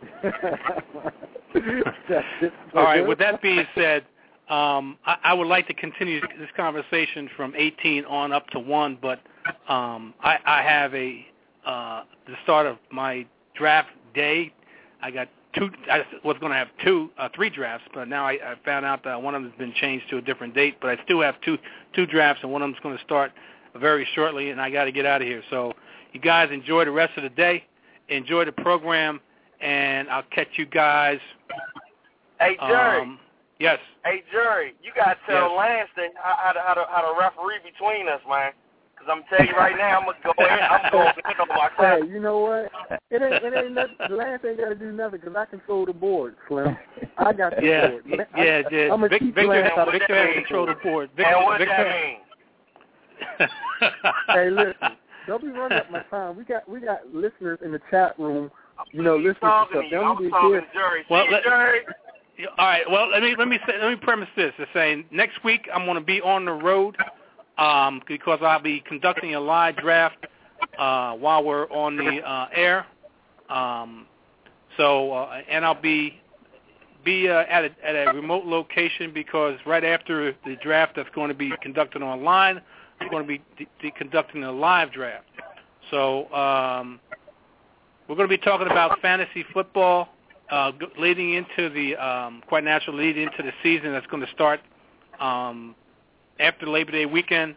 All right. With that being said, um, I, I would like to continue this conversation from eighteen on up to one, but um, I, I have a uh, the start of my draft day. I got two. I was going to have two, uh, three drafts, but now I, I found out that one of them has been changed to a different date. But I still have two two drafts, and one of them's going to start very shortly, and I got to get out of here. So you guys enjoy the rest of the day. Enjoy the program, and I'll catch you guys. Hey, Jerry. Um, yes. Hey, Jerry, you got to tell yes. Lance that how, how, to, how, to, how to referee between us, man. Because I'm telling you right now, I'm going to go in. I'm going in on my Hey, you know what? It ain't, it ain't nothing. Lance ain't got to do nothing because I control the board, Slim. I got the yeah, board. Yeah, I, yeah, yeah. I'm going to teach Victor, Lance how to Victor has control of the board. Victor, and what Victor, that mean? Hey, listen. Don't be running up my time. We got we got listeners in the chat room, you know, listening to stuff. They don't I'm be talking here. to Jerry. Well, See, let- Jerry? All right. Well, let me let me say, let me premise this as saying next week I'm going to be on the road um, because I'll be conducting a live draft uh, while we're on the uh, air. Um, so uh, and I'll be be uh, at a, at a remote location because right after the draft that's going to be conducted online, I'm going to be d- d- conducting a live draft. So um, we're going to be talking about fantasy football. Uh, leading into the, um, quite naturally, leading into the season that's going to start um, after Labor Day weekend.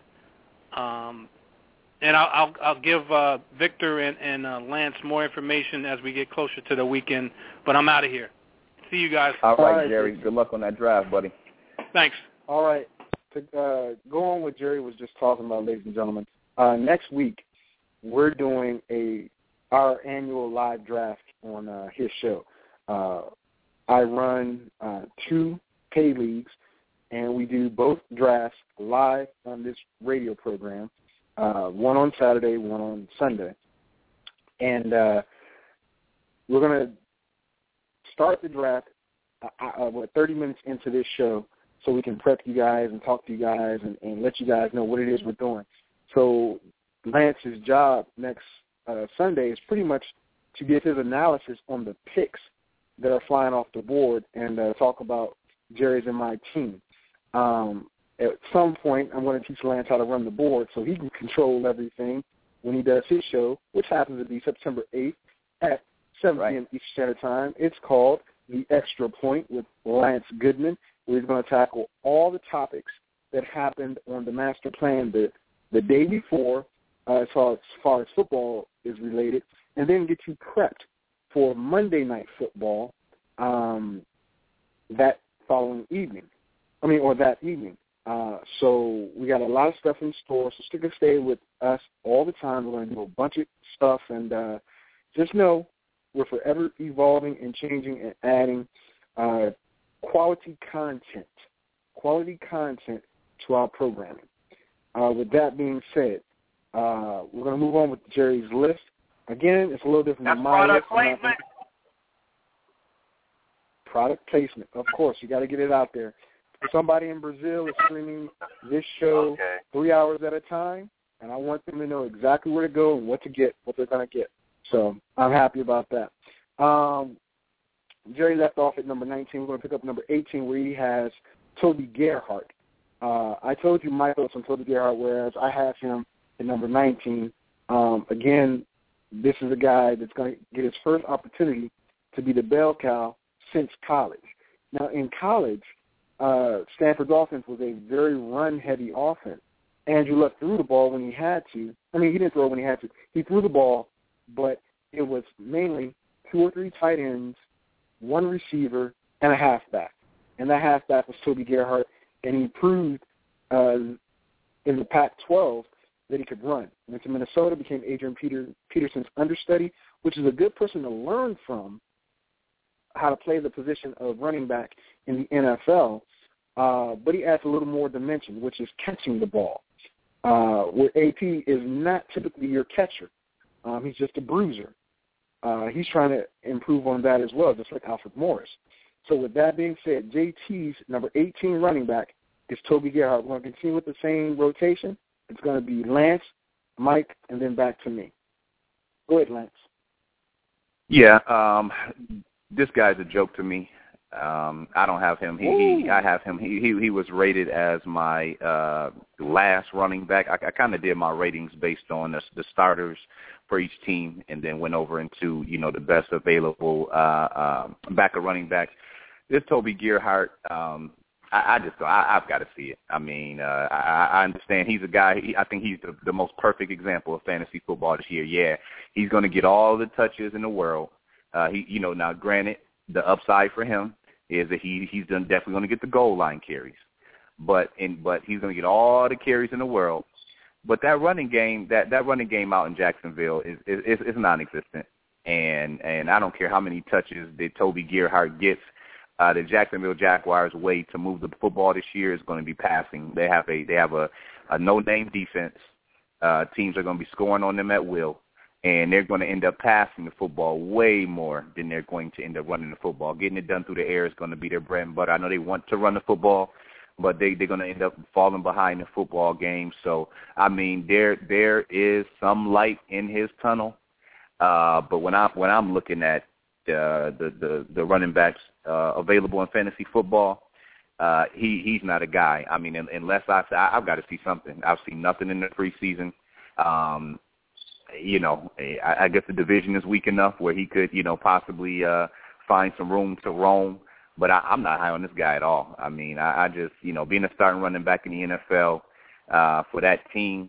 Um, and I'll, I'll, I'll give uh, Victor and, and uh, Lance more information as we get closer to the weekend. But I'm out of here. See you guys. All right, All right, Jerry. Good luck on that drive, buddy. Thanks. All right. To uh, go on what Jerry was just talking about, ladies and gentlemen, uh, next week we're doing a our annual live draft on uh, his show. Uh, I run uh, two pay leagues, and we do both drafts live on this radio program, uh, one on Saturday, one on Sunday. And uh, we're going to start the draft uh, uh, what, thirty minutes into this show so we can prep you guys and talk to you guys and, and let you guys know what it is we're doing. So Lance's job next uh, Sunday is pretty much to give his analysis on the picks that are flying off the board and uh, talk about Jerry's and my team. Um, at some point, I'm going to teach Lance how to run the board so he can control everything when he does his show, which happens to be September eighth at seven p.m. Eastern Standard Time. It's called The Extra Point with Lance Goodman, where he's going to tackle all the topics that happened on the master plan the, the day before, uh, as, far as, as far as football is related, and then get you prepped for Monday Night Football um, that following evening. I mean, or that evening. Uh, so we got a lot of stuff in store, so stick and stay with us all the time. We're going to do a bunch of stuff, and uh, just know we're forever evolving and changing and adding uh, quality content, quality content to our programming. Uh, with that being said, uh, we're going to move on with Jerry's list. Again, it's a little different That's than my list. product placement. Product placement, of course. You got to get it out there. If somebody in Brazil is streaming this show Okay. three hours at a time, and I want them to know exactly where to go and what to get, what they're going to get. So I'm happy about that. Um, Jerry left off at number nineteen. We're going to pick up number eighteen, where he has Toby Gerhart. Uh, I told you my thoughts on Toby Gerhart, whereas I have him at number nineteen. Um, again, this is a guy that's going to get his first opportunity to be the bell cow since college. Now, in college, uh, Stanford's offense was a very run-heavy offense. Andrew Luck threw the ball when he had to. I mean, he didn't throw it when he had to. He threw the ball, but it was mainly two or three tight ends, one receiver, and a halfback. And that halfback was Toby Gerhart, and he proved uh, in the Pac twelve that he could run. Went to Minnesota, became Adrian Peter, Peterson's understudy, which is a good person to learn from how to play the position of running back in the N F L. Uh, but he adds a little more dimension, which is catching the ball, uh, where A P is not typically your catcher. Um, he's just a bruiser. Uh, he's trying to improve on that as well, just like Alfred Morris. So with that being said, J T's number eighteen running back is Toby Gerhart. We're going to continue with the same rotation. It's going to be Lance, Mike, and then back to me. Go ahead, Lance. Yeah, um, this guy's a joke to me. Um, I don't have him. He, he I have him. He, he he was rated as my uh, last running back. I, I kind of did my ratings based on the, the starters for each team, and then went over into you know the best available uh, um, backup running backs. This Toby Gerhart, um, I, I just I, I've got to see it. I mean, uh, I, I understand he's a guy. He, I think he's the, the most perfect example of fantasy football this year. Yeah, he's going to get all the touches in the world. Uh, he, you know, now granted, the upside for him is that he he's done definitely going to get the goal line carries, but in but he's going to get all the carries in the world. but that running game, that, that running game out in Jacksonville is is, is, is non-existent. And and I don't care how many touches that Toby Gerhart gets. Uh, the Jacksonville Jaguars' way to move the football this year is going to be passing. They have a they have a, a no-name defense. Uh, teams are going to be scoring on them at will, and they're going to end up passing the football way more than they're going to end up running the football. Getting it done through the air is going to be their bread and butter. I know they want to run the football, but they, they're going to end up falling behind the football game. So, I mean, there there is some light in his tunnel. Uh, but when, I, when I'm looking at uh, the, the, the running backs uh, available in fantasy football, Uh, he he's not a guy. I mean, unless I, I I've got to see something. I've seen nothing in the preseason. Um, you know, I, I guess the division is weak enough where he could, you know, possibly uh, find some room to roam. But I, I'm not high on this guy at all. I mean, I, I just, you know, being a starting running back in the N F L uh, for that team,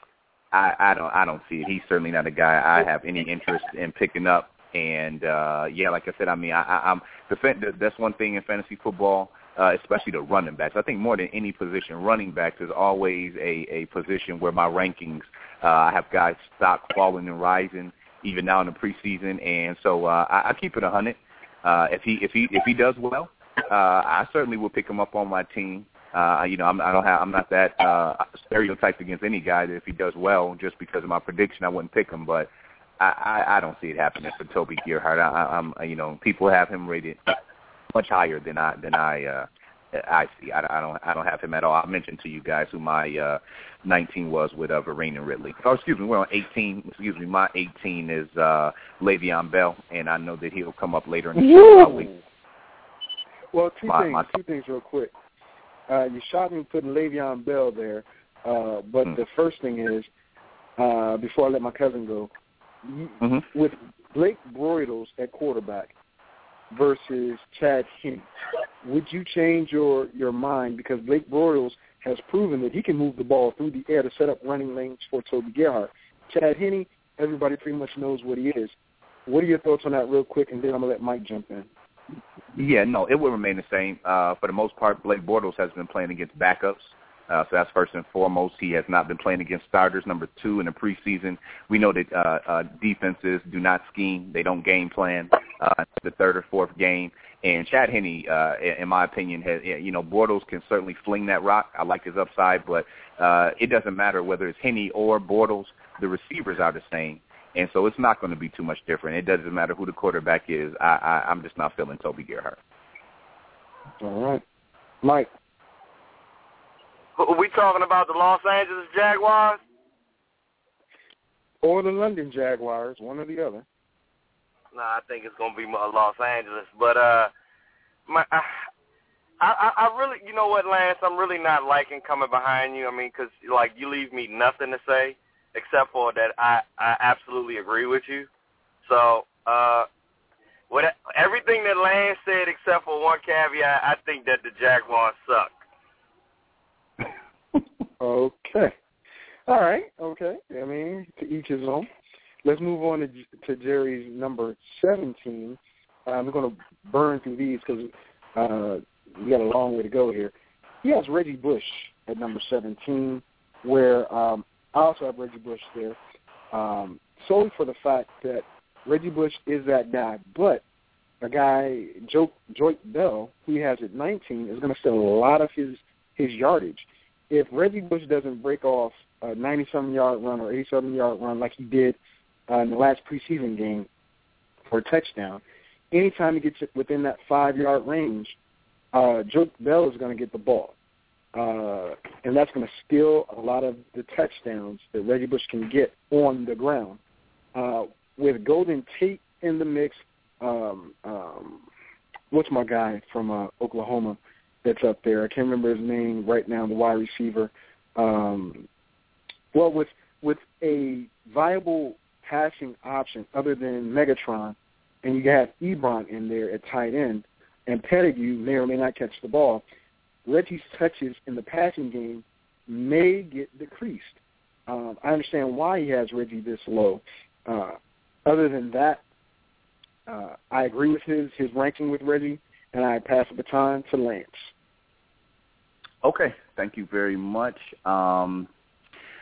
I, I don't I don't see it. He's certainly not a guy I have any interest in picking up. And uh, yeah, like I said, I mean, I, I, I'm the, that's one thing in fantasy football. Uh, especially the running backs. I think more than any position, running backs is always a, a position where my rankings, uh, I have guys stock falling and rising, even now in the preseason, and so uh, I, I keep it a hundred. Uh, if he if he if he does well, uh, I certainly will pick him up on my team. Uh, you know, I'm, I don't have I'm not that uh, stereotyped against any guy that if he does well, just because of my prediction, I wouldn't pick him. But I, I, I don't see it happening for Toby Gerhart. I, I, I'm you know people have him rated much higher than I than I uh, I see. I, I don't I don't have him at all. I mentioned to you guys who my uh, nineteen was with uh, Vereen and Ridley. Oh, excuse me, we're on eighteen. Excuse me, my eighteen is uh, Le'Veon Bell, and I know that he'll come up later in the show. Probably. Well, two my, things. My two things, real quick. Uh, you shot me putting Le'Veon Bell there, uh, but mm. the first thing is uh, before I let my cousin go, mm-hmm. with Blake Bortles at quarterback versus Chad Henne, would you change your, your mind? Because Blake Bortles has proven that he can move the ball through the air to set up running lanes for Toby Gerhart. Chad Henne, everybody pretty much knows what he is. What are your thoughts on that real quick, and then I'm going to let Mike jump in. Yeah, no, it will remain the same. Uh, for the most part, Blake Bortles has been playing against backups. Uh, so that's first and foremost. He has not been playing against starters. Number two, in the preseason, we know that uh, uh, defenses do not scheme. They don't game plan uh, the third or fourth game. And Chad Henne, uh, in my opinion, has, you know, Bortles can certainly fling that rock. I like his upside, but uh, it doesn't matter whether it's Henne or Bortles. The receivers are the same. And so it's not going to be too much different. It doesn't matter who the quarterback is. I, I, I'm just not feeling Toby Gerhart. All right. Mike. Are we talking about the Los Angeles Jaguars? Or the London Jaguars, one or the other. No, I think it's going to be Los Angeles. But uh, my, I, I, I really, you know what, Lance, I'm really not liking coming behind you. I mean, because, like, you leave me nothing to say except for that I, I absolutely agree with you. So uh, what, everything that Lance said except for one caveat, I think that the Jaguars suck. Okay. All right. Okay. I mean, to each his own. Let's move on to, to Jerry's number seventeen. Uh, I'm going to burn through these because uh, we got a long way to go here. He has Reggie Bush at number seventeen, where um, I also have Reggie Bush there, um, solely for the fact that Reggie Bush is that guy. But a guy, Joe, Joyce Bell, who he has at nineteen, is going to steal a lot of his, his yardage. If Reggie Bush doesn't break off a ninety-something yard run or eighty-something yard run like he did uh, in the last preseason game for a touchdown, anytime he gets within that five-yard range, uh, Joe Bell is going to get the ball. Uh, and that's going to steal a lot of the touchdowns that Reggie Bush can get on the ground. Uh, with Golden Tate in the mix, um, um, what's my guy from uh, Oklahoma that's up there? I can't remember his name right now, the wide receiver. Um, well, with with a viable passing option other than Megatron, and you have Ebron in there at tight end, and Pettigrew may or may not catch the ball, Reggie's touches in the passing game may get decreased. Um, I understand why he has Reggie this low. Uh, other than that, uh, I agree with his, his ranking with Reggie, and I pass the baton to Lance. Okay, thank you very much. Um,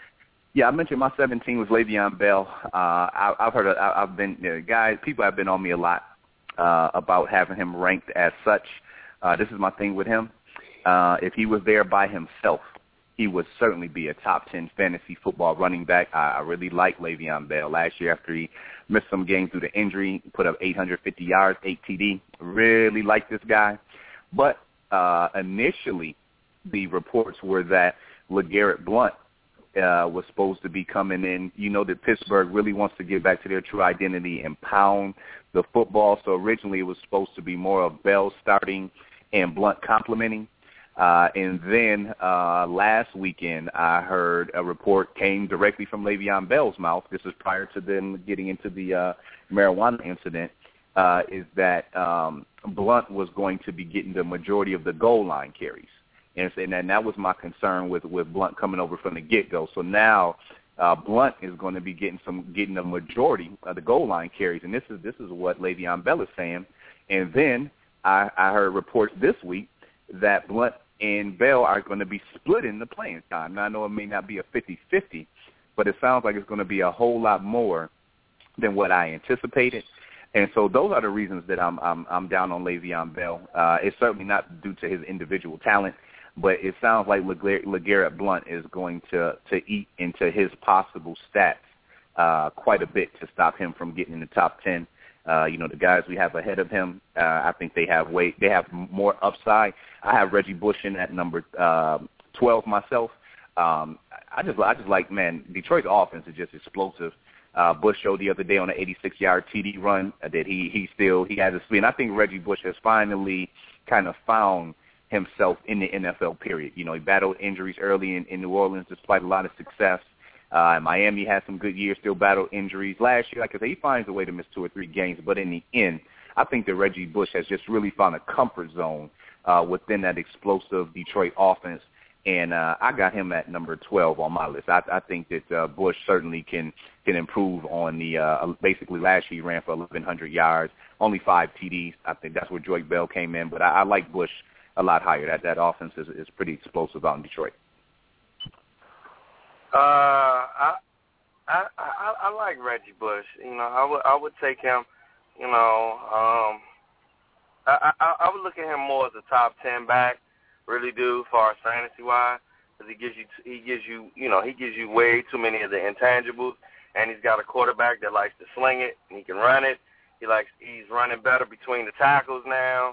Yeah, I mentioned my seventeen was Le'Veon Bell. Uh, I, I've heard, of, I, I've been, you know, guys, people have been on me a lot uh, about having him ranked as such. Uh, this is my thing with him. Uh, if he was there by himself, he would certainly be a top ten fantasy football running back. I, I really like Le'Veon Bell. Last year after he missed some games due to injury, put up eight hundred fifty yards, eight T D. Really like this guy. But uh, initially, the reports were that LeGarrette Blount uh, was supposed to be coming in. You know that Pittsburgh really wants to get back to their true identity and pound the football. So originally it was supposed to be more of Bell starting and Blount complementing. Uh, and then uh, last weekend, I heard a report came directly from Le'Veon Bell's mouth. This is prior to them getting into the uh, marijuana incident. Uh, is that um, Blount was going to be getting the majority of the goal line carries, and, and that was my concern with, with Blount coming over from the get-go. So now uh, Blount is going to be getting some getting the majority of the goal line carries, and this is this is what Le'Veon Bell is saying. And then I, I heard reports this week that Blount and Bell are going to be splitting the playing time. Now, I know it may not be a fifty-fifty, but it sounds like it's going to be a whole lot more than what I anticipated. And so those are the reasons that I'm I'm, I'm down on Le'Veon Bell. Uh, it's certainly not due to his individual talent, but it sounds like LeGarrette, LeGarrette Blount is going to, to eat into his possible stats uh, quite a bit to stop him from getting in the top ten. Uh, you know, the guys we have ahead of him, uh, I think they have way, they have more upside. I have Reggie Bush in at number uh, twelve myself. Um, I just, I just like, man, Detroit's offense is just explosive. Uh, Bush showed the other day on an eighty-six yard T D run uh, that he he still he has a speed. And I think Reggie Bush has finally kind of found himself in the N F L. Period. You know, he battled injuries early in, in New Orleans despite a lot of success. Uh, Miami had some good years, still battled injuries. Last year, like I said, he finds a way to miss two or three games. But in the end, I think that Reggie Bush has just really found a comfort zone uh, within that explosive Detroit offense. And uh, I got him at number twelve on my list. I, I think that uh, Bush certainly can can improve on the uh, basically last year he ran for eleven hundred yards, only five T Ds. I think that's where Joy Bell came in. But I, I like Bush a lot higher. That that offense is, is pretty explosive out in Detroit. Uh, I, I I I like Reggie Bush. You know, I would I would take him. You know, um, I I, I would look at him more as a top ten back. Really do, as far as fantasy wise, because he gives you he gives you you know he gives you way too many of the intangibles, and he's got a quarterback that likes to sling it and he can run it. He likes he's running better between the tackles now.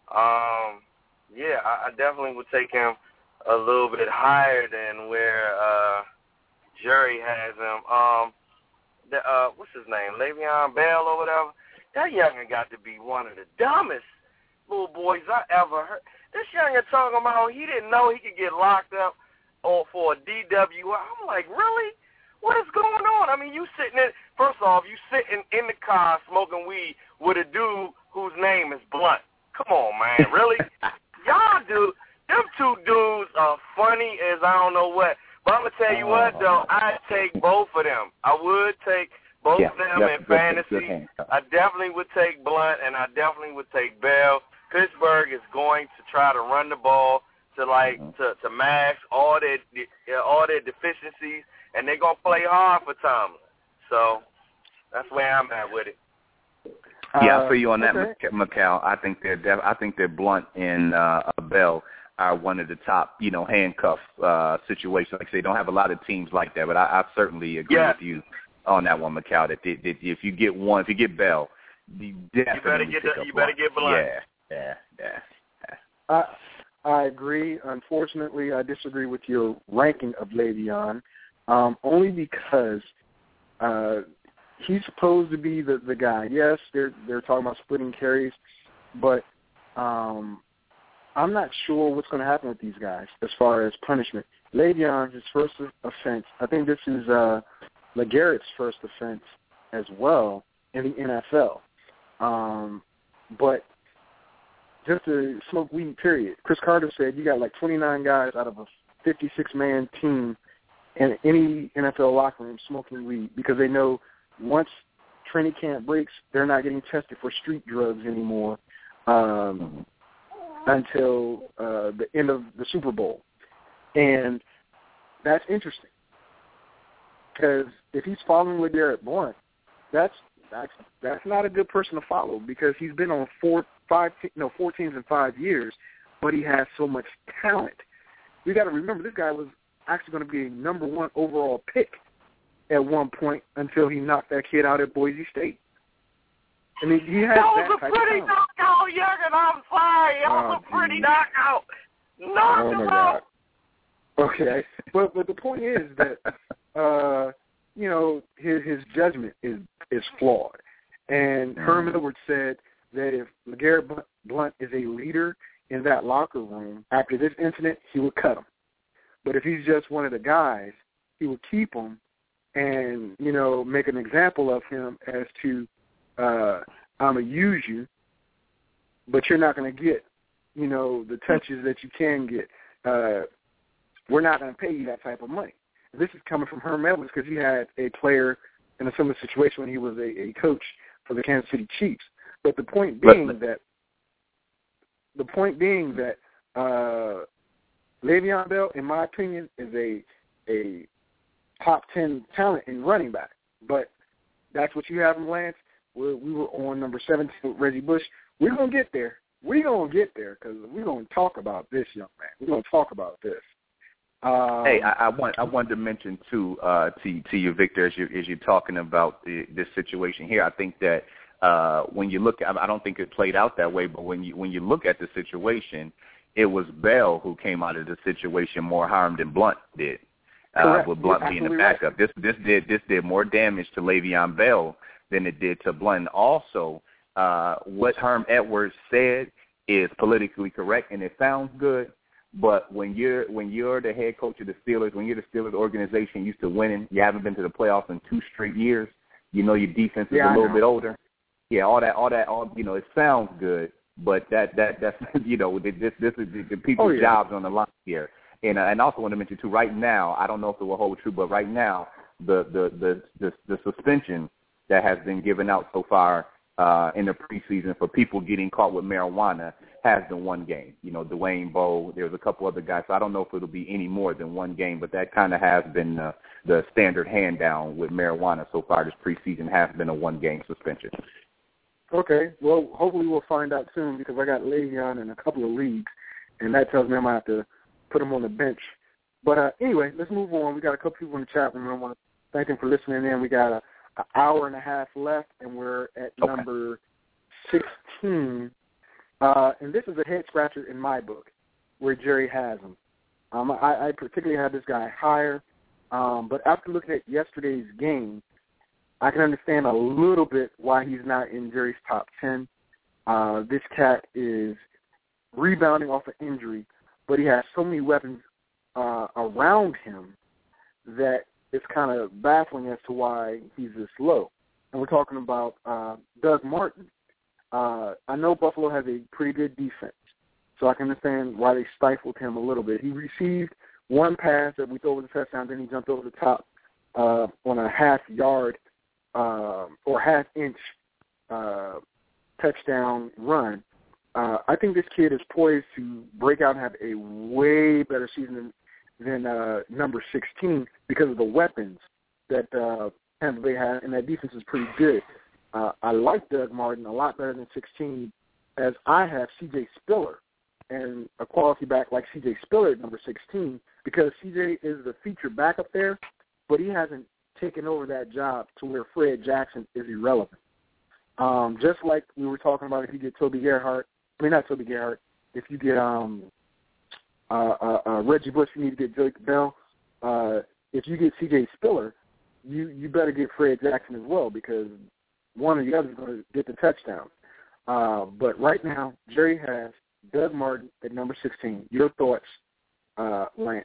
Um, yeah, I, I definitely would take him a little bit higher than where uh, Jerry has him. Um, the, uh, what's his name, Le'Veon Bell or whatever. That youngin got to be one of the dumbest little boys I ever heard. This youngin talking about he didn't know he could get locked up or for a D W I. I'm like, really? What is going on? I mean, you sitting in, first off, you sitting in the car smoking weed with a dude whose name is Blount. Come on, man, really? Y'all do, them two dudes are funny as I don't know what. But I'm going to tell you what, though, I'd take both of them. I would take both yeah, of them in fantasy. I definitely would take Blount, and I definitely would take Bell. Pittsburgh is going to try to run the ball to like mm-hmm. to, to mask all their all their deficiencies, and they're gonna play hard for Tomlin. So that's where I'm at with it. Yeah, I feel you on uh, that, okay. Macau. I think they're def- I think that Blount and uh, Bell are one of the top, you know, handcuff uh, situations. Like I say, they don't have a lot of teams like that, but I, I certainly agree yeah. with you on that one, Macau. That, that, that if you get one, if you get Bell, you definitely you better get the, you better get Blount. Yeah. Yeah, yeah, yeah. I I agree. Unfortunately, I disagree with your ranking of Le'Veon, um, only because uh, he's supposed to be the, the guy. Yes, they're they're talking about splitting carries, but um, I'm not sure what's going to happen with these guys as far as punishment. Le'Veon, his first offense, I think this is uh, LeGarrette's first offense as well in the N F L. Um, but just to smoke weed, period. Chris Carter said you got like twenty-nine guys out of a fifty-six man team in any N F L locker room smoking weed because they know once training camp breaks, they're not getting tested for street drugs anymore um, until uh, the end of the Super Bowl. And that's interesting. because if he's following LeGarrette Blount, that's that's that's not a good person to follow because he's been on four, five, no, four teams in five years, but he has so much talent. We got to remember this guy was actually going to be a number one overall pick at one point until he knocked that kid out at Boise State. I mean, he has that that was type a pretty of talent. knockout, Jurgen. I'm sorry. That was Oh, a pretty geez. knockout. Knock Oh, him my out. God. Okay. But but the point is that, uh, you know, his, his judgment is, is flawed. And Herm Edwards said that if LeGarrette Blount is a leader in that locker room, after this incident, he would cut him. But if he's just one of the guys, he would keep him and, you know, make an example of him as to, uh, I'm going to use you, but you're not going to get, you know, the touches that you can get. Uh, we're not going to pay you that type of money. This is coming from Herm Edwards because he had a player in a similar situation when he was a, a coach for the Kansas City Chiefs. But the point being but, that the point being that uh, Le'Veon Bell, in my opinion, is a a top ten talent in running back. But that's what you have in Lance. We're, we were on number seventeen with Reggie Bush. We're going to get there. We're going to get there because we're going to talk about this, young man. We're going to talk about this. Um, hey, I, I want I wanted to mention too uh, to to you, Victor, as you as you're talking about the, this situation here. I think that uh, when you look, I don't think it played out that way, but when you when you look at the situation, it was Bell who came out of the situation more harmed than Blount did, uh, with Blount being the backup. Right. This this did this did more damage to Le'Veon Bell than it did to Blount. Also, uh, what Herm Edwards said is politically correct, and it sounds good. But when you're when you're the head coach of the Steelers, when you're the Steelers organization used to winning, you haven't been to the playoffs in two straight years. You know your defense is yeah, a little bit older. Yeah, all that, all that, all you know, it sounds good, but that that that's you know this this is the, the people's oh, yeah. jobs on the line here. And uh, and also want to mention too, right now, I don't know if it will hold true, but right now the the the the, the suspension that has been given out so far uh, in the preseason for people getting caught with marijuana has been one game. You know, Dwayne Bowe, there's a couple other guys. So I don't know if it'll be any more than one game, but that kind of has been uh, the standard hand down with marijuana so far this preseason has been a one-game suspension. Okay. Well, hopefully we'll find out soon because I got Le'Veon in a couple of leagues, and that tells me I might have to put him on the bench. But uh, anyway, let's move on. We got a couple people in the chat room. I want to thank them for listening in. We got an hour and a half left, and we're at okay. number sixteen. Uh, and this is a head-scratcher in my book where Jerry has him. Um, I, I particularly have this guy higher, um, but after looking at yesterday's game, I can understand a little bit why he's not in Jerry's top ten. Uh, this cat is rebounding off an injury, but he has so many weapons uh, around him that it's kind of baffling as to why he's this low. And we're talking about uh, Doug Martin. Uh, I know Buffalo has a pretty good defense, so I can understand why they stifled him a little bit. He received one pass that we threw over the touchdown, then he jumped over the top uh, on a half-yard uh, or half-inch uh, touchdown run. Uh, I think this kid is poised to break out and have a way better season than, than uh, number sixteen because of the weapons that uh, Tampa Bay has, and that defense is pretty good. Uh, I like Doug Martin a lot better than sixteen, as I have C J Spiller and a quality back like C J Spiller at number sixteen, because C J is the feature back up there, but he hasn't taken over that job to where Fred Jackson is irrelevant. Um, just like we were talking about if you get Toby Gerhart, I mean not Toby Gerhart, if you get um, uh, uh, uh, Reggie Bush, you need to get Jake Bell. Uh, if you get C J Spiller, you, you better get Fred Jackson as well because one or the other is going to get the touchdown. Uh, but right now, Jerry has Doug Martin at number sixteen. Your thoughts, uh, Lance?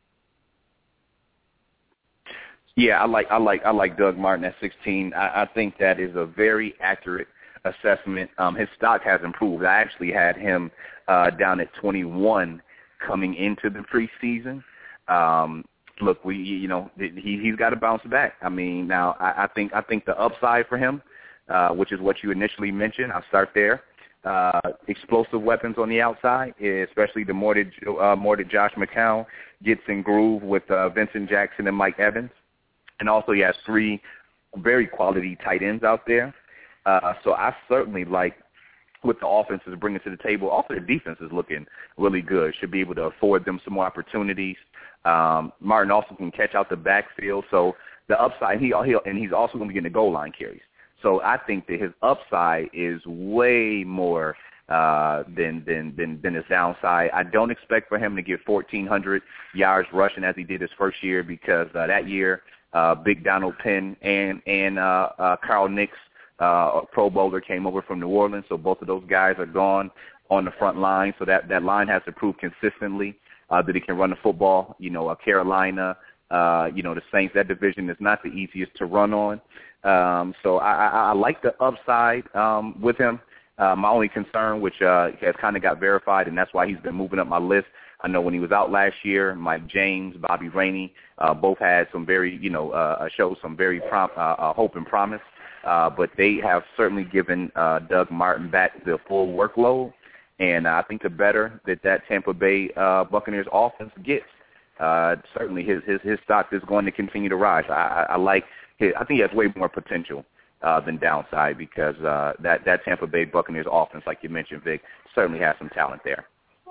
Yeah, I like I like I like Doug Martin at sixteen. I, I think that is a very accurate assessment. Um, his stock has improved. I actually had him uh, down at twenty-one coming into the preseason. Um, look, we you know he he's got to bounce back. I mean, now I, I think I think the upside for him. Uh, which is what you initially mentioned. I'll start there. Uh, explosive weapons on the outside, especially the more that, uh, more that Josh McCown gets in groove with uh, Vincent Jackson and Mike Evans. and also he has three very quality tight ends out there. Uh, so I certainly like what the offense is bringing to the table. Also, the defense is looking really good. Should be able to afford them some more opportunities. Um, Martin also can catch out the backfield. So the upside, he, he and he's also going to be getting the goal line carries. So I think that his upside is way more uh, than, than than than his downside. I don't expect for him to get fourteen hundred yards rushing as he did his first year, because uh, that year, uh, Big Donald Penn and and uh, uh, Carl Nicks, uh, a Pro Bowler, came over from New Orleans. So both of those guys are gone on the front line. So that, that line has to prove consistently uh, that it can run the football. You know, uh, Carolina, uh, you know, the Saints, that division is not the easiest to run on. Um, so I, I, I like the upside um, with him. Uh, my only concern, which uh, has kind of got verified, and that's why he's been moving up my list. I know when he was out last year, Mike James, Bobby Rainey, uh, both had some very, you know, uh, showed some very prom- uh, uh, hope and promise. Uh, but they have certainly given uh, Doug Martin back the full workload, and I think the better that that Tampa Bay uh, Buccaneers offense gets, uh, certainly his, his his stock is going to continue to rise. I, I, I like his, I think he has way more potential uh, than downside, because uh, that that Tampa Bay Buccaneers offense, like you mentioned, Vic, certainly has some talent there.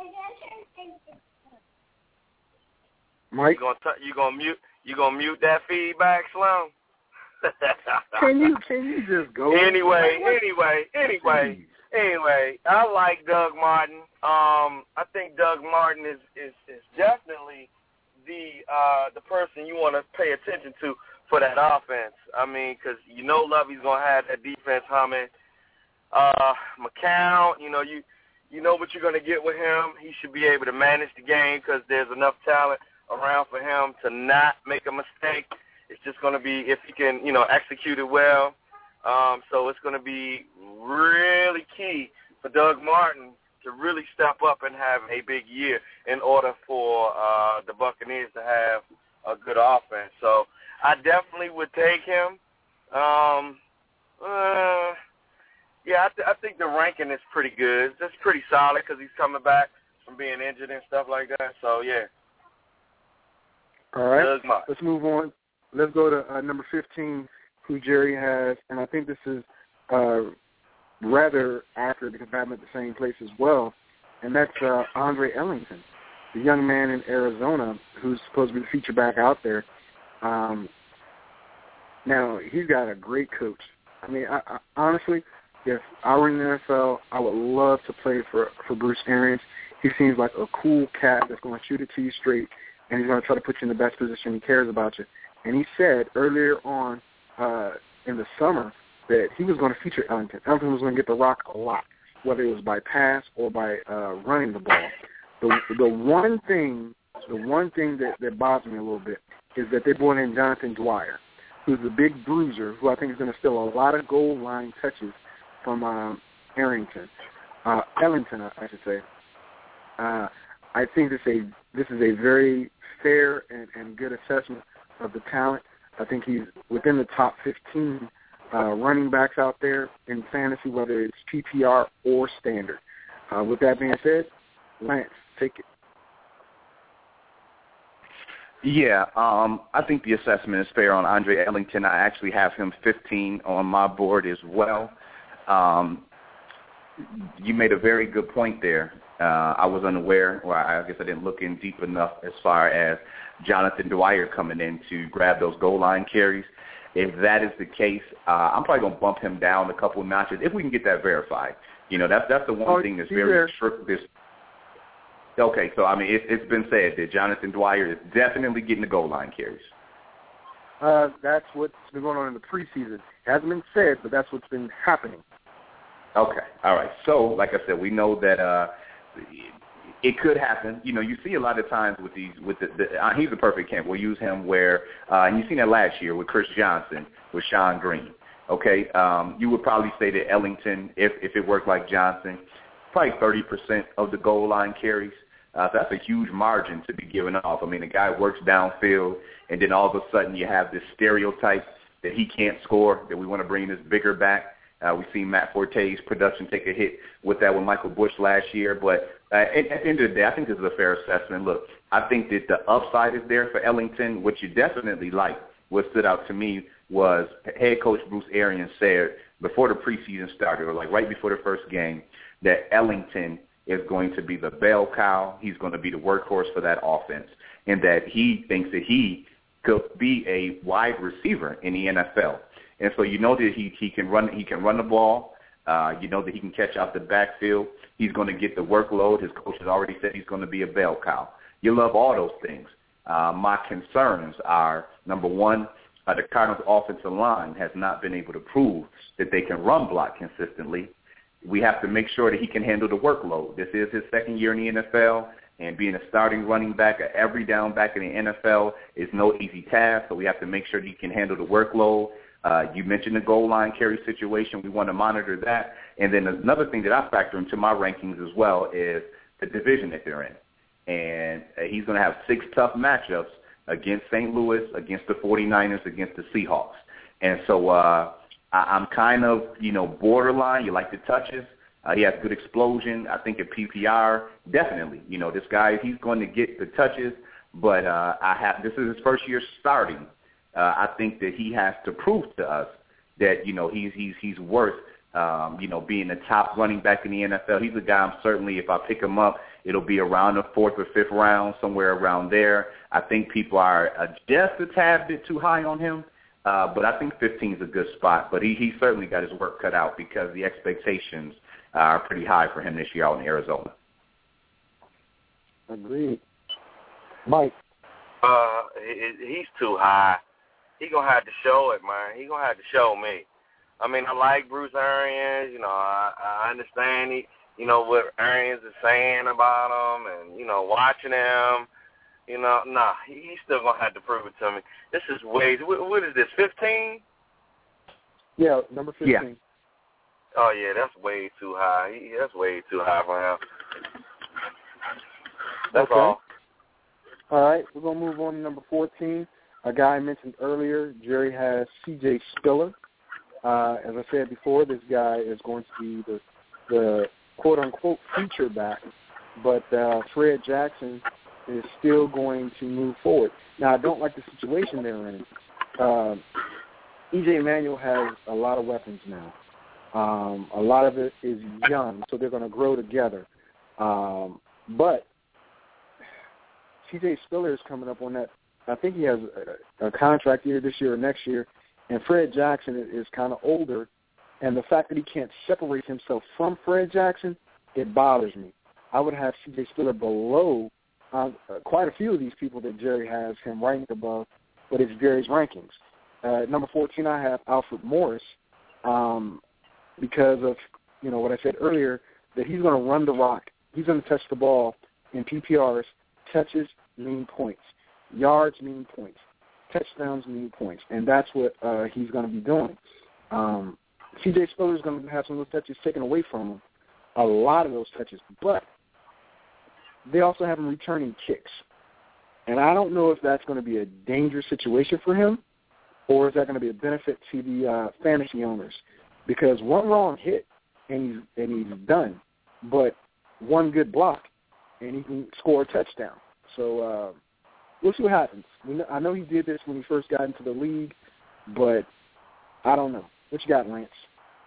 Mike, you gonna t- you gonna mute you gonna mute that feedback, Sloan? can you can you just go? Anyway, anyway, anyway, anyway, I like Doug Martin. Um, I think Doug Martin is is, is definitely the uh, the person you want to pay attention to for that offense. I mean, because you know Lovey's gonna have that defense humming. Uh, McCown, you know you you know what you're gonna get with him. He should be able to manage the game because there's enough talent around for him to not make a mistake. It's just going to be if he can, you know, execute it well. Um, so it's going to be really key for Doug Martin to really step up and have a big year in order for uh, the Buccaneers to have a good offense. So I definitely would take him. Um, uh, yeah, I, th- I think the ranking is pretty good. It's pretty solid because he's coming back from being injured and stuff like that. So, yeah. All right, let's move on. Let's go to uh, number fifteen, who Jerry has, and I think this is uh, rather accurate because I'm at the same place as well, and that's uh, Andre Ellington, the young man in Arizona who's supposed to be the feature back out there. Um, now, he's got a great coach. I mean, I, I, honestly, if I were in the N F L, I would love to play for, for Bruce Arians. He seems like a cool cat that's going to shoot it to you straight, and he's going to try to put you in the best position. He cares about you. And he said earlier on uh, in the summer that he was going to feature Ellington. Ellington was going to get the rock a lot, whether it was by pass or by uh, running the ball. The, the one thing, the one thing that, that bothers me a little bit is that they brought in Jonathan Dwyer, who's a big bruiser, who I think is going to steal a lot of goal line touches from um, Arrington, uh, Ellington, I should say. Uh, I think this a this is a very fair and, and good assessment of the talent. I think he's within the top fifteen uh, running backs out there in fantasy, whether it's P P R or standard. Uh, with that being said, Lance, take it. Yeah, um, I think the assessment is fair on Andre Ellington. I actually have him fifteen on my board as well. Um, you made a very good point there. Uh, I was unaware, or I guess I didn't look in deep enough as far as Jonathan Dwyer coming in to grab those goal line carries. If that is the case, uh, I'm probably going to bump him down a couple of notches if we can get that verified. You know, that's that's the one oh, thing that's very strict. This, okay, so, I mean, it, it's been said that Jonathan Dwyer is definitely getting the goal line carries. Uh, that's what's been going on in the preseason. It hasn't been said, but that's what's been happening. Okay, all right. So, like I said, we know that uh, it could happen. You know, you see a lot of times with these, with the, the uh, he's a perfect camp. We'll use him where, uh, and you've seen that last year with Chris Johnson, with Sean Green. Okay, um, you would probably say that Ellington, if if it worked like Johnson, probably thirty percent of the goal line carries. Uh, so that's a huge margin to be given off. I mean, the guy works downfield, and then all of a sudden you have this stereotype that he can't score, that we want to bring this bigger back. Uh, we've seen Matt Forte's production take a hit with that with Michael Bush last year. But uh, at, at the end of the day, I think this is a fair assessment. Look, I think that the upside is there for Ellington. What you definitely like what stood out to me was head coach Bruce Arians said before the preseason started, or like right before the first game, that Ellington is going to be the bell cow. He's going to be the workhorse for that offense, and that he thinks that he could be a wide receiver in the N F L. And so you know that he he can run he can run the ball. Uh, you know that he can catch out the backfield. He's going to get the workload. His coach has already said he's going to be a bell cow. You love all those things. Uh, my concerns are, number one, uh, the Cardinals' offensive line has not been able to prove that they can run block consistently. We have to make sure that he can handle the workload. This is his second year in the N F L, and being a starting running back, an every down back in the N F L is no easy task, so we have to make sure that he can handle the workload. Uh, you mentioned the goal line carry situation. We want to monitor that. And then another thing that I factor into my rankings as well is the division that they're in. And uh, he's going to have six tough matchups against Saint Louis, against the forty-niners, against the Seahawks. And so uh, I, I'm kind of, you know, borderline. You like the touches. Uh, he has good explosion. I think at P P R, definitely. You know, this guy, he's going to get the touches. But uh, I have this is his first year starting. Uh, I think that he has to prove to us that, you know, he's he's he's worth, um, you know, being the top running back in the N F L. He's a guy I'm certainly, if I pick him up, it'll be around the fourth or fifth round, somewhere around there. I think people are uh, just a tad bit too high on him, uh, but I think fifteen is a good spot. But he, he certainly got his work cut out because the expectations uh, are pretty high for him this year out in Arizona. Agreed. Mike? Uh, he, he's too high. He gonna have to show it, man. He gonna have to show me. I mean, I like Bruce Arians. You know, I, I understand he, you know, what Arians is saying about him, and you know, watching him. You know, nah, he, he's still gonna have to prove it to me. This is way. What, what is this? fifteen? Yeah, number fifteen. Yeah. Oh yeah, that's way too high. He, that's way too high for him. That's okay. all. All right, we're gonna move on to number fourteen. A guy I mentioned earlier, Jerry has C J Spiller. Uh, as I said before, this guy is going to be the, the quote-unquote feature back, but uh, Fred Jackson is still going to move forward. Now, I don't like the situation they're in. Uh, E J Manuel has a lot of weapons now. Um, a lot of it is young, so they're going to grow together. Um, but C J Spiller is coming up on that. I think he has a, a contract either this year or next year, and Fred Jackson is, is kind of older, and the fact that he can't separate himself from Fred Jackson, it bothers me. I would have C J Spiller below uh, quite a few of these people that Jerry has him ranked above, but it's Jerry's rankings. Uh, number fourteen, I have Alfred Morris um, because of, you know, what I said earlier, that he's going to run the rock. He's going to touch the ball in P P Rs. Touches mean points. Yards mean points. Touchdowns mean points. And that's what uh, he's going to be doing. Um, C J Spiller is going to have some of those touches taken away from him, a lot of those touches. But they also have him returning kicks. And I don't know if that's going to be a dangerous situation for him or is that going to be a benefit to the uh, fantasy owners. Because one wrong hit and he's, and he's done. But one good block and he can score a touchdown. So, uh, we'll see what happens. I know he did this when he first got into the league, but I don't know. What you got, Lance?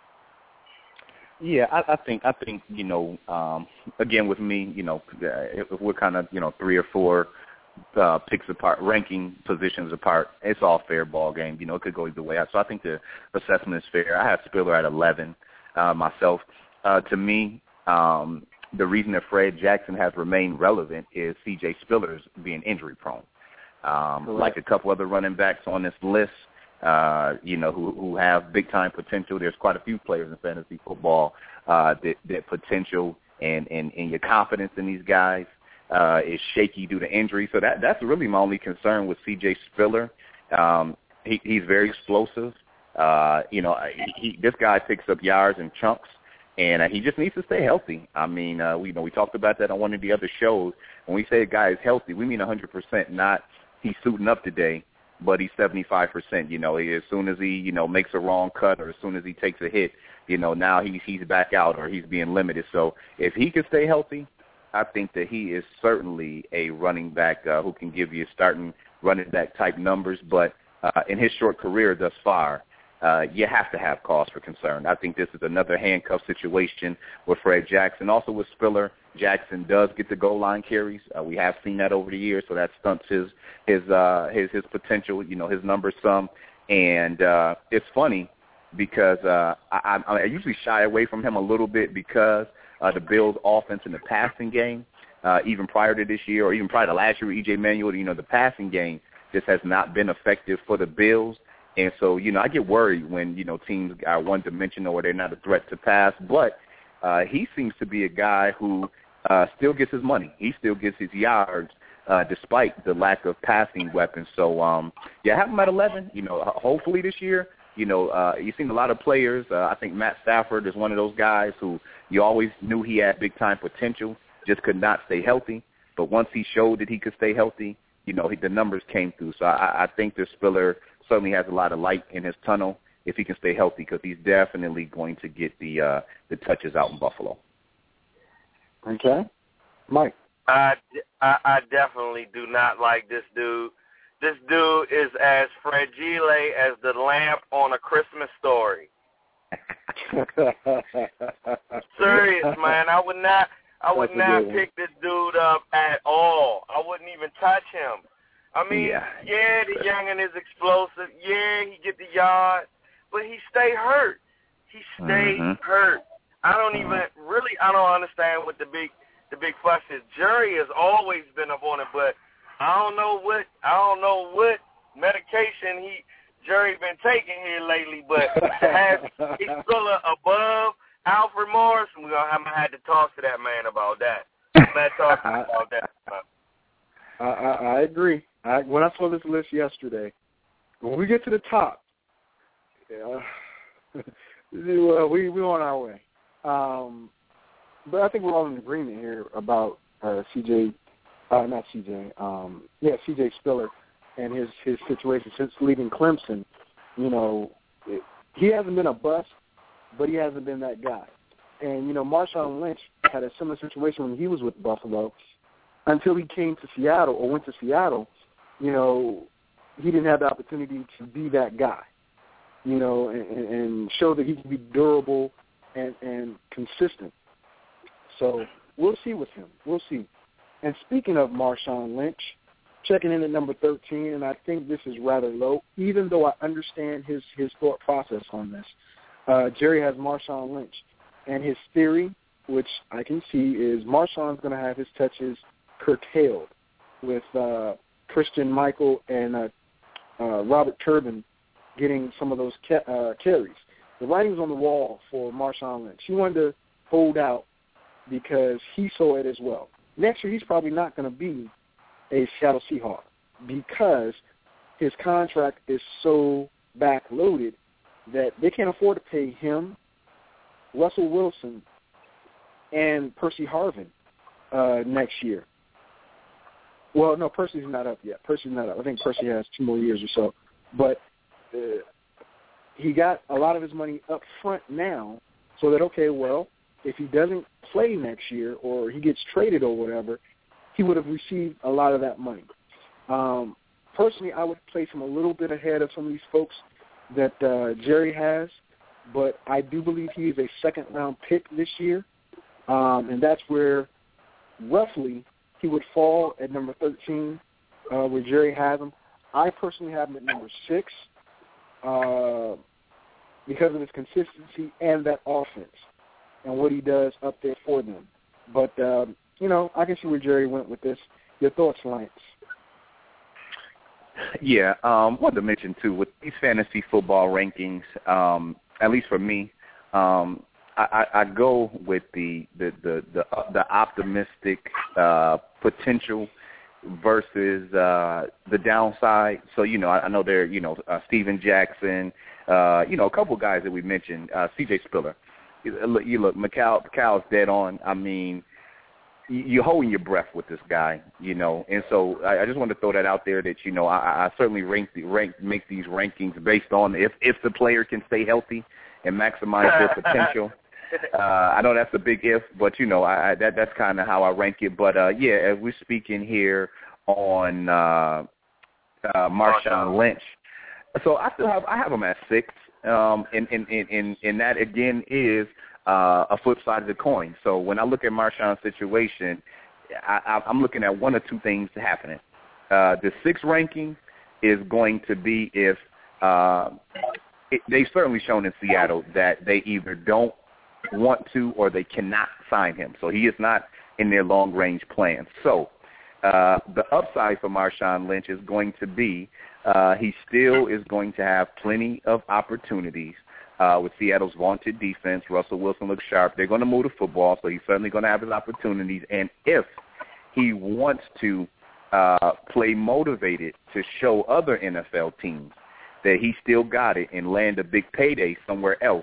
Yeah, I, I think I think you know. Um, again, with me, you know, if we're kind of you know three or four uh, picks apart, ranking positions apart, it's all fair ball game. You know, it could go either way. So I think the assessment is fair. I have Spiller at eleven uh, myself. Uh, to me. Um, The reason that Fred Jackson has remained relevant is C J Spiller's being injury prone. Um, like a couple other running backs on this list, uh, you know, who, who have big time potential. There's quite a few players in fantasy football uh, that, that potential and, and, and your confidence in these guys uh, is shaky due to injury. So that that's really my only concern with C J Spiller. Um, he, he's very explosive. Uh, you know, he, he, this guy picks up yards in chunks. And uh, he just needs to stay healthy. I mean, uh, we you know we talked about that on one of the other shows. When we say a guy is healthy, we mean one hundred percent, not he's suiting up today, but he's seventy-five percent. You know, as soon as he, you know, makes a wrong cut or as soon as he takes a hit, you know, now he's, he's back out or he's being limited. So if he can stay healthy, I think that he is certainly a running back uh, who can give you starting running back type numbers. But uh, in his short career thus far, uh, you have to have cause for concern. I think this is another handcuff situation with Fred Jackson. Also with Spiller, Jackson does get the goal line carries. Uh, we have seen that over the years, so that stunts his his uh, his his potential. You know, his numbers some, and uh, it's funny because uh, I, I usually shy away from him a little bit because uh, the Bills' offense in the passing game, uh, even prior to this year or even prior to last year with E J Manuel, you know, the passing game just has not been effective for the Bills. And so, you know, I get worried when, you know, teams are one-dimensional or they're not a threat to pass. But uh, he seems to be a guy who uh, still gets his money. He still gets his yards uh, despite the lack of passing weapons. So, um, yeah, have him at eleven. You know, hopefully this year, you know, uh, you've seen a lot of players. Uh, I think Matt Stafford is one of those guys who you always knew he had big-time potential, just could not stay healthy. But once he showed that he could stay healthy, you know, he, the numbers came through. So I, I think this Spiller certainly has a lot of light in his tunnel if he can stay healthy, because he's definitely going to get the uh, the touches out in Buffalo. Okay. Mike. I, I, I definitely do not like this dude. This dude is as fragile as the lamp on A Christmas Story. Serious, man. I would not I would not pick this dude up at all. I wouldn't even touch him. I mean, yeah, yeah the youngin is explosive. Yeah, he get the yard, but he stay hurt. He stay mm-hmm. hurt. I don't even really. I don't understand what the big, the big fuss is. Jerry has always been up on it, but I don't know what. I don't know what medication he Jerry been taking here lately. But to have he's still above Alfred Morris, we're gonna have, have to talk to that man about that. I'm gonna talk to him about that. I, I, I agree. I, when I saw this list yesterday, when we get to the top, yeah, well, we we on our way. Um, but I think we're all in agreement here about uh, C J, uh, not C J, um, yeah, C J Spiller and his his situation since leaving Clemson. You know, it, he hasn't been a bust, but he hasn't been that guy. And you know, Marshawn Lynch had a similar situation when he was with Buffalo. Until he came to Seattle or went to Seattle, you know, he didn't have the opportunity to be that guy, you know, and, and show that he can be durable and, and consistent. So we'll see with him. We'll see. And speaking of Marshawn Lynch, checking in at number thirteen, and I think this is rather low, even though I understand his, his thought process on this. Uh, Jerry has Marshawn Lynch, and his theory, which I can see, is Marshawn's going to have his touches curtailed with uh, Christian Michael and uh, uh, Robert Turbin getting some of those ca- uh, carries. The writing's on the wall for Marshawn Lynch. He wanted to hold out because he saw it as well. Next year, he's probably not going to be a Seattle Seahawk because his contract is so backloaded that they can't afford to pay him, Russell Wilson, and Percy Harvin uh, next year. Well, no, Percy's not up yet. Percy's not up. I think Percy has two more years or so. But uh, he got a lot of his money up front now so that, okay, well, if he doesn't play next year or he gets traded or whatever, he would have received a lot of that money. Um, personally, I would place him a little bit ahead of some of these folks that uh, Jerry has, but I do believe he is a second-round pick this year, um, and that's where roughly he would fall at number thirteen, uh, where Jerry has him. I personally have him at number six uh, because of his consistency and that offense and what he does up there for them. But, um, you know, I can see where Jerry went with this. Your thoughts, Lance? Yeah, um, wanted to mention, too, with these fantasy football rankings, um, at least for me, um, I, I, I go with the the the the, uh, the optimistic uh, potential versus uh, the downside. So, you know, I, I know there, you know, uh, Steven Jackson, uh, you know, a couple of guys that we mentioned, uh, C J Spiller. You look, you look McCall, McCall's dead on. I mean, you're holding your breath with this guy, you know. And so I, I just want to throw that out there that, you know, I, I certainly rank the rank make these rankings based on if if the player can stay healthy and maximize their potential. Uh, I know that's a big if, but, you know, I, I, that that's kind of how I rank it. But, uh, yeah, as we're speaking here on uh, uh, Marshawn Lynch, So I still have I have him at six, um, and, and, and, and, and that, again, is uh, a flip side of the coin. So when I look at Marshawn's situation, I, I'm looking at one or two things happening. Uh, the sixth ranking is going to be if uh, it, they've certainly shown in Seattle that they either don't want to or they cannot sign him. So he is not in their long-range plans. So uh, the upside for Marshawn Lynch is going to be uh, he still is going to have plenty of opportunities uh, with Seattle's vaunted defense. Russell Wilson looks sharp. They're going to move the football, so he's certainly going to have his opportunities. And if he wants to uh, play motivated to show other N F L teams that he still got it and land a big payday somewhere else,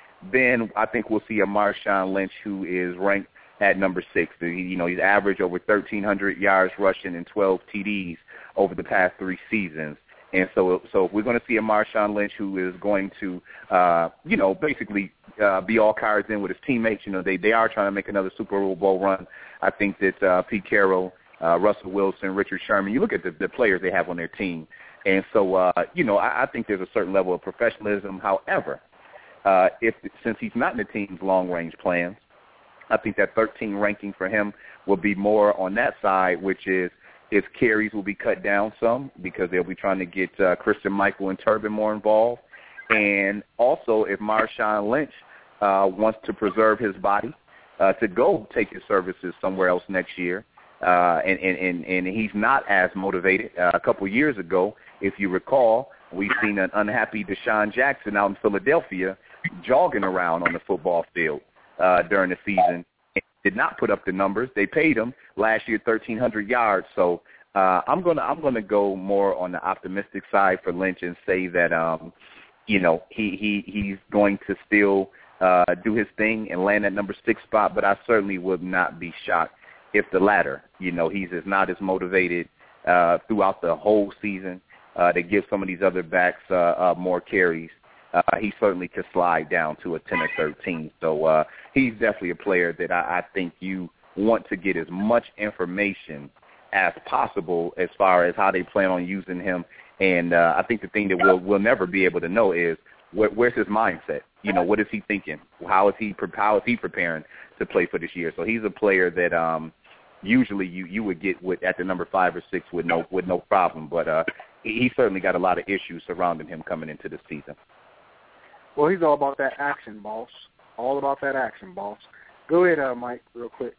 then I think we'll see a Marshawn Lynch who is ranked at number six. He, you know, he's averaged over thirteen hundred yards rushing and twelve T Ds over the past three seasons. And so, so if we're going to see a Marshawn Lynch who is going to, uh, you know, basically uh, be all cards in with his teammates, you know, they, they are trying to make another Super Bowl run. I think that uh, Pete Carroll, uh, Russell Wilson, Richard Sherman, you look at the, the players they have on their team. And so, uh, you know, I, I think there's a certain level of professionalism. However, uh, if since he's not in the team's long-range plans, I think that thirteen ranking for him will be more on that side, which is his carries will be cut down some because they'll be trying to get uh, Christian Michael and Turbin more involved. And also, if Marshawn Lynch uh, wants to preserve his body uh, to go take his services somewhere else next year, uh, and, and, and, and he's not as motivated. Uh, a couple of years ago, if you recall, we've seen an unhappy Deshaun Jackson out in Philadelphia jogging around on the football field uh, during the season. Did not put up the numbers. They paid him last year thirteen hundred yards. So uh, I'm gonna I'm gonna go more on the optimistic side for Lynch and say that um, you know he he he's going to still uh, do his thing and land at number six spot. But I certainly would not be shocked if the latter. You know, he's is not as motivated uh, throughout the whole season. Uh, to give some of these other backs uh, uh, more carries. Uh, he certainly could slide down to a ten or thirteen. So uh, he's definitely a player that I, I think you want to get as much information as possible as far as how they plan on using him. And uh, I think the thing that we'll, we'll never be able to know is where, where's his mindset? You know, what is he thinking? How is he how is he preparing to play for this year? So he's a player that um, usually you, you would get with at the number five or six with no with no problem. But uh, he, he certainly got a lot of issues surrounding him coming into the season. Well, he's all about that action, boss. All about that action, boss. Go ahead, uh, Mike, real quick.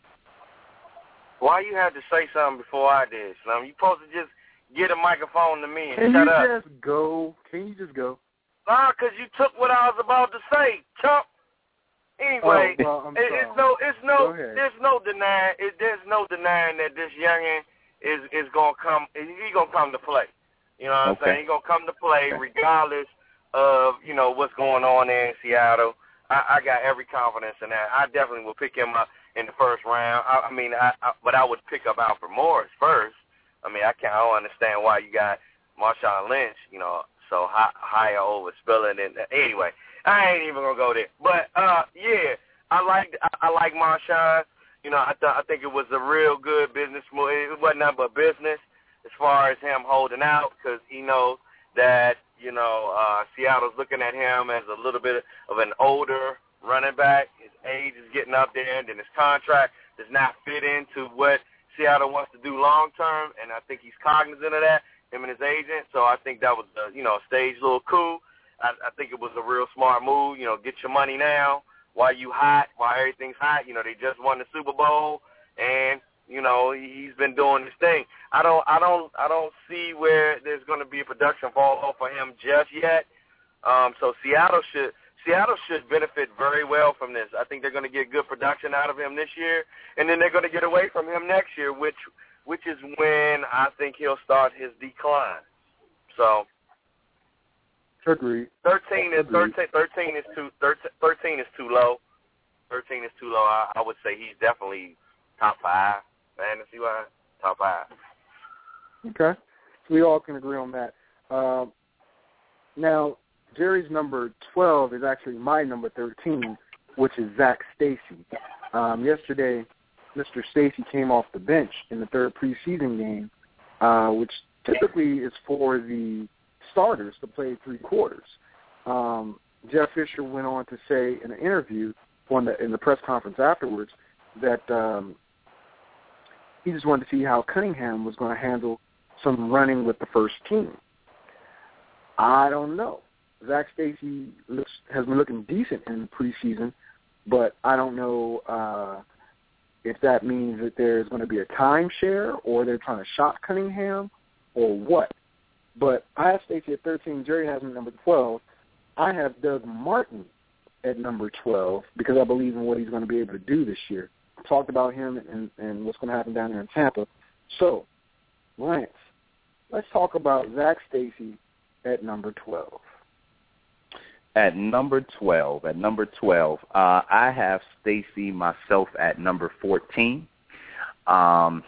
Why you had to say something before I did, Slim? You supposed to just get a microphone to me and Can shut you up. Can you just go? Can you just go? Nah, because you took what I was about to say, chump. Anyway, oh, well, I'm it, it's no, it's no, Go there's no denying, it, there's no denying that this youngin is is gonna come. He's gonna come to play. You know what I'm okay. saying? He's gonna come to play regardless of, you know, what's going on there in Seattle. I, I got every confidence in that. I definitely will pick him up in the first round. I, I mean, I, I, but I would pick up Alfred Morris first. I mean, I can't I don't understand why you got Marshawn Lynch, you know, so high, higher over Spiller. And anyway, I ain't even gonna go there. But uh, yeah, I like I, I like Marshawn. You know, I th- I think it was a real good business move. It wasn't nothing but business as far as him holding out because he knows that, you know, uh, Seattle's looking at him as a little bit of an older running back. His age is getting up there, and then his contract does not fit into what Seattle wants to do long term, and I think he's cognizant of that, him and his agent. So I think that was a, you know, a staged little coup. I, I think it was a real smart move. You know, get your money now while you hot, while everything's hot. You know, they just won the Super Bowl, and you know, he's been doing his thing. I don't, I don't, I don't see where there's going to be a production fall off for him just yet. Um, so Seattle should, Seattle should benefit very well from this. I think they're going to get good production out of him this year, and then they're going to get away from him next year, which, which is when I think he'll start his decline. So, Agreed. Thirteen is Agreed. thirteen. Thirteen is too. Thirteen is too low. Thirteen is too low. I, I would say he's definitely top five. Fantasy wise, top five. Okay, so we all can agree on that. Uh, now, Jerry's number twelve is actually my number thirteen, which is Zach Stacy. Um, yesterday, Mister Stacy came off the bench in the third preseason game, uh, which typically is for the starters to play three quarters. Um, Jeff Fisher went on to say in an interview on the, in the press conference afterwards that um, he just wanted to see how Cunningham was going to handle some running with the first team. I don't know. Zach Stacy looks, has been looking decent in the preseason, but I don't know uh, if that means that there's going to be a timeshare or they're trying to shop Cunningham or what. But I have Stacy at thirteen. Jerry has him at number twelve. I have Doug Martin at number twelve because I believe in what he's going to be able to do this year. I talked about him and, and what's going to happen down there in Tampa. So, Lance, let's talk about Zach Stacy at number twelve. At number twelve, at number twelve, uh, I have Stacy myself at number fourteen. Um,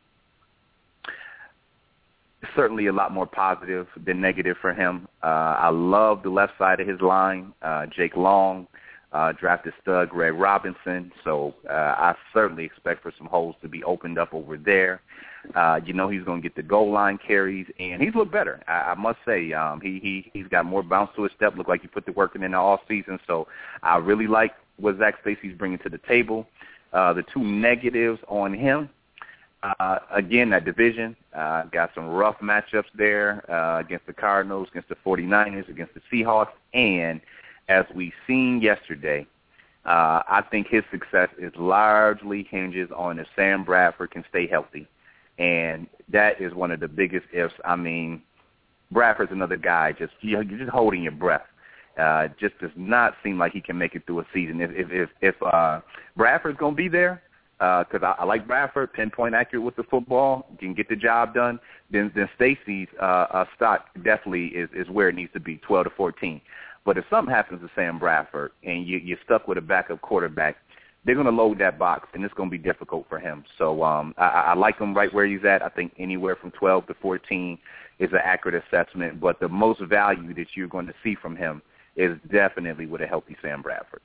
certainly a lot more positive than negative for him. Uh, I love the left side of his line. Uh, Jake Long, uh, drafted stud Greg Robinson. So uh, I certainly expect for some holes to be opened up over there. Uh, you know he's going to get the goal line carries, and he's looked better. I, I must say um, he, he, he's got more bounce to his step. Looked like he put the work in all season. So I really like what Zach Stacy's bringing to the table. Uh, the two negatives on him, uh, again, that division, uh, got some rough matchups there uh, against the Cardinals, against the forty-niners, against the Seahawks, and as we've seen yesterday, uh, I think his success is largely hinges on if Sam Bradford can stay healthy. And that is one of the biggest ifs. I mean, Bradford's another guy, just you're just holding your breath. Uh, just does not seem like he can make it through a season. If if if, if uh, Bradford's going to be there, because uh, I, I like Bradford, pinpoint accurate with the football, can get the job done, then then Stacy's uh, uh, stock definitely is, is where it needs to be, twelve to fourteen. But if something happens to Sam Bradford and you, you're stuck with a backup quarterback, they're going to load that box, and it's going to be difficult for him. So um, I, I like him right where he's at. I think anywhere from twelve to fourteen is an accurate assessment. But the most value that you're going to see from him is definitely with a healthy Sam Bradford.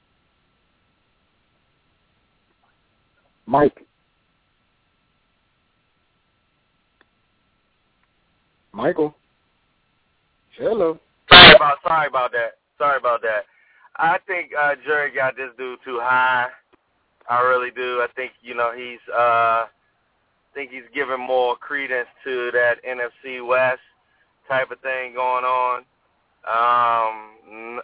Mike. Michael. Hello. Sorry about sorry about that. Sorry about that. I think uh, Jerry got this dude too high. I really do. I think you know he's. Uh, I think he's giving more credence to that N F C West type of thing going on. Um,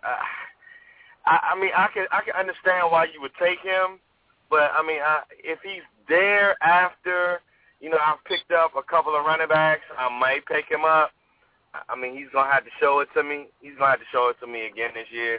I, I mean, I can I can understand why you would take him, but I mean, I, if he's there after, you know, I've picked up a couple of running backs, I might pick him up. I mean, he's gonna have to show it to me. He's gonna have to show it to me again this year.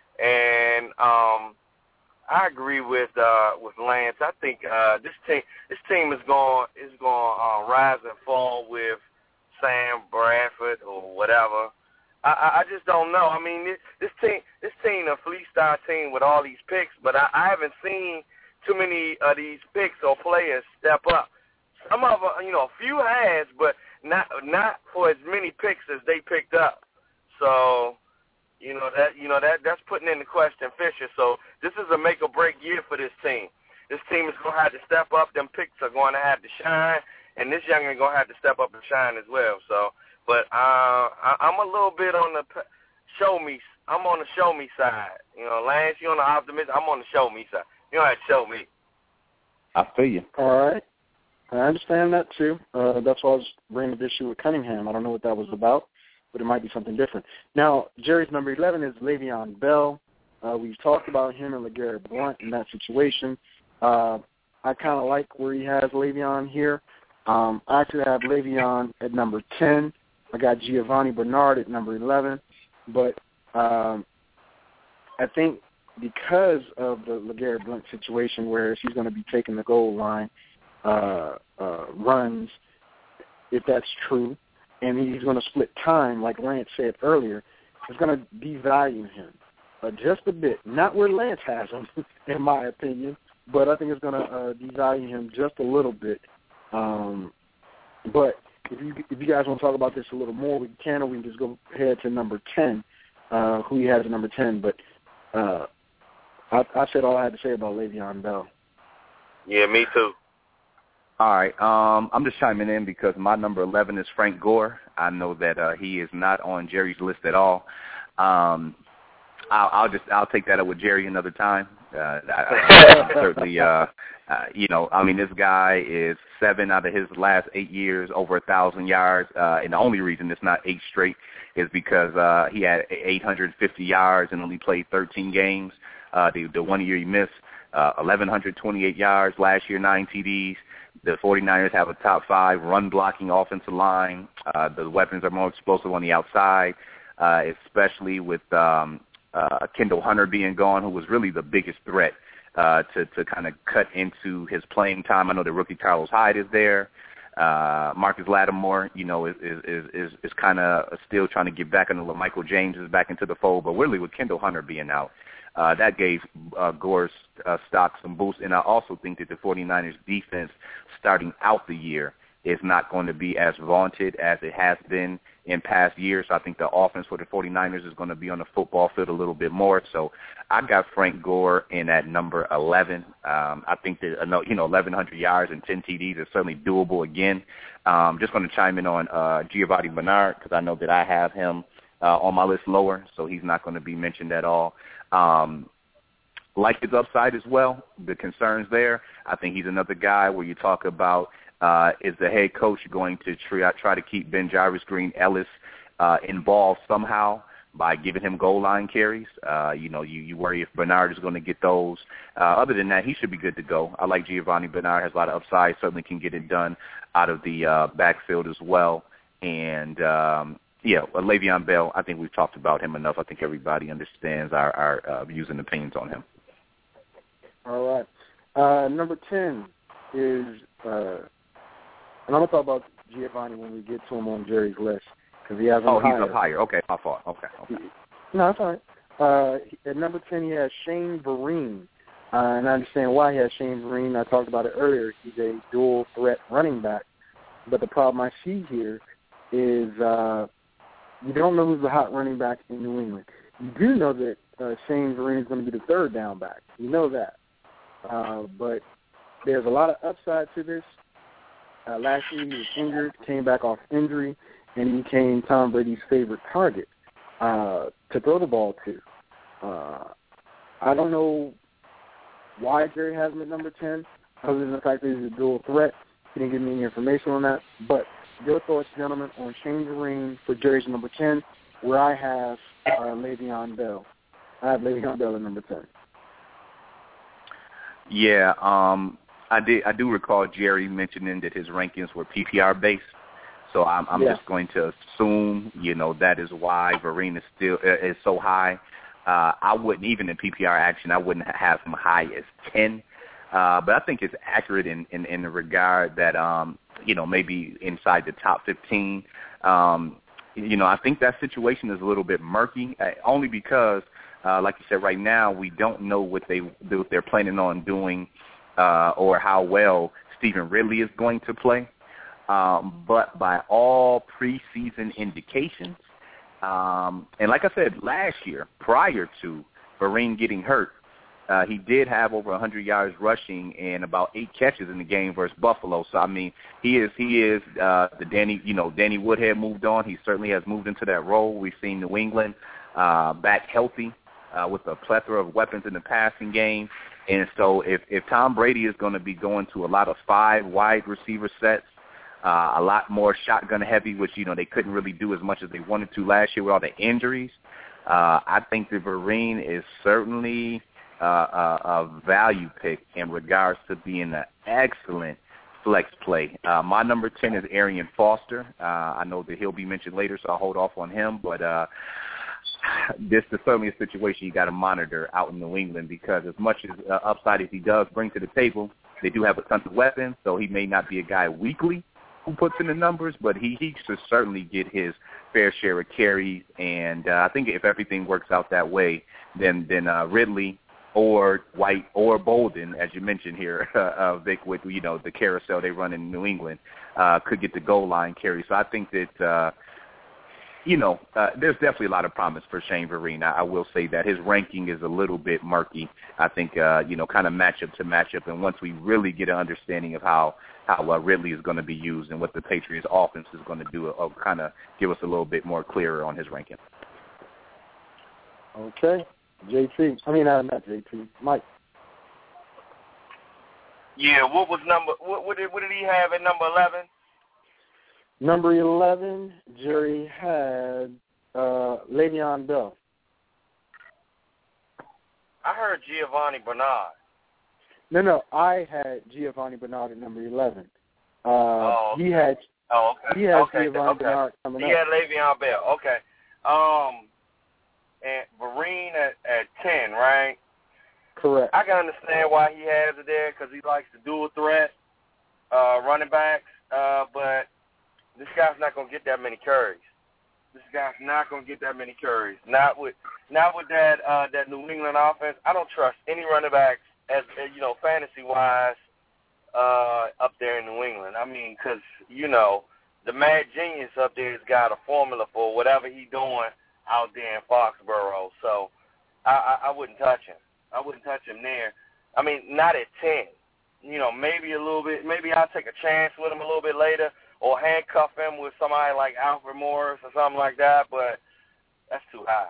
And um, I agree with uh, with Lance. I think uh, this team this team is going is going to uh, rise and fall with Sam Bradford or whatever. I, I, I just don't know. I mean, this, this team this team a fleece-style team with all these picks, but I, I haven't seen too many of these picks or players step up. Some of them, you know, a few has, but not not for as many picks as they picked up. So. You know that you know that that's putting into question Fisher. So this is a make or break year for this team. This team is gonna have to step up. Them picks are going to have to shine, and this young is gonna have to step up and shine as well. So, but uh, I, I'm a little bit on the show me. I'm on the show me side. You know, Lance, you on the optimist. I'm on the show me side. You don't have to show me. I feel you. All right, I understand that too. Uh, that's why I was bringing the issue with Cunningham. I don't know what that was about, but it might be something different. Now, Jerry's number eleven is Le'Veon Bell. Uh, we've talked about him and LeGarrette Blount in that situation. Uh, I kind of like where he has Le'Veon here. Um, I actually have Le'Veon at number ten. I got Giovanni Bernard at number eleven. But um, I think because of the LeGarrette Blount situation where he's going to be taking the goal line uh, uh, runs, if that's true, and he's going to split time, like Lance said earlier, it's going to devalue him uh, just a bit. Not where Lance has him, in my opinion, but I think it's going to uh, devalue him just a little bit. Um, but if you if you guys want to talk about this a little more, we can, or we can just go ahead to number ten, uh, who he has at number ten. But uh, I, I said all I had to say about Le'Veon Bell. Yeah, me too. All right. Um, I'm just chiming in because my number eleven is Frank Gore. I know that uh, he is not on Jerry's list at all. Um, I'll, I'll just I'll take that up with Jerry another time. Uh, I, I certainly, uh, uh, you know, I mean, this guy is seven out of his last eight years over a thousand yards, uh, and the only reason it's not eight straight is because uh, he had eight hundred fifty yards and only played thirteen games. Uh, the, the one year he missed, uh, eleven twenty-eight yards last year, nine T Ds. The 49ers have a top five run-blocking offensive line. Uh, the weapons are more explosive on the outside, uh, especially with um, uh, Kendall Hunter being gone, who was really the biggest threat uh, to, to kind of cut into his playing time. I know the rookie Carlos Hyde is there. Uh, Marcus Lattimore, you know, is is is, is kind of still trying to get back into Michael James is back into the fold, but really with Kendall Hunter being out, Uh, that gave uh, Gore's uh, stock some boost. And I also think that the 49ers defense starting out the year is not going to be as vaunted as it has been in past years. So I think the offense for the 49ers is going to be on the football field a little bit more. So I got Frank Gore in at number eleven. Um, I think that, you know, eleven hundred yards and ten T Ds is certainly doable again. Um, just going to chime in on uh, Giovanni Bernard because I know that I have him uh, on my list lower, so he's not going to be mentioned at all. Um, like his upside as well, the concerns there. I think he's another guy where you talk about uh, is the head coach going to try, try to keep BenJarvus Green-Ellis uh, involved somehow by giving him goal line carries. Uh, you know, you, you worry if Bernard is going to get those. Uh, other than that, he should be good to go. I like Giovanni Bernard, has a lot of upside, certainly can get it done out of the uh, backfield as well. And, um, yeah, uh, Le'Veon Bell, I think we've talked about him enough. I think everybody understands our, our uh, views and opinions on him. All right. Uh, number ten is, uh, and I'm going to talk about Giovanni when we get to him on Jerry's list because he has him Oh, higher. he's up higher. Okay, my fault. Okay. okay. No, that's all right. Uh, at number ten, he has Shane Vereen. Uh, and I understand why he has Shane Vereen. I talked about it earlier. He's a dual-threat running back. But the problem I see here is uh, you don't know who's the hot running back in New England. You do know that uh, Shane Vereen is going to be the third down back. You know that. Uh, but there's a lot of upside to this. Uh, last year he was injured, came back off injury, and he became Tom Brady's favorite target uh, to throw the ball to. Uh, I don't know why Jerry has him at number ten, other than the fact that he's a dual threat. He didn't give me any information on that. But your thoughts, gentlemen, on Shane Vereen for Jerry's number ten, where I have uh, Le'Veon Bell. I have Le'Veon Bell at number ten. Yeah, um, I did. I do recall Jerry mentioning that his rankings were P P R based, so I'm, I'm yeah. just going to assume, you know, that is why Vereen is still uh, is so high. Uh, I wouldn't even in P P R action. I wouldn't have him high as ten, uh, but I think it's accurate in, in, in the regard that um, you know, maybe inside the top fifteen. Um, you know, I think that situation is a little bit murky, uh, only because. Uh, like you said, right now we don't know what they what they're planning on doing uh, or how well Stephen Ridley is going to play. Um, but by all preseason indications, um, and like I said last year, prior to Vereen getting hurt, uh, he did have over one hundred yards rushing and about eight catches in the game versus Buffalo. So I mean, he is he is uh, the Danny you know Danny Woodhead moved on. He certainly has moved into that role. We've seen New England uh, back healthy. Uh, with a plethora of weapons in the passing game. And so if, if Tom Brady is going to be going to a lot of five wide receiver sets, uh, a lot more shotgun heavy, which, you know, they couldn't really do as much as they wanted to last year with all the injuries, uh, I think that Vereen is certainly uh, a, a value pick in regards to being an excellent flex play. Uh, my number ten is Arian Foster. Uh, I know that he'll be mentioned later, so I'll hold off on him. But uh, this is certainly a situation you got to monitor out in New England because as much as uh, upside as he does bring to the table, they do have a ton of weapons, so he may not be a guy weekly who puts in the numbers, but he, he should certainly get his fair share of carries. And uh, I think if everything works out that way, then then uh, Ridley or White or Bolden, as you mentioned here, uh, uh, Vic, with you know the carousel they run in New England, uh, could get the goal line carry. So I think that uh, you know, uh, there's definitely a lot of promise for Shane Vereen. I, I will say that his ranking is a little bit murky. I think, uh, you know, kind of matchup to matchup. And once we really get an understanding of how how uh, Ridley is going to be used and what the Patriots' offense is going to do, it'll kind of give us a little bit more clearer on his ranking. Okay, J T. I mean, uh, not J T. Mike. Yeah, what was number? What, what did what did he have at number eleven? Number eleven, Jerry had uh, Le'Veon Bell. I heard Giovanni Bernard. No, no, I had Giovanni Bernard at number eleven. Uh, oh, okay. He had. Oh, okay. He had okay. Giovanni okay. Bernard coming he up. He had Le'Veon Bell. Okay. Um, and Vereen at, at ten, right? Correct. I can understand why he has it there because he likes to dual threat uh, running backs, uh, but this guy's not going to get that many carries. This guy's not going to get that many carries. Not with not with that uh, that New England offense. I don't trust any running backs as you know, fantasy wise, uh, up there in New England. I mean, because you know the mad genius up there has got a formula for whatever he's doing out there in Foxborough. So I, I, I wouldn't touch him. I wouldn't touch him there. I mean, not at ten. You know, maybe a little bit. Maybe I'll take a chance with him a little bit later. Or handcuff him with somebody like Alfred Morris or something like that, but that's too high.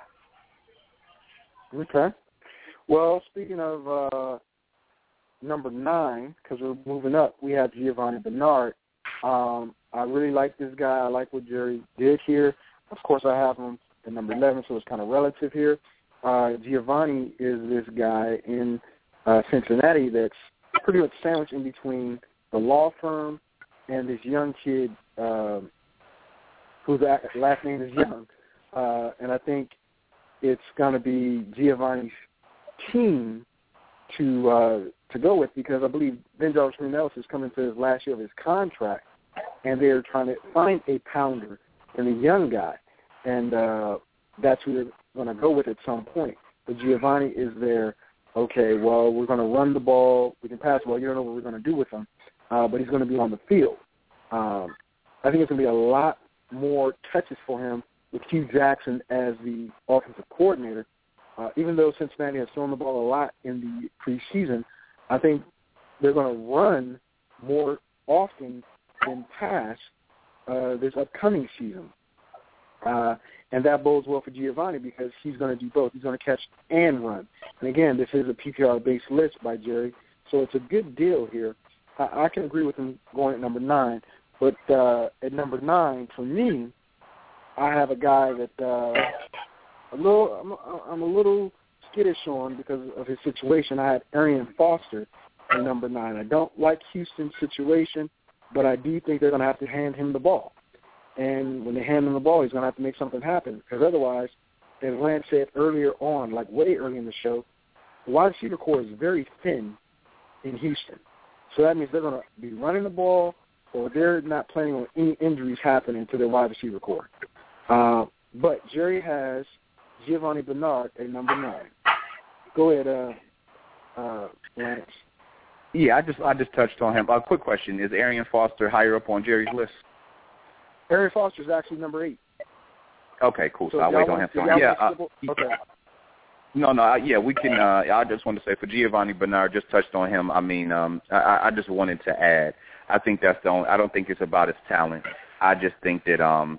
Okay. Well, speaking of uh, number nine, because we're moving up, we have Giovanni Bernard. Um, I really like this guy. I like what Jerry did here. Of course, I have him at number eleven, so it's kind of relative here. Uh, Giovanni is this guy in uh, Cincinnati that's pretty much sandwiched in between the law firm and this young kid um, whose last name is Young. Uh, and I think it's going to be Giovanni's team to uh, to go with because I believe Ben Green Ellis is coming to his last year of his contract, and they're trying to find a pounder in a young guy. And uh, that's who they're going to go with at some point. But Giovanni is there, okay, well, we're going to run the ball. We can pass the ball. You don't know what we're going to do with him. Uh, but he's going to be on the field. Um, I think it's going to be a lot more touches for him with Hugh Jackson as the offensive coordinator. Uh, even though Cincinnati has thrown the ball a lot in the preseason, I think they're going to run more often than pass uh, this upcoming season. Uh, and that bodes well for Giovanni because he's going to do both. He's going to catch and run. And, again, this is a P P R-based list by Jerry, so it's a good deal here. I can agree with him going at number nine, but uh, at number nine, for me, I have a guy that uh, a little I'm, I'm a little skittish on because of his situation. I had Arian Foster at number nine. I don't like Houston's situation, but I do think they're going to have to hand him the ball. And when they hand him the ball, he's going to have to make something happen because otherwise, as Lance said earlier on, like way early in the show, the wide receiver core is very thin in Houston. So that means they're going to be running the ball or they're not planning on any injuries happening to their wide receiver core. Uh, but Jerry has Giovanni Bernard at number nine. Go ahead, uh, uh, Lance. Yeah, I just I just touched on him. A uh, quick question. Is Arian Foster higher up on Jerry's list? Arian Foster is actually number eight. Okay, cool. So, so I'll wait on him. So yeah. Uh, okay. No, no, I, yeah, we can. Uh, I just wanted to say for Giovanni Bernard, just touched on him. I mean, um, I, I just wanted to add. I think that's the only. I don't think it's about his talent. I just think that um,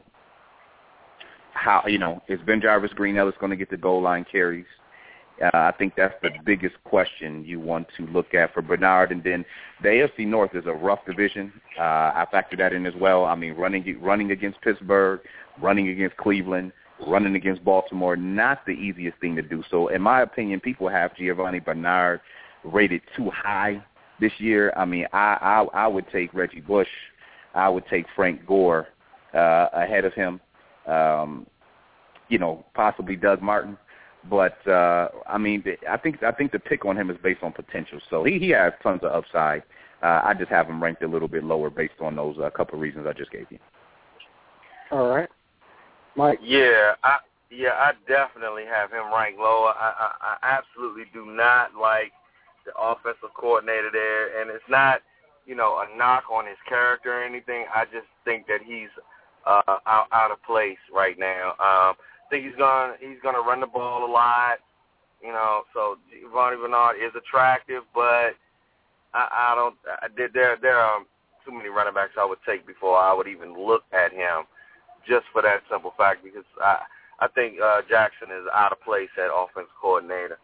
how you know is Ben Jarvis Green Ellis going to get the goal line carries? Uh, I think that's the biggest question you want to look at for Bernard. And then the A F C North is a rough division. Uh, I factor that in as well. I mean, running running against Pittsburgh, running against Cleveland, running against Baltimore, not the easiest thing to do. So in my opinion, people have Giovanni Bernard rated too high this year. I mean, I, I, I would take Reggie Bush. I would take Frank Gore uh, ahead of him, um, you know, possibly Doug Martin. But, uh, I mean, I think I think the pick on him is based on potential. So he, he has tons of upside. Uh, I just have him ranked a little bit lower based on those uh, couple of reasons I just gave you. All right. Mike. Yeah, I yeah, I definitely have him ranked lower. I, I, I absolutely do not like the offensive coordinator there, and it's not, you know, a knock on his character or anything. I just think that he's uh, out, out of place right now. Um, I think he's gonna he's gonna run the ball a lot. You know, so Giovanni Bernard is attractive, but I, I don't. I, there there are too many running backs I would take before I would even look at him, just for that simple fact, because I I think uh, Jackson is out of place at offense coordinator.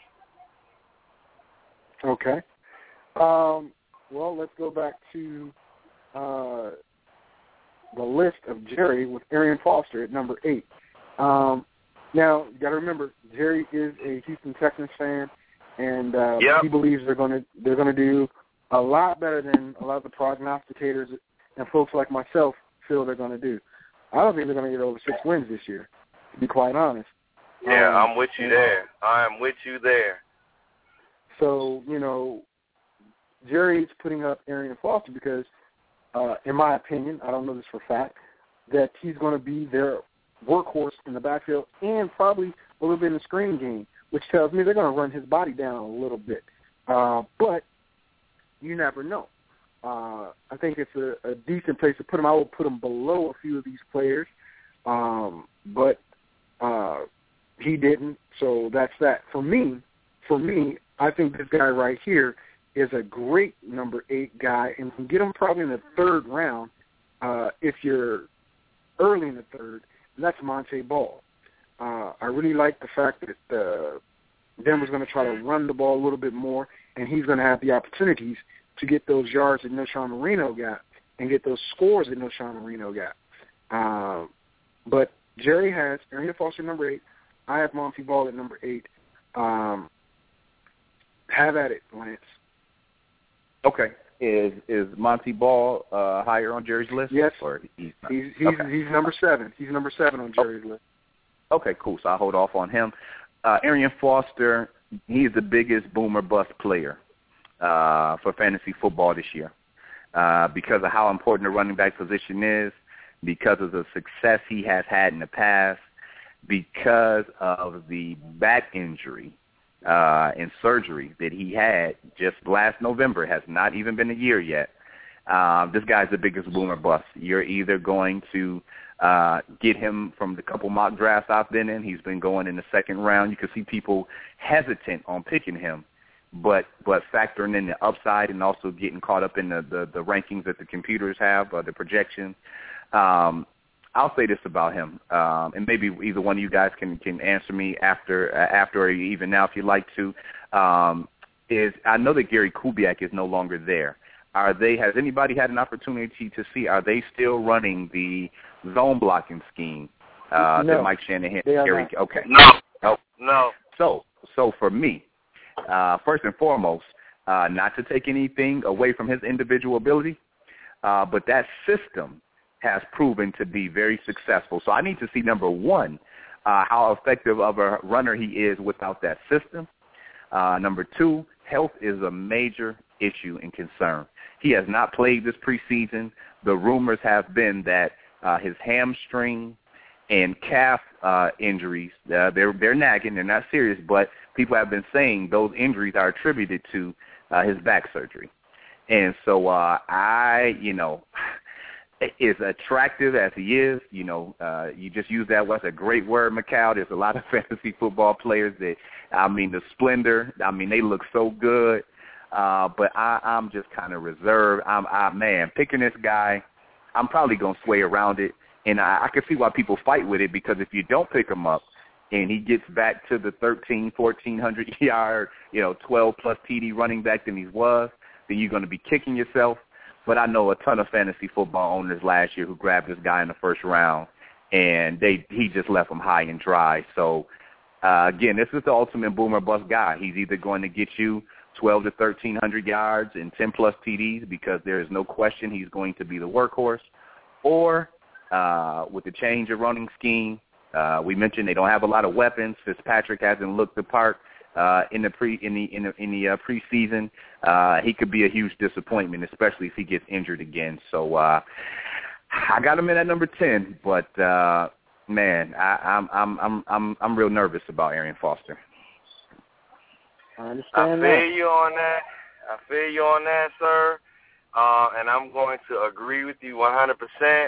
Okay. Um, well, let's go back to uh, the list of Jerry with Arian Foster at number eight. Um, now, you got to remember, Jerry is a Houston Texans fan, and uh, yep. he believes they're going to they're going to do a lot better than a lot of the prognosticators and folks like myself feel they're going to do. I don't think they're going to get over six wins this year, to be quite honest. Yeah, um, I'm with you there. I am with you there. So, you know, Jerry's putting up Arian Foster because, uh, in my opinion, I don't know this for a fact, that he's going to be their workhorse in the backfield and probably a little bit in the screen game, which tells me they're going to run his body down a little bit. Uh, but you never know. Uh, I think it's a, a decent place to put him. I will put him below a few of these players, um, but uh, he didn't, so that's that. For me, for me, I think this guy right here is a great number eight guy, and you can get him probably in the third round uh, if you're early in the third, and that's Montee Ball. Uh, I really like the fact that uh, Denver's going to try to run the ball a little bit more, and he's going to have the opportunities to get those yards that Knowshon Moreno got and get those scores that Knowshon Moreno got. Uh, but Jerry has Arian Foster number eight. I have Montee Ball at number eight. Um, have at it, Lance. Okay. Is is Montee Ball uh, higher on Jerry's list? Yes. Or he's he's he's, okay. he's number seven. He's number seven on Jerry's oh. list. Okay, cool. So I'll hold off on him. Uh, Arian Foster, he's the biggest boomer bust player uh, for fantasy football this year uh, because of how important the running back position is, because of the success he has had in the past, because of the back injury uh, and surgery that he had just last November. It has not even been a year yet. Uh, this guy's the biggest boomer bust. You're either going to uh, get him from the couple mock drafts I've been in. He's been going in the second round. You can see people hesitant on picking him, but but factoring in the upside and also getting caught up in the, the, the rankings that the computers have, uh, the projections. Um, I'll say this about him, um, and maybe either one of you guys can, can answer me after, uh, after or even now if you'd like to, um, is I know that Gary Kubiak is no longer there. Are they? Has anybody had an opportunity to see, are they still running the zone blocking scheme uh, no, that Mike Shanahan? They are Gary, not. okay. No. Oh. No. So, so for me, uh, first and foremost, uh, not to take anything away from his individual ability, uh, but that system has proven to be very successful. So I need to see, number one, uh, how effective of a runner he is without that system. Uh, number two, health is a major issue and concern. He has not played this preseason. The rumors have been that uh, his hamstring and calf uh, injuries, uh, they're, they're nagging, they're not serious, but people have been saying those injuries are attributed to uh, his back surgery. And so uh, I, you know, as attractive as he is, you know, uh, you just use that word. That's a great word, Macau. There's a lot of fantasy football players that, I mean, the splendor, I mean, they look so good. Uh, but I, I'm just kind of reserved. I'm, I, man, picking this guy, I'm probably going to sway around it. And I, I can see why people fight with it, because if you don't pick him up and he gets back to the thirteen, fourteen hundred yard, you know, twelve-plus T D running back than he was, then you're going to be kicking yourself. But I know a ton of fantasy football owners last year who grabbed this guy in the first round, and they he just left them high and dry. So, uh, again, this is the ultimate boomer bust guy. He's either going to get you twelve to thirteen hundred yards and ten-plus T Ds, because there is no question he's going to be the workhorse, or uh, with the change of running scheme, uh, we mentioned they don't have a lot of weapons. Fitzpatrick hasn't looked the part uh, in the pre in the in the, in the uh, preseason. Uh, he could be a huge disappointment, especially if he gets injured again. So uh, I got him in at number ten, but uh, man, I, I'm I'm I'm I'm I'm real nervous about Arian Foster. I understand I feel that. you on that. I feel you on that, sir. Uh, and I'm going to agree with you one hundred percent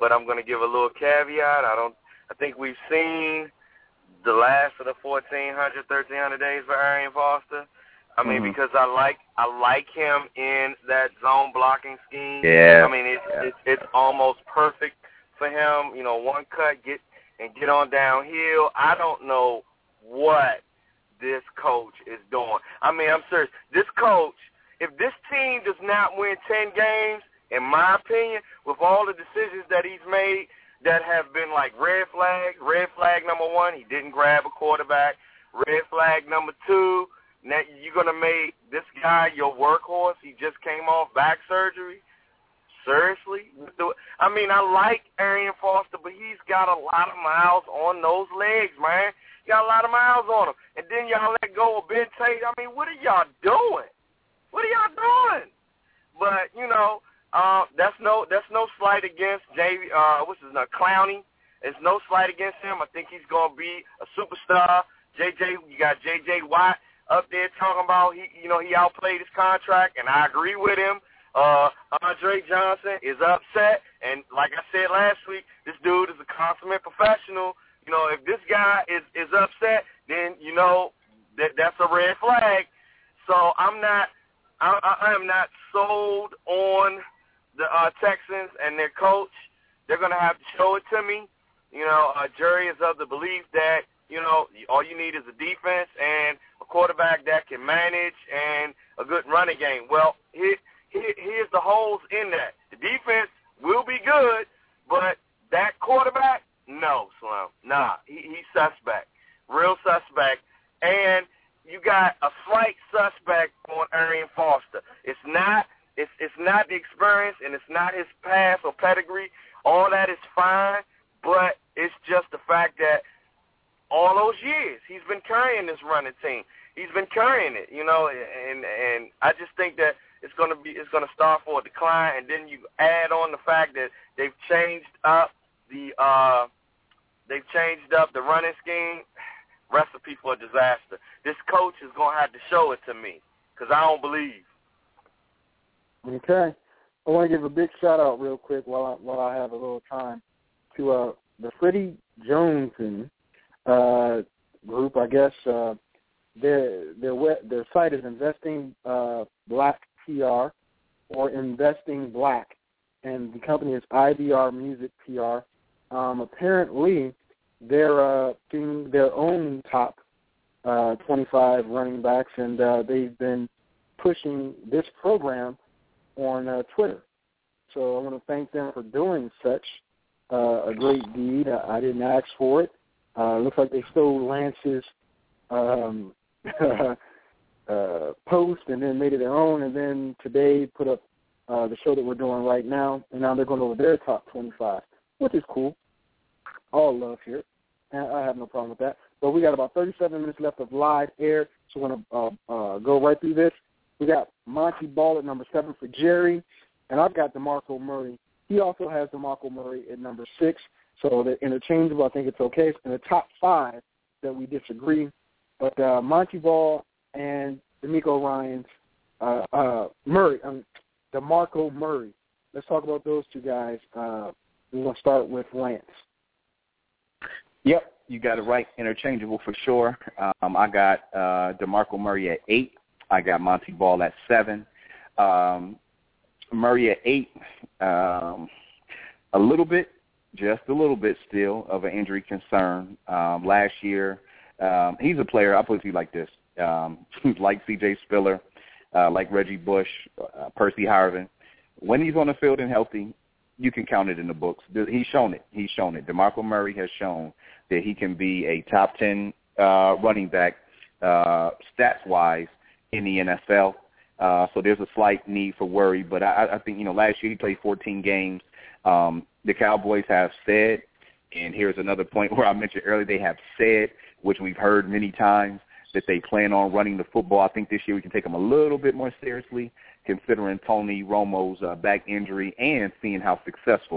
but I'm going to give a little caveat. I don't. I think we've seen the last of the fourteen hundred, thirteen hundred days for Arian Foster. I mean, mm-hmm. because I like I like him in that zone blocking scheme. Yeah. I mean, it's yeah. it's it's almost perfect for him. You know, one cut, get and get on downhill. I don't know what this coach is doing. I mean, I'm serious. This coach, if this team does not win ten games, in my opinion, with all the decisions that he's made that have been like red flag, red flag number one, he didn't grab a quarterback. Red flag number two, now you're going to make this guy your workhorse. He just came off back surgery. Seriously? I mean, I like Arian Foster, but he's got a lot of miles on those legs, man. He got a lot of miles on him. And then y'all let go of Ben Tate. I mean, what are y'all doing? What are y'all doing? But, you know, uh, that's no that's no slight against J. Uh, what's his name? Clowney. It's no slight against him. I think he's going to be a superstar. J J, you got J J Watt up there talking about he, you know, he outplayed his contract, and I agree with him. Uh, Andre Johnson is upset, and like I said last week, this dude is a consummate professional. You know, if this guy is, is upset, then, you know, that that's a red flag. So I'm not, I, I am not sold on the uh, Texans and their coach. They're going to have to show it to me. You know, uh, jury is of the belief that, you know, all you need is a defense and a quarterback that can manage and a good running game. Well, here, here, here's the holes in that. The defense will be good, but that quarterback, no, Slim. Nah, he, he's suspect, real suspect. And you got a slight suspect on Arian Foster. It's not, it's, it's not the experience, and it's not his past or pedigree. All that is fine, but it's just the fact that all those years he's been carrying this running team. He's been carrying it, you know, and and I just think that it's gonna be it's gonna start for a decline, and then you add on the fact that they've changed up the uh they've changed up the running scheme. Recipe for a disaster. This coach is gonna have to show it to me because I don't believe. Okay, I want to give a big shout out real quick while I, while I have a little time to uh, the Freddie Johnson uh, group. I guess uh, their their web, their site is Investing uh, Black P R or Investing Black, and the company is I B R Music P R. Um, apparently, they're uh, doing their own top uh, twenty-five running backs, and uh, they've been pushing this program on uh, Twitter. So I want to thank them for doing such uh, a great deed. I, I didn't ask for it. Uh, looks like they stole Lance's um, uh, post and then made it their own, and then today put up uh, the show that we're doing right now, and now they're going over their top twenty-five, which is cool. All love here. And I have no problem with that. But we got about thirty-seven minutes left of live air, so we're going to uh, uh, go right through this. We got Monty Ball at number seven for Jerry, and I've got DeMarco Murray. He also has DeMarco Murray at number six, so they're interchangeable. I think it's okay. It's in the top five that we disagree. But uh, Monty Ball and DeMeco Ryans, uh, uh, Murray, um, DeMarco Murray. Let's talk about those two guys. Uh, we're going to start with Lance. Yep, you got it right. Interchangeable for sure. Um, I got uh, DeMarco Murray at eight. I got Monty Ball at seven. Um, Murray at eight. Um, a little bit, just a little bit still of an injury concern. Um, last year, um, he's a player, I'll put it to you like this, um, like C J Spiller, uh, like Reggie Bush, uh, Percy Harvin. When he's on the field and healthy, you can count it in the books. He's shown it. He's shown it. DeMarco Murray has shown that he can be a top ten uh, running back uh, stats-wise in the N F L. Uh, so there's a slight need for worry. But I, I think, you know, last year he played fourteen games. Um, the Cowboys have said, and here's another point where I mentioned earlier, they have said, which we've heard many times, that they plan on running the football. I think this year we can take them a little bit more seriously, considering Tony Romo's uh, back injury and seeing how successful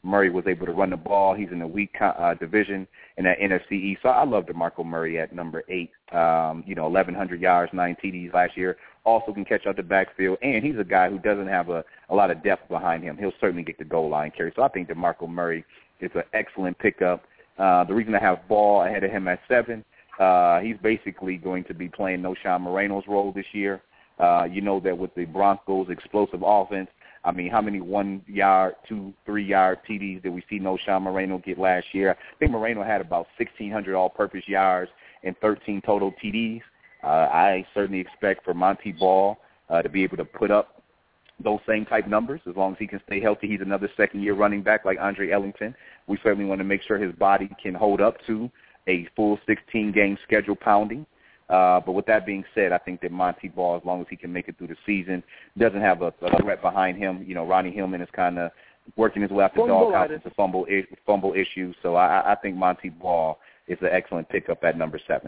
Murray was able to run the ball. He's in a weak uh, division in that N F C East. So I love DeMarco Murray at number eight. Um, you know, eleven hundred yards, nine T Ds last year. Also can catch out the backfield, and he's a guy who doesn't have a, a lot of depth behind him. He'll certainly get the goal line carry. So I think DeMarco Murray is an excellent pickup. Uh, the reason I have Ball ahead of him at seven, uh, he's basically going to be playing Knowshon Moreno's role this year. Uh, you know that with the Broncos' explosive offense, I mean, how many one-yard, two, three-yard T Ds did we see Knowshon Moreno get last year? I think Moreno had about sixteen hundred all-purpose yards and thirteen total T Ds. Uh, I certainly expect for Monty Ball uh, to be able to put up those same type numbers as long as he can stay healthy. He's another second-year running back like Andre Ellington. We certainly want to make sure his body can hold up to a full sixteen-game schedule pounding. Uh, but with that being said, I think that Monty Ball, as long as he can make it through the season, doesn't have a, a threat behind him. You know, Ronnie Hillman is kind of working his way out the doghouse with the fumble, fumble issue. So I, I think Monty Ball is an excellent pickup at number seven.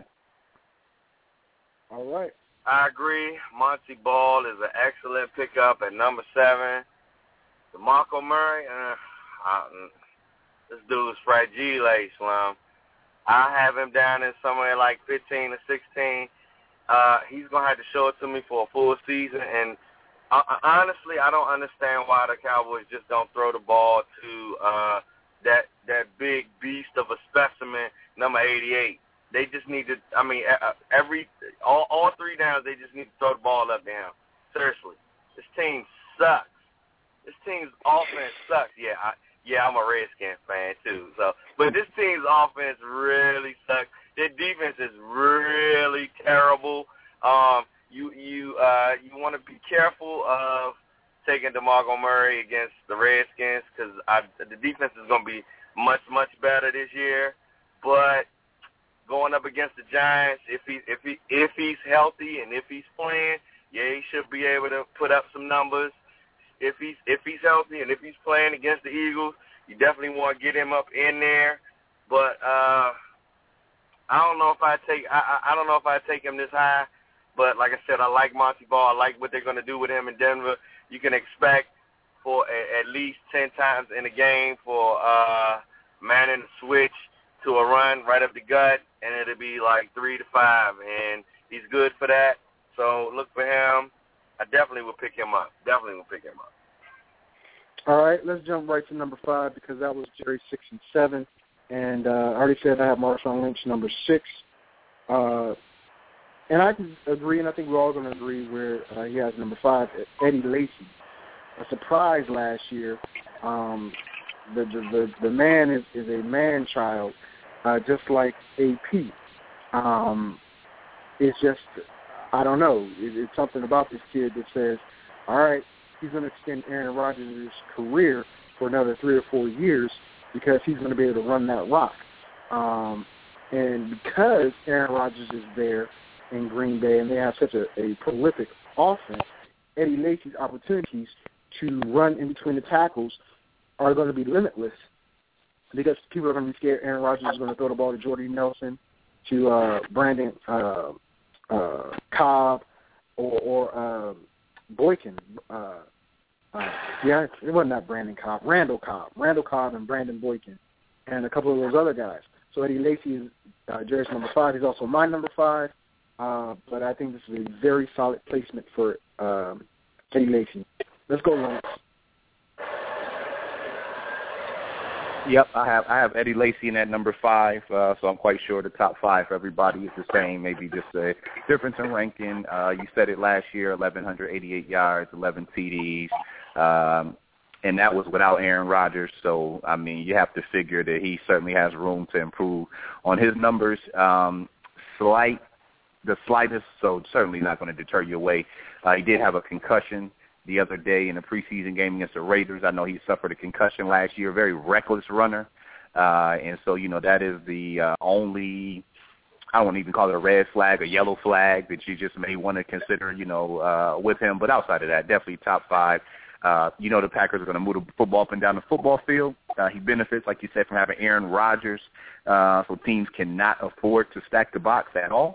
All right. I agree. Monty Ball is an excellent pickup at number seven. DeMarco Murray, uh, I, this dude's fragile, Slim. I have him down in somewhere like fifteen or sixteen. Uh, he's going to have to show it to me for a full season. And uh, honestly, I don't understand why the Cowboys just don't throw the ball to uh, that that big beast of a specimen, number eighty-eight. They just need to, I mean, every all, all three downs, they just need to throw the ball up to him. Seriously. This team sucks. This team's offense sucks. Yeah, I, yeah, I'm a Redskins fan too. So, but this team's offense really sucks. Their defense is really terrible. Um, you you uh, you want to be careful of taking DeMarco Murray against the Redskins because the defense is going to be much much better this year. But going up against the Giants, if he if he if he's healthy and if he's playing, yeah, he should be able to put up some numbers. If he's if he's healthy and if he's playing against the Eagles, you definitely want to get him up in there. But uh, I don't know if I take I, I don't know if I take him this high. But like I said, I like Monty Ball. I like what they're going to do with him in Denver. You can expect for a, at least ten times in a game for uh, Manning to switch to a run right up the gut, and it'll be like three to five, and he's good for that. So look for him. I definitely will pick him up. Definitely will pick him up. All right, let's jump right to number five because that was Jerry six and seven, and uh, I already said I have Marshawn Lynch number six, uh, and I can agree, and I think we're all going to agree where uh, he has number five, Eddie Lacy. A surprise last year. Um, the, the the the man is, is a man child, uh, just like A P. Um, it's just I don't know. It, it's something about this kid that says, all right, he's going to extend Aaron Rodgers' career for another three or four years because he's going to be able to run that rock. Um, and because Aaron Rodgers is there in Green Bay and they have such a, a prolific offense, Eddie Lacy's opportunities to run in between the tackles are going to be limitless because people are going to be scared Aaron Rodgers is going to throw the ball to Jordy Nelson, to uh, Brandon uh, uh, Cobb, or, or uh, Boykin. Uh, uh, yeah, it wasn't that Brandon Cobb. Randall Cobb. Randall Cobb and Brandon Boykin and a couple of those other guys. So Eddie Lacy is uh, Jerry's number five. He's also my number five. Uh, but I think this is a very solid placement for um, Eddie Lacy. Let's go, Lance. Yep, I have I have Eddie Lacy in at number five, uh, so I'm quite sure the top five for everybody is the same, maybe just a difference in ranking. Uh, you said it last year, eleven eighty-eight yards, eleven T Ds, um, and that was without Aaron Rodgers. So, I mean, you have to figure that he certainly has room to improve on his numbers. Um, slight, the slightest, so certainly not going to deter you away. Uh, he did have a concussion the other day in a preseason game against the Raiders. I know he suffered a concussion last year, a very reckless runner. Uh, and so, you know, that is the uh, only, I don't even call it a red flag, a yellow flag that you just may want to consider, you know, uh, with him. But outside of that, definitely top five. Uh, you know the Packers are going to move the football up and down the football field. Uh, he benefits, like you said, from having Aaron Rodgers. Uh, so teams cannot afford to stack the box at all.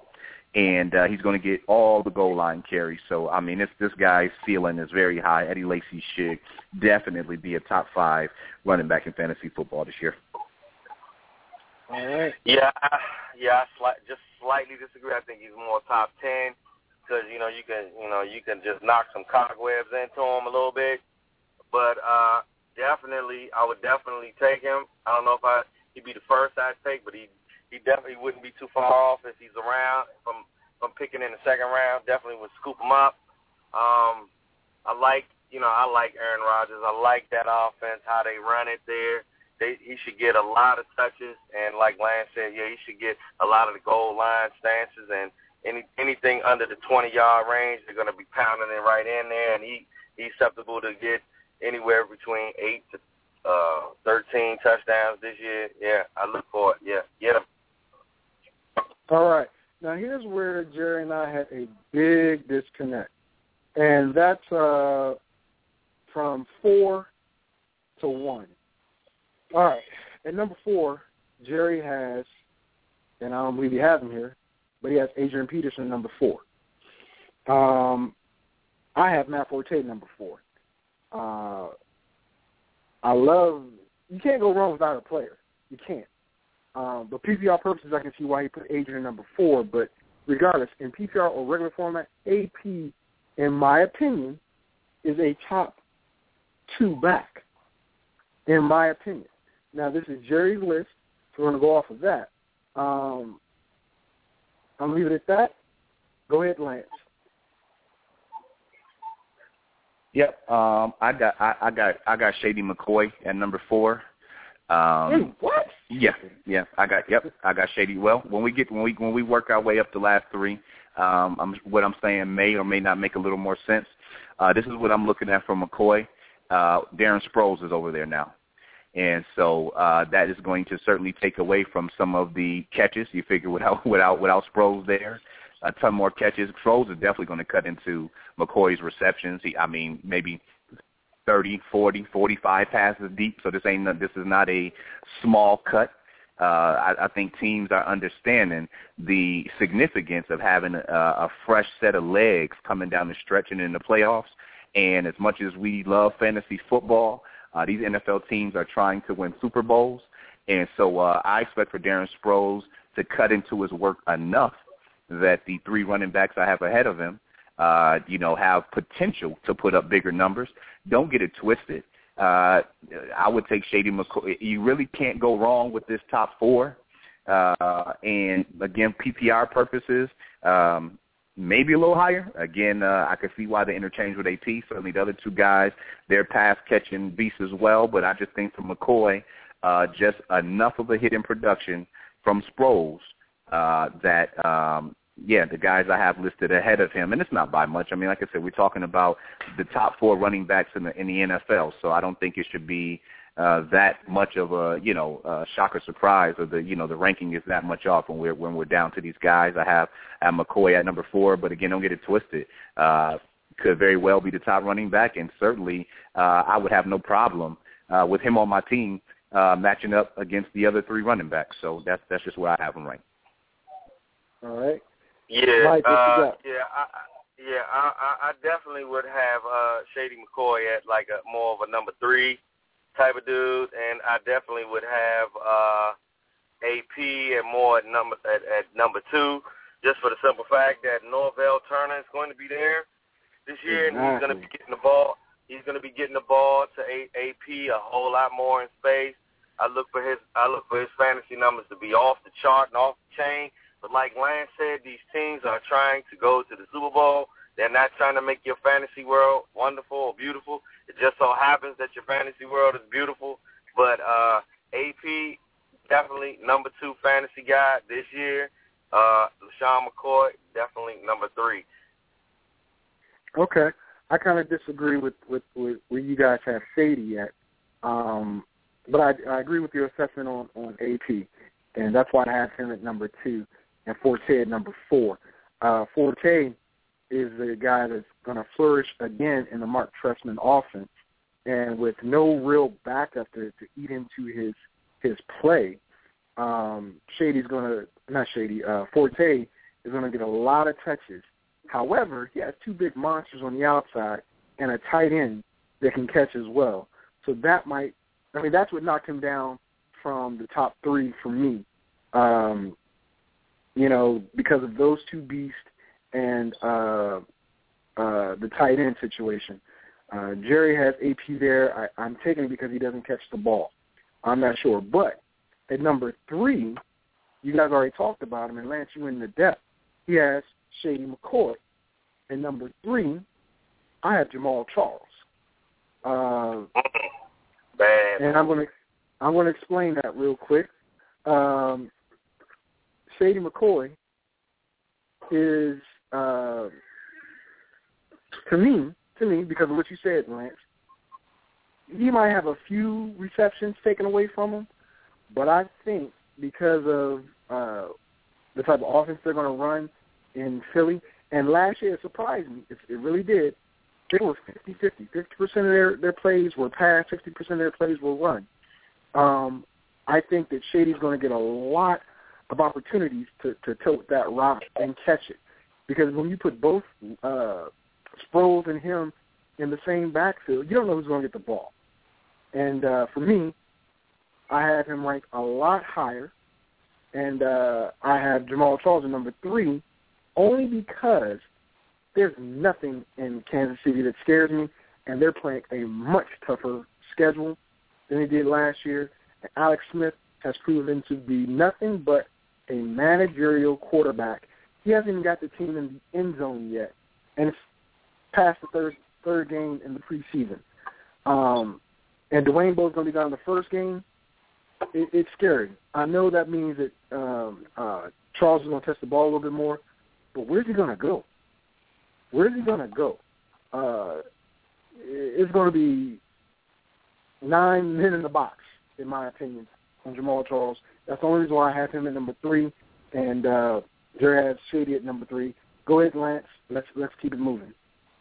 and uh, he's going to get all the goal line carries. So, I mean, this, this guy's ceiling is very high. Eddie Lacy should definitely be a top five running back in fantasy football this year. All right. Yeah, yeah, I sli- just slightly disagree. I think he's more top ten because, you know, you can, you know, you can just knock some cobwebs into him a little bit. But uh, definitely, I would definitely take him. I don't know if I he'd be the first I'd take, but he he definitely wouldn't be too far off if he's around. From from picking in the second round, definitely would scoop him up. Um, I like, you know, I like Aaron Rodgers. I like that offense, how they run it there. They, he should get a lot of touches, and like Lance said, yeah, he should get a lot of the goal line stances, and any anything under the twenty-yard range, they're going to be pounding it right in there, and he he's susceptible to get anywhere between eight to uh, thirteen touchdowns this year. Yeah, I look for it. Yeah, get him. All right. Now, here's where Jerry and I had a big disconnect, and that's uh, from four to one. All right. At number four, Jerry has, and I don't believe he has him here, but he has Adrian Peterson at number four. Um, I have Matt Forte at number four. Uh, I love, you can't go wrong without a player. You can't. Um, but P P R purposes, I can see why he put Adrian at number four. But regardless, in P P R or regular format, A P, in my opinion, is a top two back, in my opinion. Now, this is Jerry's list, so we're going to go off of that. Um, I'll leave it at that. Go ahead, Lance. Yep, um, I got, I, I got, I got Shady McCoy at number four. Um, Wait, what? Yeah, yeah, I got, yep, I got Shady. Well, when we get, when we, when we work our way up the last three, um, I'm, what I'm saying may or may not make a little more sense. Uh, this is what I'm looking at from McCoy. Uh, Darren Sproles is over there now. And so uh, that is going to certainly take away from some of the catches. You figure without without without Sproles there, a ton more catches. Sproles is definitely going to cut into McCoy's receptions. He, I mean, maybe thirty, forty, forty-five passes deep. So this ain't this is not a small cut. Uh, I, I think teams are understanding the significance of having a, a fresh set of legs coming down the stretch and in the playoffs. And as much as we love fantasy football, Uh, these N F L teams are trying to win Super Bowls, and so uh, I expect for Darren Sproles to cut into his work enough that the three running backs I have ahead of him, uh, you know, have potential to put up bigger numbers. Don't get it twisted. Uh, I would take Shady McCoy. You really can't go wrong with this top four. Uh, and, again, P P R purposes, um, maybe a little higher. Again, uh, I can see why they interchange with A P. Certainly the other two guys, they're pass-catching beasts as well. But I just think for McCoy, uh, just enough of a hit in production from Sproles uh, that, um, yeah, the guys I have listed ahead of him, and it's not by much. I mean, like I said, we're talking about the top four running backs in the, in the N F L, so I don't think it should be uh, that much of a, you know, uh, shock or surprise, or the, you know, the ranking is that much off when we're when we're down to these guys. I have at McCoy at number four, but again, don't get it twisted. Uh, could very well be the top running back, and certainly uh, I would have no problem uh, with him on my team uh, matching up against the other three running backs. So that's that's just where I have him ranked. All right. Yeah, Mike, what you uh, got? yeah, I, I, yeah. I, I definitely would have uh, Shady McCoy at like a more of a number three type of dude, and I definitely would have uh, A P at more at number at, at number two, just for the simple fact that Norvell Turner is going to be there this year, exactly. and he's going to be getting the ball. He's going to be getting the ball to A P a whole lot more in space. I look for his I look for his fantasy numbers to be off the chart and off the chain. But like Lance said, these teams are trying to go to the Super Bowl. They're not trying to make your fantasy world wonderful or beautiful. It just so happens that your fantasy world is beautiful. But uh, A P, definitely number two fantasy guy this year. Uh, LeSean McCoy, definitely number three. Okay. I kind of disagree with, with, with where you guys have Shady at. Um, but I, I agree with your assessment on, on A P, and that's why I have him at number two and Forte at number four. Uh, Forte is the guy that's going to flourish again in the Mark Trestman offense, and with no real backup to, to eat into his his play, um, Shady's going to, not Shady, uh, Forte is going to get a lot of touches. However, he has two big monsters on the outside and a tight end that can catch as well. So that might, I mean, that's what knocked him down from the top three for me, um, you know, because of those two beasts and uh, uh, the tight end situation. Uh, Jerry has A P there. I, I'm taking it because he doesn't catch the ball. I'm not sure. But at number three, you guys already talked about him, and Lance, you went into depth. He has Shady McCoy. And number three, I have Jamal Charles. Uh, Bad. And I'm going to I'm going to explain that real quick. Um, Shady McCoy is, uh, to me, to me, because of what you said, Lance, he might have a few receptions taken away from him, but I think because of uh, the type of offense they're going to run in Philly, and last year it surprised me. It, it really did. They were fifty-fifty. fifty percent of their, their plays were pass, sixty percent of their plays were run. Um, I think that Shady's going to get a lot of opportunities to, to tilt that rock and catch it. Because when you put both uh, Sproles and him in the same backfield, you don't know who's going to get the ball. And uh, for me, I have him ranked a lot higher, and uh, I have Jamal Charles at number three, only because there's nothing in Kansas City that scares me, and they're playing a much tougher schedule than they did last year. And Alex Smith has proven to be nothing but a managerial quarterback. He hasn't even got the team in the end zone yet, and it's past the third third game in the preseason. Um, and Dwayne Bowe's going to be gone in the first game. It, it's scary. I know that means that um, uh, Charles is going to test the ball a little bit more, but where's he going to go? Where's he going to go? Uh, it's going to be nine men in the box, in my opinion, on Jamal Charles. That's the only reason why I have him at number three, and uh, Jerry has Shady at number three. Go ahead, Lance. Let's let's keep it moving.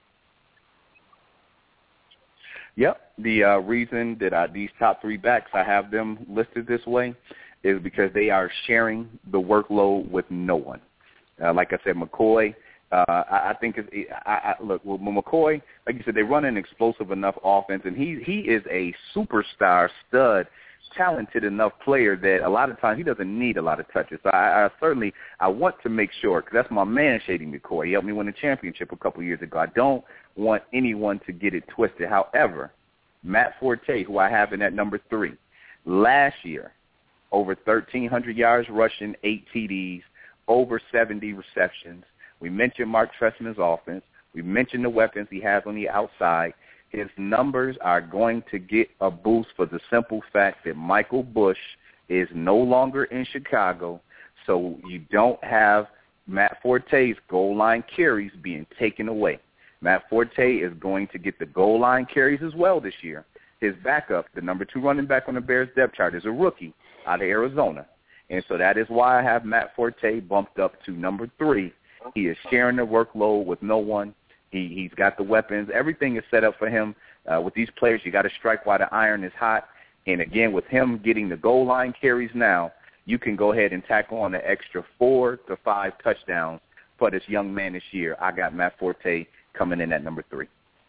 Yep. The uh, reason that I, these top three backs, I have them listed this way is because they are sharing the workload with no one. Uh, like I said, McCoy, uh, I, I think, it's, I, I, look, well, McCoy, like you said, they run an explosive enough offense, and he, he is a superstar, stud, talented enough player that a lot of times he doesn't need a lot of touches. So I, I certainly, I want to make sure, because that's my man, Shady McCoy. He helped me win a championship a couple years ago. I don't want anyone to get it twisted. However, Matt Forte, who I have in at number three, last year, over thirteen hundred yards rushing, eight T Ds, over seventy receptions. We mentioned Mark Trestman's offense. We mentioned the weapons he has on the outside. His numbers are going to get a boost for the simple fact that Michael Bush is no longer in Chicago, so you don't have Matt Forte's goal line carries being taken away. Matt Forte is going to get the goal line carries as well this year. His backup, the number two running back on the Bears depth chart, is a rookie out of Arizona. And so that is why I have Matt Forte bumped up to number three. He is sharing the workload with no one. He, he's got the weapons. Everything is set up for him. Uh, with these players, you got to strike while the iron is hot. And, again, with him getting the goal line carries now, you can go ahead and tack on an extra four to five touchdowns for this young man this year. I got Matt Forte coming in at number three.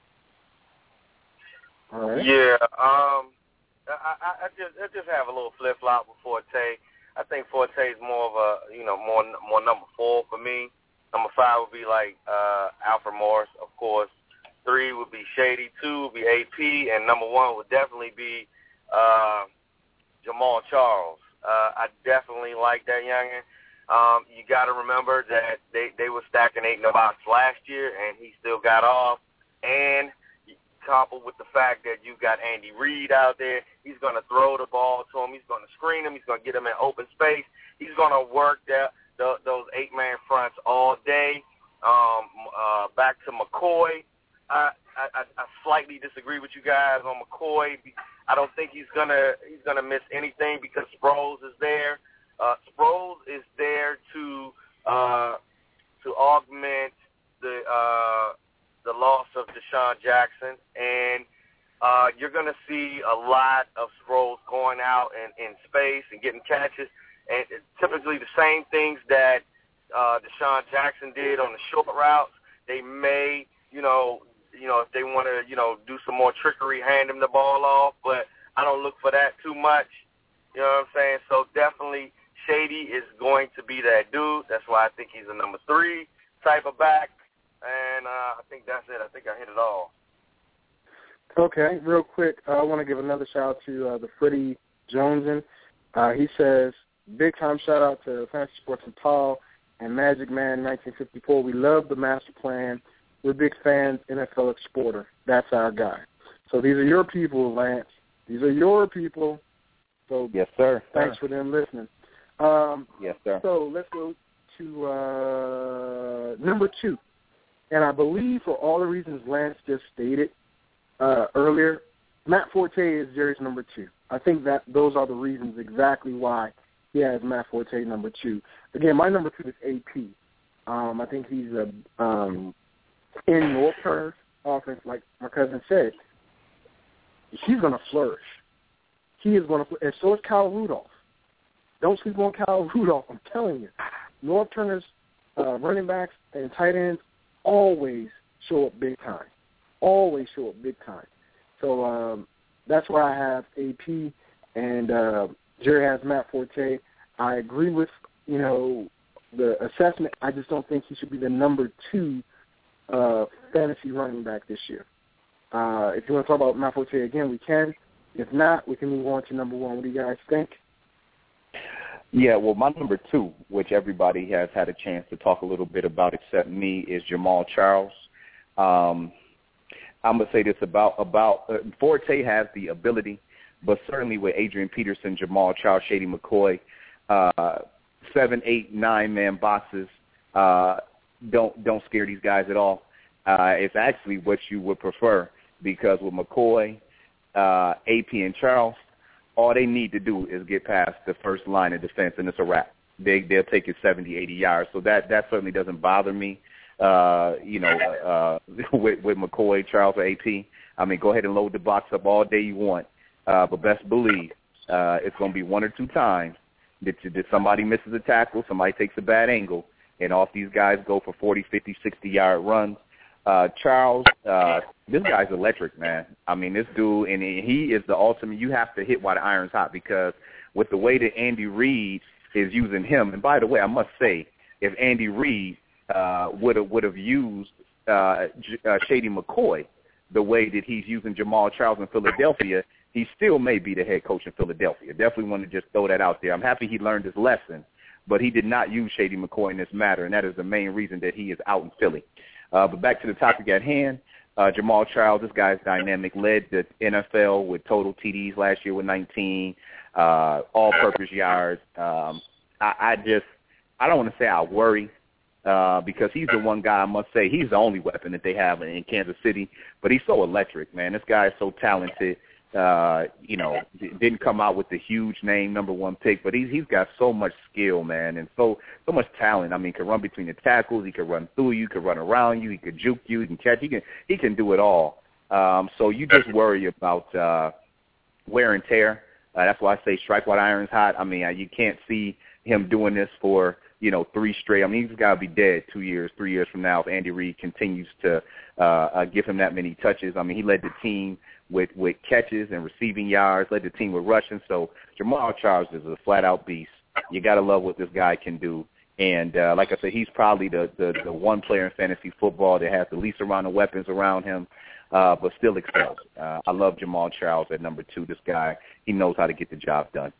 All right. Yeah, um, I, I, I just I just have a little flip flop with Forte. I think Forte is more of a you know more more number four for me. Number five would be like uh, Alfred Morris, of course. Three would be Shady. Two would be A P, and number one would definitely be uh, Jamal Charles. Uh, I definitely like that youngin. Um, you got to remember that they, they were stacking eight in the box last year, and he still got off. And coupled with the fact that you got Andy Reid out there, he's going to throw the ball to him. He's going to screen him. He's going to get him in open space. He's going to work the, the, those eight-man fronts all day. Um, uh, back to McCoy. I, I, I slightly disagree with you guys on McCoy. I don't think he's gonna he's gonna miss anything because Sproles is there. Uh, Sproles is there to uh, to augment the uh, the loss of Deshaun Jackson, and uh, you're going to see a lot of Sproles going out in, in space and getting catches, and typically the same things that uh, Deshaun Jackson did on the short routes. They may, you know, you know, if they want to, you know, do some more trickery, hand him the ball off. But I don't look for that too much. You know what I'm saying? So definitely Shady is going to be that dude. That's why I think he's a number three type of back. And uh, I think that's it. I think I hit it all. Okay, real quick, uh, I want to give another shout-out to uh, the Freddie Joneson. Uh, he says, big-time shout-out to Fantasy Sports and Paul and Magic Man nineteen fifty-four. We love the master plan. We're big fans, N F L Exporter. That's our guy. So these are your people, Lance. These are your people. So yes, sir. Thanks sir. for them listening. Um, yes, sir. So let's go to uh, number two. And I believe for all the reasons Lance just stated uh, earlier, Matt Forte is Jerry's number two. I think that those are the reasons exactly why he has Matt Forte number two. Again, my number two is A P. Um, I think he's a um, in North Turner's offense, like my cousin said. He's going to flourish. He is going to, and so is Kyle Rudolph. Don't sleep on Kyle Rudolph. I'm telling you, North Turner's uh, running backs and tight ends always show up big time. Always show up big time. So um, that's why I have A P, and uh, Jerry has Matt Forte. I agree with, you know, the assessment. I just don't think he should be the number two uh, fantasy running back this year. Uh, if you want to talk about Matt Forte again, we can. If not, we can move on to number one. What do you guys think? Yeah, well, my number two, which everybody has had a chance to talk a little bit about except me, is Jamal Charles. Um, I'm going to say this about, about uh, Forte has the ability, but certainly with Adrian Peterson, Jamal Charles, Shady McCoy, uh, seven, eight, nine-man boxes uh, don't don't scare these guys at all. Uh, it's actually what you would prefer because with McCoy, uh, A P, and Charles, all they need to do is get past the first line of defense, and it's a wrap. They, they'll take it seventy, eighty yards. So that, that certainly doesn't bother me, uh, you know, uh, with, with McCoy, Charles, or A P. I mean, go ahead and load the box up all day you want. Uh, but best believe uh, it's going to be one or two times that, that somebody misses a tackle, somebody takes a bad angle, and off these guys go for forty, fifty, sixty-yard runs. Uh, Charles, uh, this guy's electric, man. I mean, this dude, and he is the ultimate. You have to hit while the iron's hot because with the way that Andy Reid is using him, and by the way, I must say, if Andy Reid uh, would have would have used uh, J- uh, Shady McCoy the way that he's using Jamal Charles in Philadelphia, he still may be the head coach in Philadelphia. Definitely want to just throw that out there. I'm happy he learned his lesson, but he did not use Shady McCoy in this matter, and that is the main reason that he is out in Philly. Uh, but back to the topic at hand, uh, Jamal Charles, this guy's dynamic, led the N F L with total T Ds last year with nineteen, uh, all-purpose yards. Um, I, I just, I don't want to say I worry uh, because he's the one guy I must say he's the only weapon that they have in, in Kansas City, but he's so electric, man. This guy is so talented. Uh, you know, didn't come out with the huge name number one pick, but he's he's got so much skill, man, and so so much talent. I mean, he can run between the tackles, he can run through you, he can run around you, he can juke you, he can catch, he can he can do it all. Um, so you just worry about uh, wear and tear. Uh, that's why I say strike while the iron's hot. I mean, uh, you can't see him doing this for you know three straight. I mean, he's got to be dead two years, three years from now if Andy Reid continues to uh, uh, give him that many touches. I mean, he led the team with with catches and receiving yards, led the team with rushing. So Jamal Charles is a flat-out beast. You got to love what this guy can do. And uh, like I said, he's probably the, the, the one player in fantasy football that has the least amount of weapons around him, uh, but still excels. Uh, I love Jamal Charles at number two. This guy, he knows how to get the job done.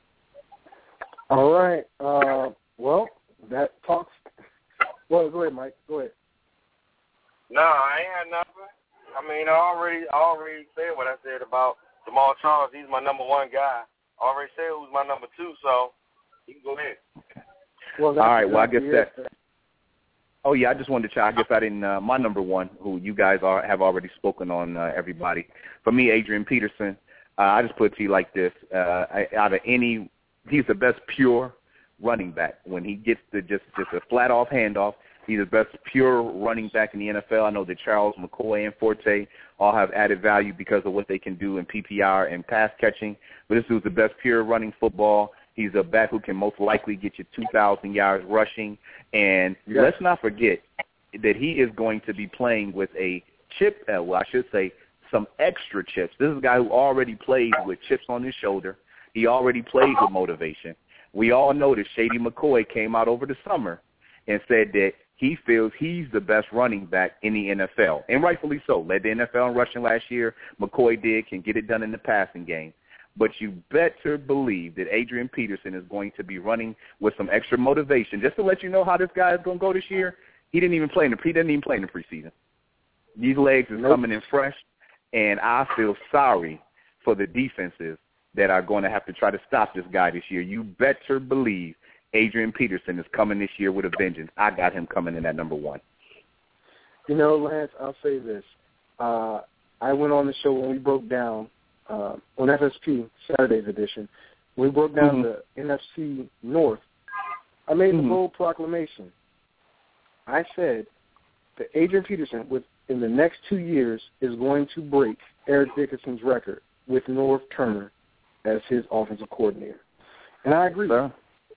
All right. Uh, well, that talks. Well, go ahead, Mike. Go ahead. No, I ain't had nothing. I mean, I already, I already said what I said about Jamal Charles. He's my number one guy. I already said who's my number two, so you can go ahead. Okay. Well, all right. Well, I guess that. Oh yeah, I just wanted to check. I guess I didn't. Uh, my number one, who you guys are have already spoken on. Uh, everybody, for me, Adrian Peterson. Uh, I just put it to you like this: uh, I, out of any, he's the best pure running back. When he gets the just just a flat off handoff. He's the best pure running back in the N F L. I know that Charles, McCoy, and Forte all have added value because of what they can do in P P R and pass catching. But this dude's the best pure running football. He's a back who can most likely get you two thousand yards rushing. And yes. let's not forget that he is going to be playing with a chip, uh, well, I should say some extra chips. This is a guy who already plays with chips on his shoulder. He already plays with motivation. We all know that Shady McCoy came out over the summer and said that he feels he's the best running back in the N F L, and rightfully so. Led the N F L in rushing last year. McCoy did, can get it done in the passing game. But you better believe that Adrian Peterson is going to be running with some extra motivation. Just to let you know how this guy is going to go this year, he didn't even play in the he didn't even play in the preseason. These legs are coming in fresh, and I feel sorry for the defenses that are going to have to try to stop this guy this year. You better believe Adrian Peterson is coming this year with a vengeance. I got him coming in at number one. You know, Lance, I'll say this. Uh, I went on the show when we broke down uh, on F S P, Saturday's edition. When we broke down mm-hmm. the N F C North, I made mm-hmm. the bold proclamation. I said that Adrian Peterson, within the next two years, is going to break Eric Dickerson's record with Norv Turner as his offensive coordinator. And I agree. Sure.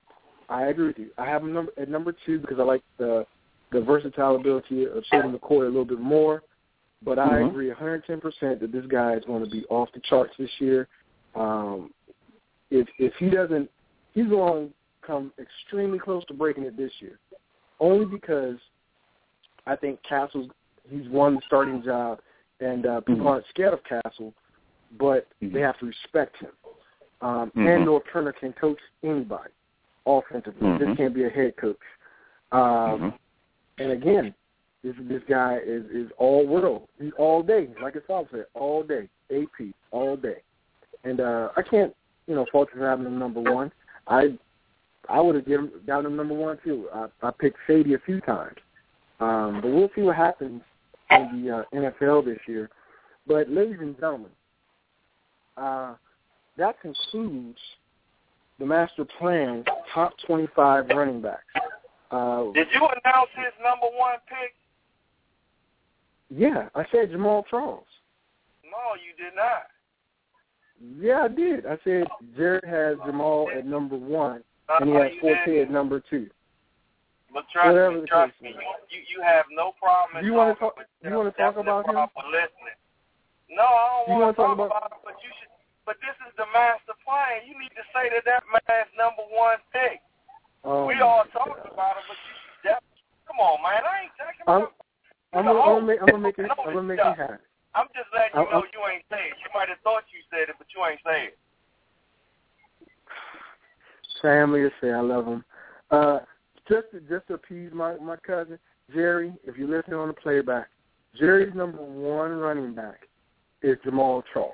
I agree with you. I have him number, at number two because I like the the versatile ability of Shady McCoy a little bit more. But I mm-hmm. agree one hundred ten percent that this guy is going to be off the charts this year. Um, if if he doesn't, he's going to come extremely close to breaking it this year. Only because I think Castle's, he's won the starting job, and uh, people mm-hmm. aren't scared of Castle, but mm-hmm. they have to respect him. Um, mm-hmm. And Norv Turner can coach anybody offensively. Mm-hmm. This can't be a head coach. Um, mm-hmm. And again, this this guy is, is all world. He's all day, like his father said, all day, A P, all day. And uh, I can't, you know, fault him for having him number one. I I would have given got him number one too. I, I picked Shady a few times, um, but we'll see what happens in the uh, N F L this year. But ladies and gentlemen, uh, that concludes the master plan top twenty-five running backs. Uh, Did you announce his number one pick? Yeah, I said Jamal Charles. No, you did not. Yeah, I did. I said Jared has Jamal at number one, uh, and he has Forte at number two. But trust Whatever me, trust me, you, you have no problem. You want to talk? You want to talk about him? Listening. No, I don't want to talk about, about it. But you should. But this is the master plan. You need to say that that man's number one pick. Oh, we all talked about it, but you should definitely. Come on, man. I ain't talking about. I'm gonna, I'm gonna make, I'm gonna make it. I'm gonna make it happen. I'm just letting you I'm, know I'm, you ain't say it. You might have thought you said it, but you ain't say it. Family is say I love him. Uh, just to, just to appease my my cousin Jerry, if you're listening on the playback, Jerry's number one running back is Jamal Charles.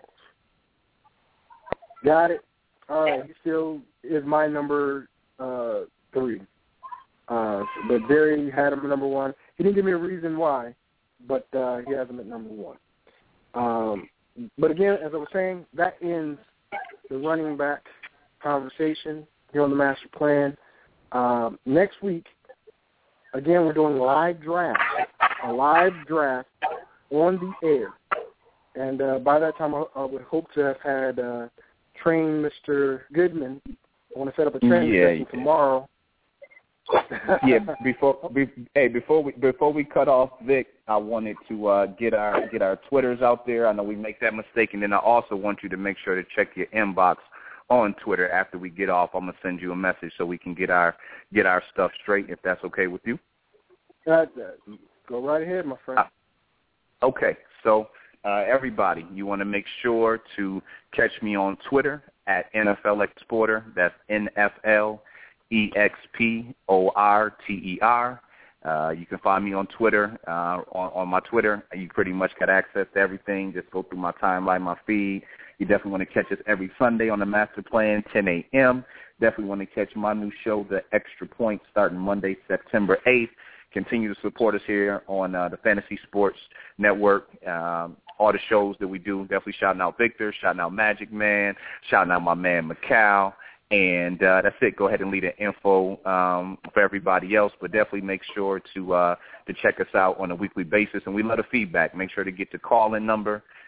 Got it. All right, he still is my number uh, three. Uh, but Jerry had him at number one. He didn't give me a reason why, but uh, he has him at number one. Um, but again, as I was saying, that ends the running back conversation here on the master plan. Um, next week, again, we're doing a live draft, a live draft on the air. And uh, by that time, I, I would hope to have had uh, trained Mister Goodman. I want to set up a training yeah, session yeah. tomorrow. yeah, before be, hey, before we before we cut off Vic, I wanted to uh, get our get our Twitters out there. I know we make that mistake, and then I also want you to make sure to check your inbox on Twitter after we get off. I'm gonna send you a message so we can get our get our stuff straight, if that's okay with you. Uh, go right ahead, my friend. Uh, okay, so uh, everybody, you want to make sure to catch me on Twitter at N F L Exporter. That's N F L E X P O R T E R. Uh, you can find me on Twitter. Uh, on, on my Twitter, you pretty much got access to everything. Just go through my timeline, my feed. You definitely want to catch us every Sunday on the Master Plan, ten a.m. Definitely want to catch my new show, The Extra Point, starting Monday, September eighth. Continue to support us here on uh, the Fantasy Sports Network. Um, all the shows that we do, definitely shouting out Victor, shouting out Magic Man, shouting out my man Macau. And uh, that's it. Go ahead and leave the info um, for everybody else, but definitely make sure to uh, to check us out on a weekly basis. And we love the feedback. Make sure to get the call-in number.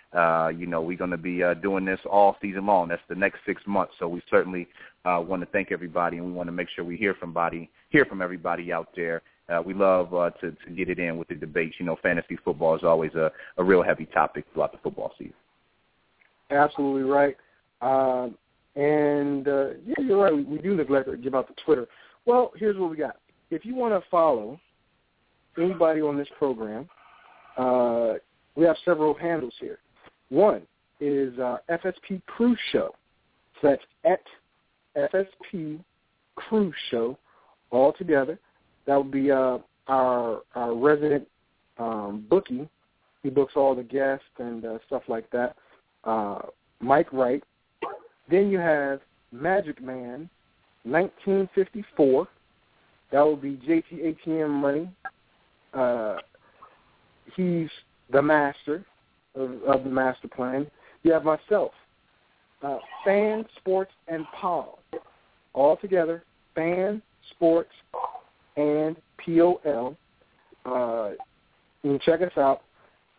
Uh, you know, we're going to be uh, doing this all season long. That's the next six months. So we certainly uh, want to thank everybody, and we want to make sure we hear from body, hear from everybody out there. Uh, we love uh, to, to get it in with the debates. You know, fantasy football is always a, a real heavy topic throughout the football season. Absolutely right. Um, and, uh, yeah, you're right. We, we do neglect to give out the Twitter. Well, here's what we got. If you want to follow anybody on this program, uh, we have several handles here. One is uh, F S P Crew Show. So that's at F S P Crew Show all together. That would be uh, our our resident um, bookie. He books all the guests and uh, stuff like that. Uh, Mike Wright. Then you have Magic Man, nineteen fifty-four. That will be J T A T M Money. Uh, he's the master of, of the master plan. You have myself, uh, Fan, Sports, and Pol. All together, Fan, Sports, and P O L. Uh, you can check us out.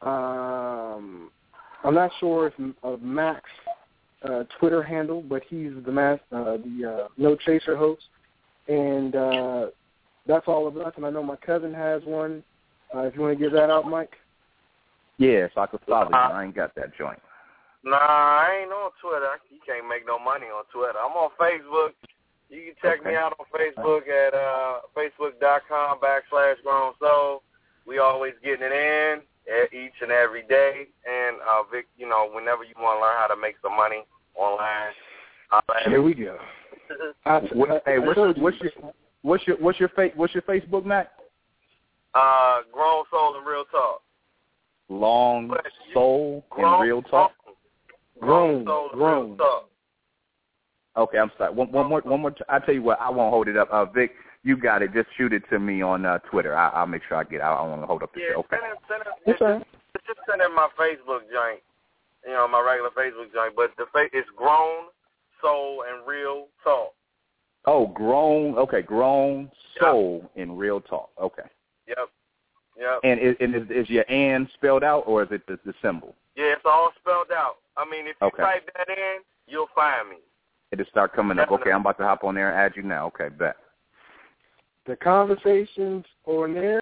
Um, I'm not sure if of Mac's uh, Twitter handle, but he's the mas- uh, the uh, No Chaser host, and uh, that's all of us. And I know my cousin has one. Uh, if you want to give that out, Mike. Yeah, so I could follow you. I ain't got that joint. Nah, I ain't on Twitter. You can't make no money on Twitter. I'm on Facebook. You can check okay. me out on Facebook at uh, facebook.com backslash grown soul. We always getting it in each and every day. And, uh, Vic, you know, whenever you want to learn how to make some money online. Uh, Here we go. I, what, hey, what's, what's your what's your what's your fa- what's your Facebook, Mac? Uh, Grown Soul and Real Talk. Long Soul grown, and Real Talk. Grown, grown Soul and Real Talk. Okay, I'm sorry. One, one more, one more. T- I tell you what, I won't hold it up. Uh, Vic, you got it. Just shoot it to me on uh, Twitter. I, I'll make sure I get it. I don't want to hold up the yeah, show. Okay. Send it, send it, just, okay. just, just send it my Facebook joint. You know, my regular Facebook joint. But the fa- it's Grown Soul and Real Talk. Oh, grown. Okay, Grown Soul yep. and Real Talk. Okay. Yep. Yep. And is, and is, is your "and" spelled out, or is it the, the symbol? Yeah, it's all spelled out. I mean, if you okay. type that in, you'll find me. It'll start coming up. Okay, I'm about to hop on there and add you now. Okay, bet. The conversations on there,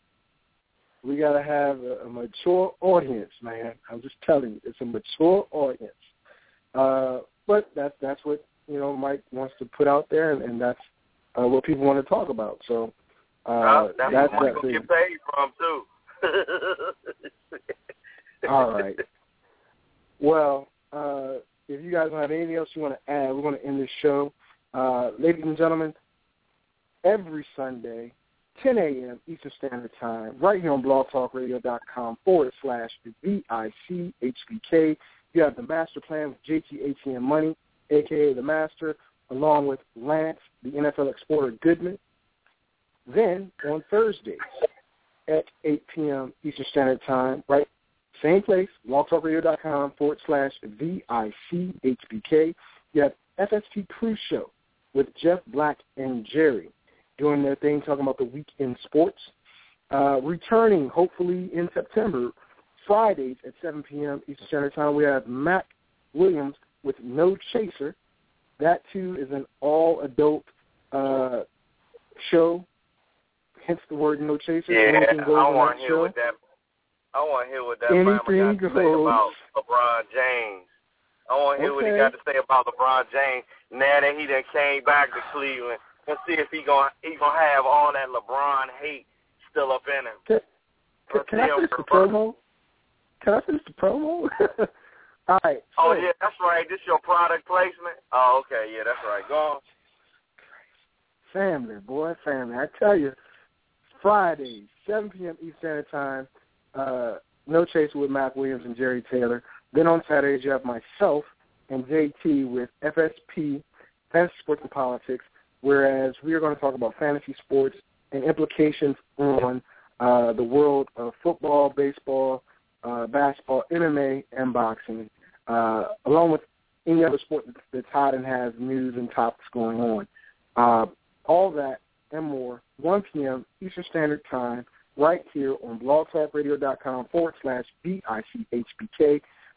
we got to have a, a mature audience, man. I'm just telling you, it's a mature audience. Uh, but that's that's what, you know, Mike wants to put out there, and, and that's uh, what people want to talk about. So uh, well, that's, that's what that thing. You get paid from, too. All right. Well, uh, if you guys don't have anything else you want to add, we're going to end this show. Uh, ladies and gentlemen, every Sunday, ten a.m. Eastern Standard Time, right here on blogtalkradio.com forward slash V I C H B K. You have the master plan with J T A T M Money, a k a. The Master, along with Lance, the N F L Explorer Goodman. Then, on Thursdays at eight p.m. Eastern Standard Time, right, same place, blogtalkradio.com forward slash V I C H B K. You have F S P Crew Show with Jeff Black and Jerry doing their thing, talking about the week in sports. Uh, returning, hopefully, in September, Fridays at seven p.m. Eastern Standard Time, we have Mac Williams with No Chaser. That, too, is an all-adult uh, show, hence the word No Chaser. Yeah, Anything goes I on want that to hear show. what that I want to hear what that Anything Mama got to goes. say about LeBron James. I want to hear okay. what he got to say about LeBron James now that he done came back to Cleveland. Let's see if he gonna he gonna have all that LeBron hate still up in him. Can, can, can I finish the promo? Can I finish the promo? All right. So, oh yeah, that's right. This your product placement. Oh okay, yeah, that's right. Go on. Family, boy, family. I tell you, Fridays, seven p.m. Eastern Standard Time. Uh, No Chaser with Mac Williams and Jerry Taylor. Then on Saturdays, you have myself and J T with F S P, Fantasy Sports and Politics, whereas we are going to talk about fantasy sports and implications on uh, the world of football, baseball, uh, basketball, M M A, and boxing, uh, along with any other sport that's hot and has news and topics going on. Uh, all that and more, one p.m. Eastern Standard Time, right here on blogtalkradio.com forward slash V I C H B K.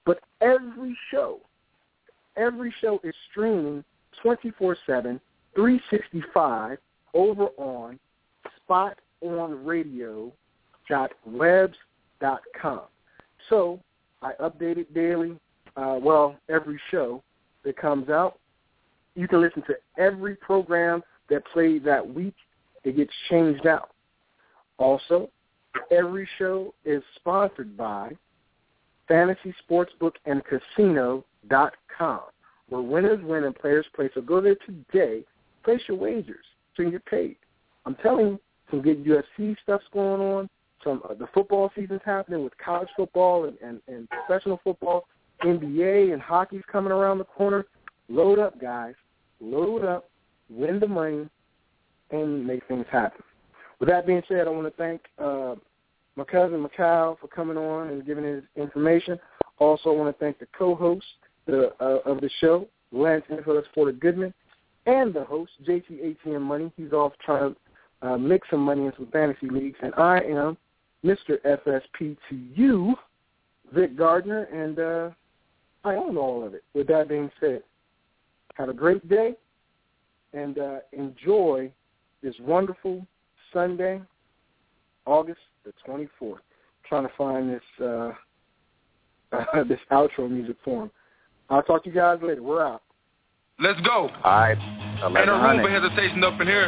But every show, every show is streaming twenty-four seven, three sixty-five over on spot on radio dot webs dot com. So I update it daily, uh, well, every show that comes out. You can listen to every program that played that week. It gets changed out. Also, every show is sponsored by Fantasy Sportsbook and Casino dot com, where winners win and players play. So go there today, place your wagers so you get paid. I'm telling you, some good U F C stuff's going on. Some uh, the football season's happening with college football and, and, and professional football. N B A and hockey's coming around the corner. Load up, guys. Load up, win the money, and make things happen. With that being said, I want to thank uh, my cousin, Mikhail, for coming on and giving his information. Also, I want to thank the co-host the, uh, of the show, Lance Nicholas Porter Goodman, and the host, J T A T M Money. He's off trying to uh, mix some money in some fantasy leagues. And I am Mister F S P to you, Vic Gardner, and uh, I own all of it. With that being said, have a great day, and uh, enjoy this wonderful Sunday, August the twenty-fourth. I'm trying to find this uh, uh, this outro music for him. I'll talk to you guys later. We're out. Let's go. All right. Ain't no room for hesitation up in here.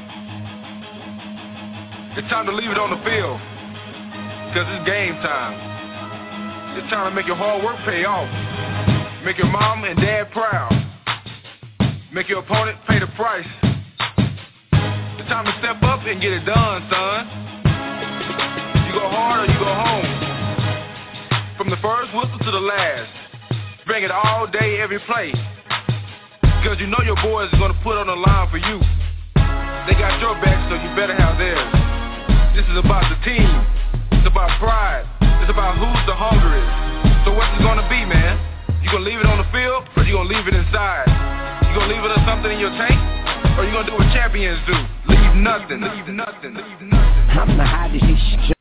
It's time to leave it on the field because it's game time. It's time to make your hard work pay off. Make your mom and dad proud. Make your opponent pay the price. It's time to step up and get it done, son. You go hard or you go home. From the first whistle to the last. Bring it all day, every play. Because you know your boys are going to put on the line for you. They got your back, so you better have theirs. This is about the team. It's about pride. It's about who's the hungriest. So what's it going to be, man? You going to leave it on the field or you going to leave it inside? You going to leave it or something in your tank? Or you going to do what champions do? Leave nothing. Leave nothing. Leave nothing. I'm the hottest.